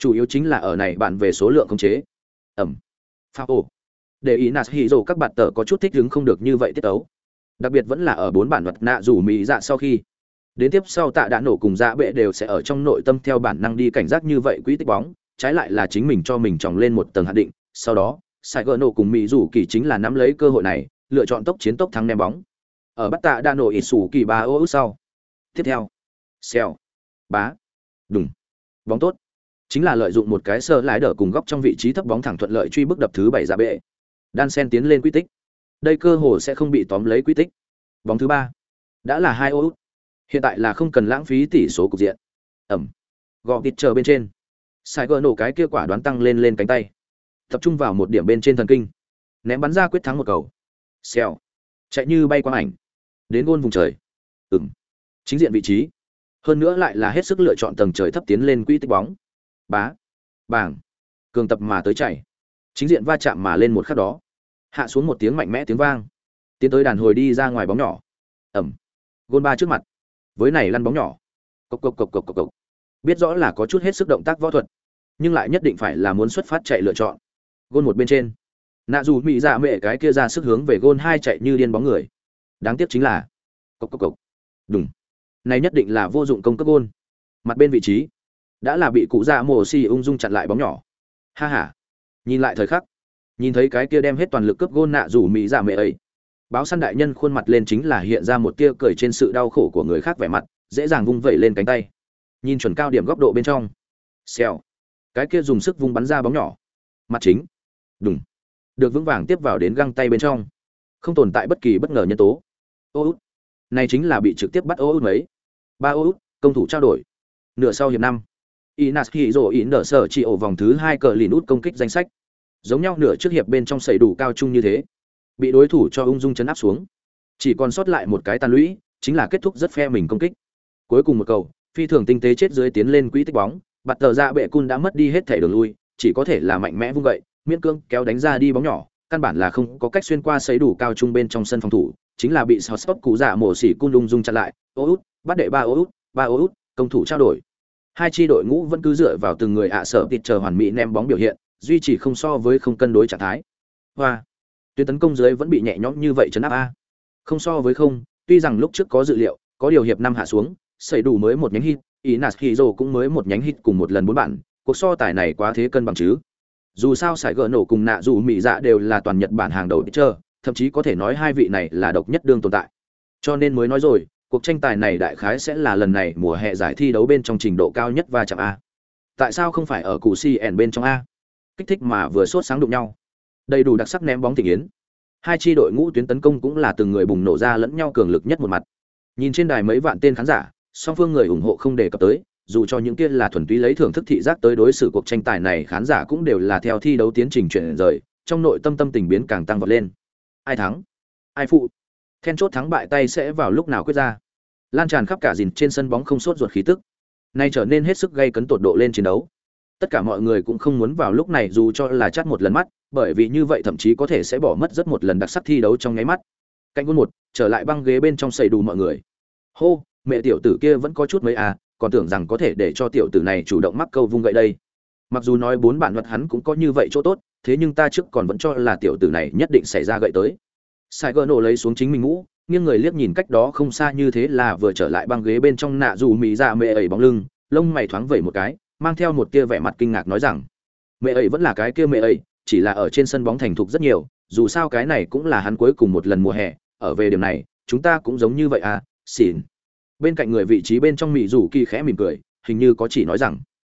chủ yếu chính là ở này bạn về số lượng khống chế. Ẩm. Phao ồ. Để ý nạt hỉ rồ các bạn tờ có chút thích ứng không được như vậy tiết tấu. Đặc biệt vẫn là ở 4 bản vật nạ rủ mỹ dạ sau khi. Đến tiếp sau tạ đã nổ cùng dạ bệ đều sẽ ở trong nội tâm theo bản năng đi cảnh giác như vậy quỹ tích bóng, trái lại là chính mình cho mình tròng lên một tầng hạn định, sau đó, Sài Gòn nổ cùng mỹ rủ kỳ chính là nắm lấy cơ hội này, lựa chọn tốc chiến tốc thắng ném bóng. Ở bắt tạ đã nổ ít sủ kỳ 3 ô sau. Tiếp theo, xèo, bá, đùng, bóng tốt. Chính là lợi dụng một cái sơ lái đỡ cùng góc trong vị trí thấp bóng thẳng thuận lợi truy bước đập thứ 7 dạ bệ. Đan sen tiến lên quy tích. Đây cơ hồ sẽ không bị tóm lấy quy tích. Bóng thứ 3 đã là 2 ô. Hiện tại là không cần lãng phí tỷ số cục diện. Ẩm. Gò tịt chờ bên trên. Sai gỡ nổ cái kia quả đoán tăng lên cánh tay. Tập trung vào một điểm bên trên thần kinh. Ném bắn ra quyết thắng một cầu. Xèo. Chạy như bay qua ảnh. Đến gôn vùng trời. Ừm. Chính diện vị trí. Hơn nữa lại là hết sức lựa chọn tầng trời thấp tiến lên quy tích bóng. Bá. Bảng. Cường tập mà tới chạy. Chính diện va chạm mà lên một khắc đó. Hạ xuống một tiếng mạnh mẽ tiếng vang. Tiến tới đàn hồi đi ra ngoài bóng nhỏ. Ẩm. Gôn 3 trước mặt. Với này lăn bóng nhỏ. Cộc cộc cộc cộc cộc cộc. Biết rõ là có chút hết sức động tác võ thuật, nhưng lại nhất định phải là muốn xuất phát chạy lựa chọn. Gôn một bên trên. Nạ dù mỹ dạ mẹ cái kia ra sức hướng về gôn 2 chạy như điên bóng người. Đáng tiếc chính là cộc cộc cộc. Đùng. Này nhất định là vô dụng công cấp gôn. Mặt bên vị trí đã là bị cụ dạ mồ xì ung dung chặn lại bóng nhỏ. Ha ha. Nhìn lại thời khắc, nhìn thấy cái kia đem hết toàn lực cướp gôn nạ dù mỹ dạ mẹ ấy. Báo săn đại nhân khuôn mặt lên chính là hiện ra một tia cười trên sự đau khổ của người khác vẻ mặt, dễ dàng vung vẩy lên cánh tay. Nhìn chuẩn cao điểm góc độ bên trong. Xèo. Cái kia dùng sức vung bắn ra bóng nhỏ. Mặt chính. Đùng. Được vững vàng tiếp vào đến găng tay bên trong. Không tồn tại bất kỳ bất ngờ nhân tố. Ô út. Này chính là bị trực tiếp bắt ô út mấy. 3 ô út, công thủ trao đổi. Nửa sau hiệp 5. Inashi rồi ý nở sở chỉ ổ vòng thứ 2 cờ lìn út công kích danh sách. Giống nhau nửa trước hiệp bên trong sẩy đủ cao trung như thế. Bị đối thủ cho ung dung chấn áp xuống. Chỉ còn sót lại một cái tàn lũy, chính là kết thúc rất phe mình công kích. Cuối cùng một cầu, phi thường tinh tế chết dưới tiến lên quỹ tích bóng, bạt tờ ra bệ cun đã mất đi hết thể đường lui, chỉ có thể là mạnh mẽ vung gậy, miễn cưỡng kéo đánh ra đi bóng nhỏ, căn bản là không có cách xuyên qua sấy đủ cao trung bên trong sân phòng thủ, chính là bị Sọt cú dạ mổ xỉ cun ung dung chặn lại. Ô út, bắt đệ 3 ô út, 3 ô út, công thủ trao đổi. Hai chi đội ngũ vẫn cứ dựa vào từng người sở tịt chờ hoàn mỹ ném bóng biểu hiện, duy trì không so với không cân đối trạng thái. Hoa. Tuyến tấn công dưới vẫn bị nhẹ nhõm như vậy chấn áp a. Không so với không, tuy rằng lúc trước có dự liệu, có điều hiệp 5 hạ xuống, xảy đủ mới một nhánh hit, Inashi cũng mới một nhánh hit cùng một lần 4 bản, cuộc so tài này quá thế cân bằng chứ. Dù sao Sải Gỡ nổ cùng nạ dù mỹ dạ đều là toàn Nhật Bản hàng đầu pitcher, thậm chí có thể nói hai vị này là độc nhất đương tồn tại. Cho nên mới nói rồi, cuộc tranh tài này đại khái sẽ là lần này mùa hè giải thi đấu bên trong trình độ cao nhất va chạm a. Tại sao không phải ở củ CN bên trong a? Kích thích mà vừa sốt sáng đụng nhau. Đầy đủ đặc sắc ném bóng tình yến. Hai chi đội ngũ tuyến tấn công cũng là từng người bùng nổ ra lẫn nhau cường lực nhất một mặt. Nhìn trên đài mấy vạn tên khán giả, song phương người ủng hộ không đề cập tới, dù cho những kia là thuần túy lấy thưởng thức thị giác tới đối xử cuộc tranh tài này, khán giả cũng đều là theo thi đấu tiến trình chuyển rời, trong nội tâm tình biến càng tăng vọt lên. Ai thắng, ai phụ, then chốt thắng bại tay sẽ vào lúc nào quyết ra. Lan tràn khắp cả dìn trên sân bóng không sốt ruột khí tức. Nay trở nên hết sức gây cấn tột độ lên chiến đấu. Tất cả mọi người cũng không muốn vào lúc này dù cho là chắt một lần mắt, bởi vì như vậy thậm chí có thể sẽ bỏ mất rất một lần đặc sắc thi đấu trong nháy mắt. Cạnh gôn 1, trở lại băng ghế bên trong sầy đủ mọi người. Hô, mẹ tiểu tử kia vẫn có chút mấy à, còn tưởng rằng có thể để cho tiểu tử này chủ động mắc câu vung gậy đây. Mặc dù nói 4 bản vật hắn cũng có như vậy chỗ tốt, thế nhưng ta trước còn vẫn cho là tiểu tử này nhất định xảy ra gậy tới. Sai Gỡ nổ lấy xuống chính mình mũ, nghiêng người liếc nhìn cách đó không xa như thế là vừa trở lại băng ghế bên trong nạ dù mỹ dạ mẹ ấy bóng lưng, lông mày thoáng vẩy một cái, mang theo một tia vẻ mặt kinh ngạc nói rằng, mẹ ấy vẫn là cái kia mẹ ấy, chỉ là ở trên sân bóng thành thục rất nhiều, dù sao cái này cũng là hắn cuối cùng một lần mùa hè, ở về điểm này, chúng ta cũng giống như vậy à, xỉn. Bên cạnh người vị trí bên trong mỹ rủ kỳ khẽ mỉm cười, hình như có chỉ nói rằng,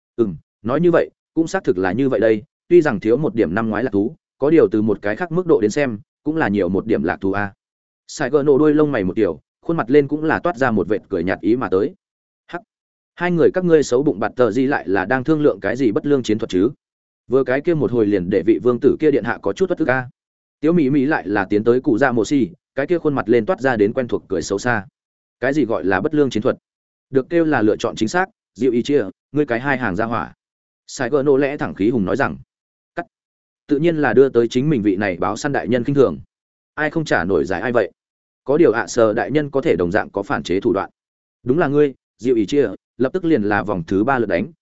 nói như vậy, cũng xác thực là như vậy đây, tuy rằng thiếu một điểm năm ngoái lạc thú, có điều từ một cái khác mức độ đến xem, cũng là nhiều một điểm lạc thú a. Sai gỡ nổ đuôi lông mày một kiểu, khuôn mặt lên cũng là toát ra một vệt cười nhạt ý mà tới. Hắc, hai người các ngươi xấu bụng bạt tờ gì lại là đang thương lượng cái gì bất lương chiến thuật chứ? Vừa cái kia một hồi liền để vị vương tử kia điện hạ có chút bất tức a. Tiếu Mỹ Mỹ lại là tiến tới cụ Dạ Mộ Xi, cái kia khuôn mặt lên toát ra đến quen thuộc cười xấu xa. Cái gì gọi là bất lương chiến thuật? Được kêu là lựa chọn chính xác, Diệu ý chia, ngươi cái hai hàng ra hỏa. Sai gỡ nổ lẽ thẳng khí hùng nói rằng, cắt. Tự nhiên là đưa tới chính mình vị này báo săn đại nhân kinh thường. Ai không trả nổi giải ai vậy? Có điều ạ sờ đại nhân có thể đồng dạng có phản chế thủ đoạn. Đúng là ngươi, Diệu ý chia, lập tức liền là vòng thứ 3 lượt đánh,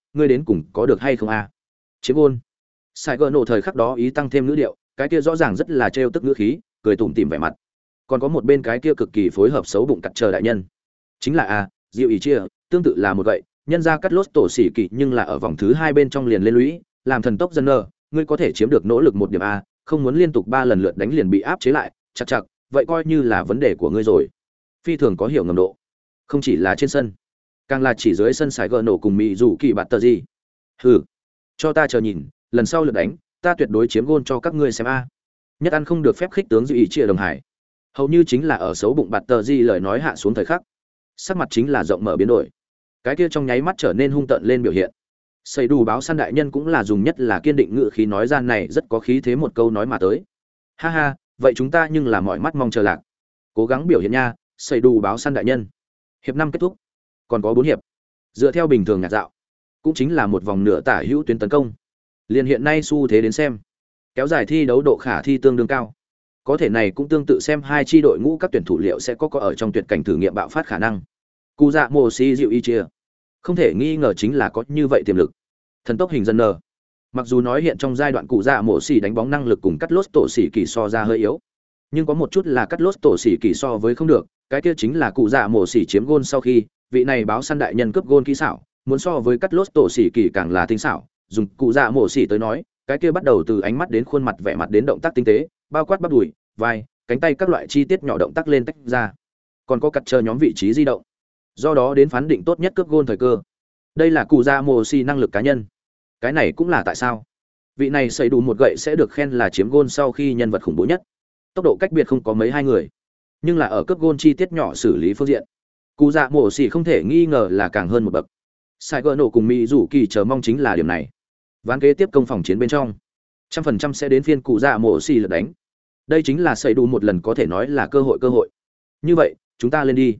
ngươi đến cùng có được hay không a? Chiếm gôn. Sai gỡ nổ thời khắc đó ý tăng thêm ngữ điệu, cái kia rõ ràng rất là trêu tức ngữ khí, cười tủm tỉm vẻ mặt. Còn có một bên cái kia cực kỳ phối hợp xấu bụng cặt chờ đại nhân. Chính là a, Diệu ý chia, tương tự là một gậy, nhân ra cắt lốt tổ xỉ kỳ nhưng là ở vòng thứ 2 bên trong liền lên lũy, làm thần tốc dân nơ, ngươi có thể chiếm được nỗ lực 1 điểm a, không muốn liên tục 3 lần lượt đánh liền bị áp chế lại, chặt chặt, vậy coi như là vấn đề của ngươi rồi. Phi thường có hiểu ngầm độ. Không chỉ là trên sân, càng là chỉ dưới sân Sài Gòn nổ cùng Mỹ rủ kỳ bạt tờ gì. Hừ, cho ta chờ nhìn, lần sau lượt đánh, ta tuyệt đối chiếm gôn cho các ngươi xem a. Nhất ăn không được phép khích tướng Dư ý chia đồng hải. Hầu như chính là ở xấu bụng bạt tờ gì lời nói hạ xuống thời khắc, sắc mặt chính là rộng mở biến đổi. Cái kia trong nháy mắt trở nên hung tợn lên biểu hiện. Xây đủ báo săn đại nhân cũng là dùng nhất là kiên định ngữ khí nói ra này rất có khí thế một câu nói mà tới. Ha ha, vậy chúng ta nhưng là mọi mắt mong chờ lạc. Cố gắng biểu hiện nha, xây đủ báo săn đại nhân. Hiệp 5 kết thúc, còn có 4 hiệp. Dựa theo bình thường nhạc dạo, cũng chính là một vòng nửa tả hữu tuyến tấn công. Liên hiện nay xu thế đến xem, kéo dài thi đấu độ khả thi tương đương cao. Có thể này cũng tương tự xem hai chi đội ngũ các tuyển thủ liệu sẽ có ở trong tuyệt cảnh thử nghiệm bạo phát khả năng. Cú dạ mồ si dịu y chia, không thể nghi ngờ chính là có như vậy tiềm lực. Thần tốc hình dân nờ. Mặc dù nói hiện trong giai đoạn cụ dạ mồ si đánh bóng năng lực cùng cắt lốt tổ xỉ kỳ so ra hơi yếu, nhưng có một chút là cắt lốt tổ xỉ kỳ so với không được, cái kia chính là cụ dạ mồ xỉ chiếm gôn sau khi, vị này báo săn đại nhân cướp gôn kỹ xảo, muốn so với cắt lốt tổ xỉ kỳ càng là tinh xảo, dùng cụ dạ mồ xỉ tới nói, cái kia bắt đầu từ ánh mắt đến khuôn mặt vẻ mặt đến động tác tinh tế, bao quát bắp đùi, vai, cánh tay các loại chi tiết nhỏ động tác lên tách ra. Còn có cắt chờ nhóm vị trí di động. Do đó đến phán định tốt nhất cướp gôn thời cơ. Đây là cụ dạ mồ xỉ năng lực cá nhân. Cái này cũng là tại sao vị này xây đủ một gậy sẽ được khen là chiếm gôn sau khi nhân vật khủng bố nhất. Tốc độ cách biệt không có mấy hai người, nhưng là ở cướp gôn chi tiết nhỏ xử lý phương diện, cụ dạ mổ xỉ không thể nghi ngờ là càng hơn một bậc. Sai gỡ nổ cùng mỹ rủ kỳ chờ mong chính là điểm này. Ván kế tiếp công phòng chiến bên trong 100% sẽ đến phiên cụ dạ mổ xỉ lượt đánh. Đây chính là xây đủ một lần có thể nói là cơ hội. Như vậy chúng ta lên đi.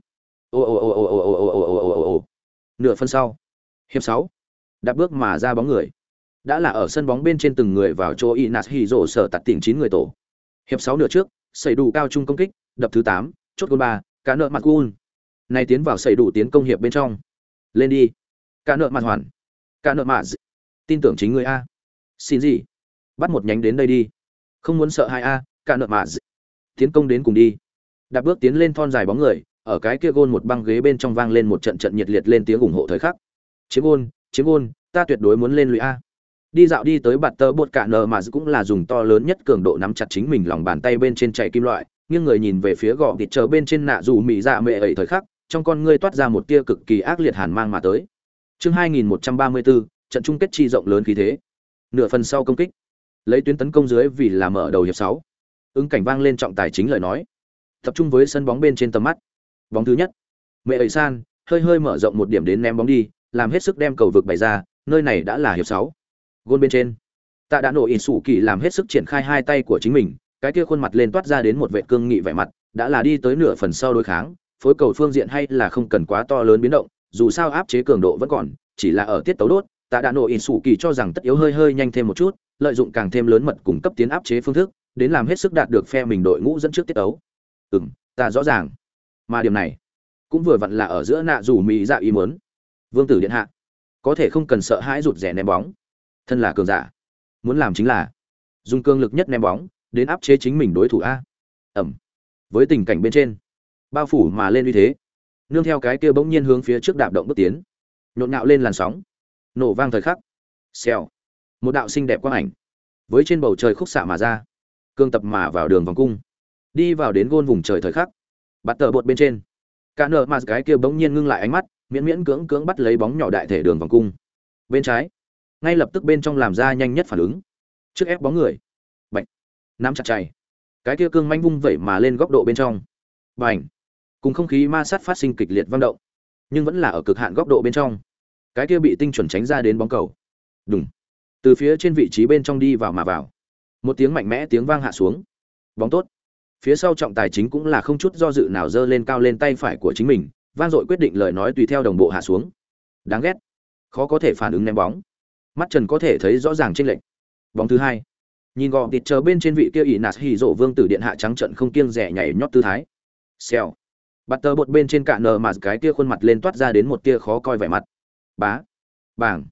Nửa phân sau, hiệp 6, đạp bước mà ra bóng người, đã là ở sân bóng bên trên từng người vào chỗ Inashi rổ sở tạt tỉnh 9 người tổ. Hiệp 6 nửa trước, xây đủ cao trung công kích, đập thứ 8, chốt gol 3, cả nợ mặt gun. Này tiến vào xây đủ tiến công hiệp bên trong. Lên đi. Cả nợ mặt hoàn. Cả nợ mặt. Tin tưởng chính người a. Xin gì? Bắt một nhánh đến đây đi. Không muốn sợ hai a, cả nợ mặt. Tiến công đến cùng đi. Đạp bước tiến lên thon dài bóng người, ở cái kia gôn một băng ghế bên trong vang lên một trận trận nhiệt liệt lên tiếng ủng hộ thời khắc. Chiếm gôn, ta tuyệt đối muốn lên lùi a. Đi dạo đi tới bạt tơ bột cả nờ mà cũng là dùng to lớn nhất cường độ nắm chặt chính mình lòng bàn tay bên trên chạy kim loại, nghiêng người nhìn về phía gò thịt chờ bên trên nạ dù mị dạ mẹ ấy thời khắc, trong con ngươi toát ra một tia cực kỳ ác liệt hàn mang mà tới. Chương 2134, trận chung kết chi rộng lớn khí thế. Nửa phần sau công kích, lấy tuyến tấn công dưới vì là mở đầu hiệp 6. Ứng cảnh vang lên trọng tài chính lời nói. Tập trung với sân bóng bên trên tầm mắt. Bóng thứ nhất, mẹ ấy san, hơi mở rộng một điểm đến ném bóng đi, làm hết sức đem cầu vực bày ra, nơi này đã là hiệp 6. Gôn bên trên, tạ đã nổ ỉn sủ kỳ làm hết sức triển khai hai tay của chính mình, cái kia khuôn mặt lên toát ra đến một vệ cương nghị vẻ mặt, đã là đi tới nửa phần sau đối kháng, phối cầu phương diện hay là không cần quá to lớn biến động, dù sao áp chế cường độ vẫn còn, chỉ là ở tiết tấu đốt, tạ đã nổ ỉn sủ kỳ cho rằng tất yếu hơi nhanh thêm một chút, lợi dụng càng thêm lớn mật cùng cấp tiến áp chế phương thức, đến làm hết sức đạt được phe mình đội ngũ dẫn trước tiết tấu. Ta rõ ràng, mà điểm này cũng vừa vặn là ở giữa nạ dù mỹ dạ ý muốn. Vương tử điện hạ, có thể không cần sợ hãi rụt rè ném bóng. Thân là cường giả, muốn làm chính là dùng cương lực nhất ném bóng đến áp chế chính mình đối thủ a. Với tình cảnh bên trên bao phủ mà lên uy thế, nương theo cái kia bỗng nhiên hướng phía trước đạp động bước tiến, nhộn nhạo lên làn sóng, nổ vang thời khắc, xèo, một đạo xinh đẹp quang ảnh với trên bầu trời khúc xạ mà ra, cương tập mà vào đường vòng cung, đi vào đến gôn vùng trời thời khắc, bắt tờ bột bên trên, cả nợ mà cái kia bỗng nhiên ngưng lại ánh mắt, miễn cưỡng bắt lấy bóng nhỏ đại thể đường vòng cung bên trái, ngay lập tức bên trong làm ra nhanh nhất phản ứng, trước ép bóng người, bạch, nắm chặt chay, cái kia cương manh vung vẩy mà lên góc độ bên trong, bành, cùng không khí ma sát phát sinh kịch liệt vang động, nhưng vẫn là ở cực hạn góc độ bên trong, cái kia bị tinh chuẩn tránh ra đến bóng cầu, đùng, từ phía trên vị trí bên trong đi vào mà vào, một tiếng mạnh mẽ tiếng vang hạ xuống, bóng tốt, phía sau trọng tài chính cũng là không chút do dự nào giơ lên cao lên tay phải của chính mình, vang dội quyết định lời nói tùy theo đồng bộ hạ xuống, đáng ghét, khó có thể phản ứng ném bóng. Mắt Trần có thể thấy rõ ràng trên lệnh. Bóng thứ hai, nhìn gò thịt chờ bên trên vị kia ỷ nạt hỉ rộ vương tử điện hạ trắng trận không kiêng rẻ nhảy nhót tư thái. Xèo. Bắt tờ bột bên trên cạn nờ mà cái kia khuôn mặt lên toát ra đến một tia khó coi vẻ mặt. Bá. Bảng.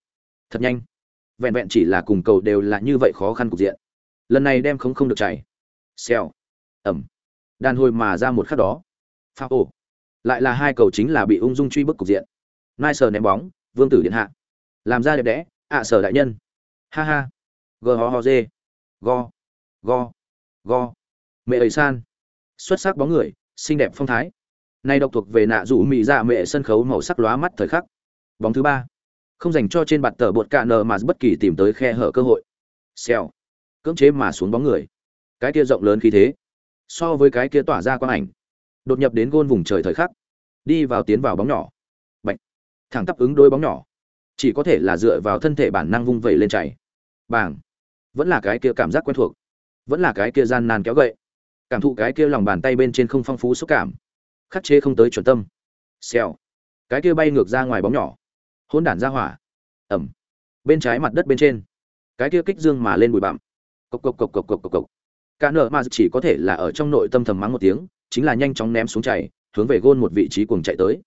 Thật nhanh. Vẹn vẹn chỉ là cùng cầu đều là như vậy khó khăn cục diện. Lần này đem không được chảy. Xèo. Ẩm. Đàn hồi mà ra một khắc đó. Phao ổ. Lại là hai cầu chính là bị ung dung truy bức cục diện. Nice ném bóng, Vương tử điện hạ. Làm ra đẹp đẽ, sở đại nhân. Ha ha. Go ho ho dê. Go. Go. Go. Mẹ ấy san. Xuất sắc bóng người, xinh đẹp phong thái. Nay độc thuộc về nạ rủ mị dạ mẹ sân khấu màu sắc lóa mắt thời khắc. Bóng thứ ba. Không dành cho trên bạt tờ bột cạn nờ mà bất kỳ tìm tới khe hở cơ hội. Xèo. Cưỡng chế mà xuống bóng người. Cái kia rộng lớn khí thế. So với cái kia tỏa ra quang ảnh. Đột nhập đến gôn vùng trời thời khắc. Đi vào tiến vào bóng nhỏ. Bạch. Thẳng tắp ứng đôi bóng nhỏ. Chỉ có thể là dựa vào thân thể bản năng vung vẩy lên chảy. Bàng. Vẫn là cái kia cảm giác quen thuộc. Vẫn là cái kia gian nan kéo gậy. Cảm thụ cái kia lòng bàn tay bên trên không phong phú xúc cảm. Khắc chế không tới chuẩn tâm. Xèo. Cái kia bay ngược ra ngoài bóng nhỏ. Hỗn đản ra hỏa. Ẩm. Bên trái mặt đất bên trên. Cái kia kích dương mà lên bụi bặm. Cộc cộc cộc cộc cộc cộc cộc. Cả nợ mà chỉ có thể là ở trong nội tâm thầm mắng một tiếng, chính là nhanh chóng ném xuống chảy, hướng về gôn một vị trí cuồng chạy tới.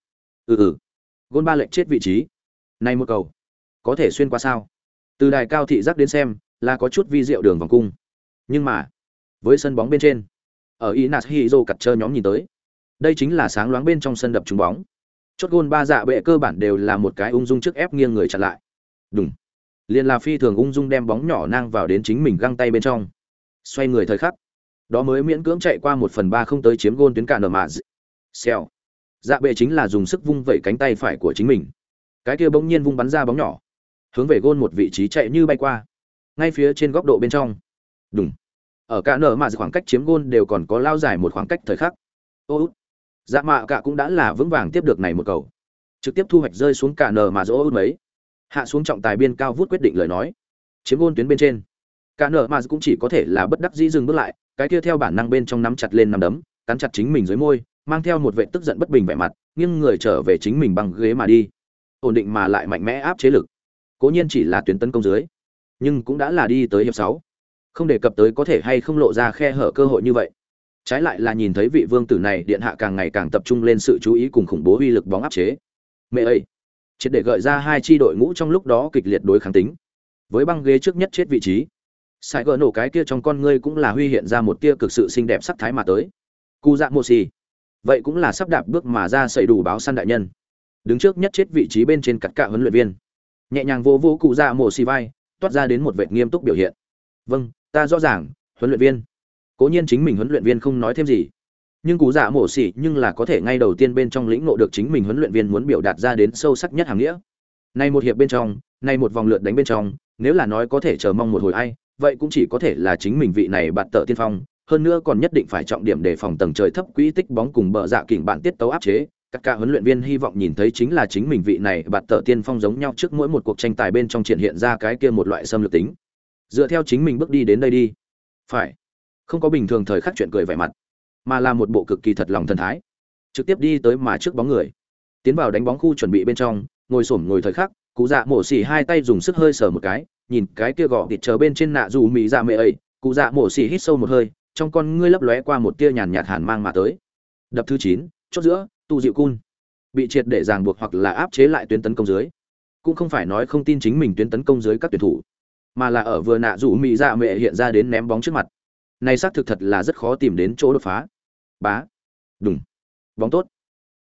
Gôn ba lệnh chết vị trí. Này một cầu, có thể xuyên qua sao? Từ đài cao thị giác đến xem, là có chút vi diệu đường vòng cung. Nhưng mà, với sân bóng bên trên, ở Inazhizo cặt chơi nhóm nhìn tới, đây chính là sáng loáng bên trong sân đập trúng bóng. Chốt gôn ba dạ bệ cơ bản đều là một cái ung dung trước ép nghiêng người chặn lại. Đúng. Liên là phi thường ung dung đem bóng nhỏ nang vào đến chính mình găng tay bên trong. Xoay người thời khắc, đó mới miễn cưỡng chạy qua 1/3 không tới chiếm gôn tuyến cả nở mà. Xèo. Dạ bệ chính là dùng sức vung vẩy cánh tay phải của chính mình. Cái kia bỗng nhiên vung bắn ra bóng nhỏ, hướng về gôn một vị trí chạy như bay qua. Ngay phía trên góc độ bên trong. Đúng. Ở cả nở mà khoảng cách chiếm gôn đều còn có lao dài một khoảng cách thời khắc. Ô. Dạ mạ cả cũng đã là vững vàng tiếp được này một cầu. Trực tiếp thu hoạch rơi xuống cả nở mà dỗ mấy. Hạ xuống trọng tài biên cao vút quyết định lời nói. Chiếm gôn tuyến bên trên. Cả nở mà cũng chỉ có thể là bất đắc dĩ dừng bước lại, cái kia theo bản năng bên trong nắm chặt lên nắm đấm, cắn chặt chính mình dưới môi, mang theo một vẻ tức giận bất bình vẻ mặt, nghiêng người trở về chính mình bằng ghế mà đi. Ổn định mà lại mạnh mẽ áp chế lực. Cố nhiên chỉ là tuyến tấn công dưới, nhưng cũng đã là đi tới hiệp 6. Không đề cập tới có thể hay không lộ ra khe hở cơ hội như vậy. Trái lại là nhìn thấy vị vương tử này điện hạ càng ngày càng tập trung lên sự chú ý cùng khủng bố uy lực bóng áp chế. Mẹ ơi, triệt để gợi ra hai chi đội ngũ trong lúc đó kịch liệt đối kháng tính. Với băng ghế trước nhất chết vị trí, sai gỡ nổ cái kia trong con ngươi cũng là huy hiện ra một tia cực sự xinh đẹp sắc thái mà tới. Cụ dạ mô xì, vậy cũng là sắp đạp bước mà ra sẩy đủ báo săn đại nhân. Đứng trước nhất chết vị trí bên trên cặt cạ huấn luyện viên, nhẹ nhàng vô vô cụ dạ mô xì vai, toát ra đến một vẻ nghiêm túc biểu hiện. Vâng, ta rõ ràng, huấn luyện viên. Cố nhiên chính mình huấn luyện viên không nói thêm gì, nhưng cụ dạ mổ xỉ nhưng là có thể ngay đầu tiên bên trong lĩnh ngộ được chính mình huấn luyện viên muốn biểu đạt ra đến sâu sắc nhất hàng nghĩa. Nay một hiệp bên trong, nay một vòng lượt đánh bên trong, nếu là nói có thể chờ mong một hồi ai, vậy cũng chỉ có thể là chính mình vị này bạt tợ tiên phong, hơn nữa còn nhất định phải trọng điểm đề phòng tầng trời thấp quỹ tích bóng cùng bờ dạ kỉnh bạn tiết tấu áp chế. Các cả huấn luyện viên hy vọng nhìn thấy chính là chính mình vị này bạt tợ tiên phong giống nhau trước mỗi một cuộc tranh tài bên trong triển hiện ra cái kia một loại xâm lược tính. Dựa theo chính mình bước đi đến đây đi. Phải. Không có bình thường thời khắc chuyện cười vẻ mặt, mà là một bộ cực kỳ thật lòng thần thái. Trực tiếp đi tới mà trước bóng người. Tiến vào đánh bóng khu chuẩn bị bên trong, ngồi xổm ngồi thời khắc, cụ dạ mổ xỉ hai tay dùng sức hơi sờ một cái, nhìn cái kia gò thịt chờ bên trên nạ dù mì dạ mẹ ấy, cụ dạ mổ xỉ hít sâu một hơi, trong con ngươi lấp lóe qua một tia nhàn nhạt hàn mang mà tới. Đập thứ 9, chốt giữa, tu dịu cun. Bị triệt để ràng buộc hoặc là áp chế lại tuyến tấn công dưới. Cũng không phải nói không tin chính mình tuyến tấn công dưới các tuyển thủ, mà là ở vừa nạ dù mì dạ mẹ hiện ra đến ném bóng trước mặt. Này xác thực thật là rất khó tìm đến chỗ đột phá. Bá. Đùng. Bóng tốt.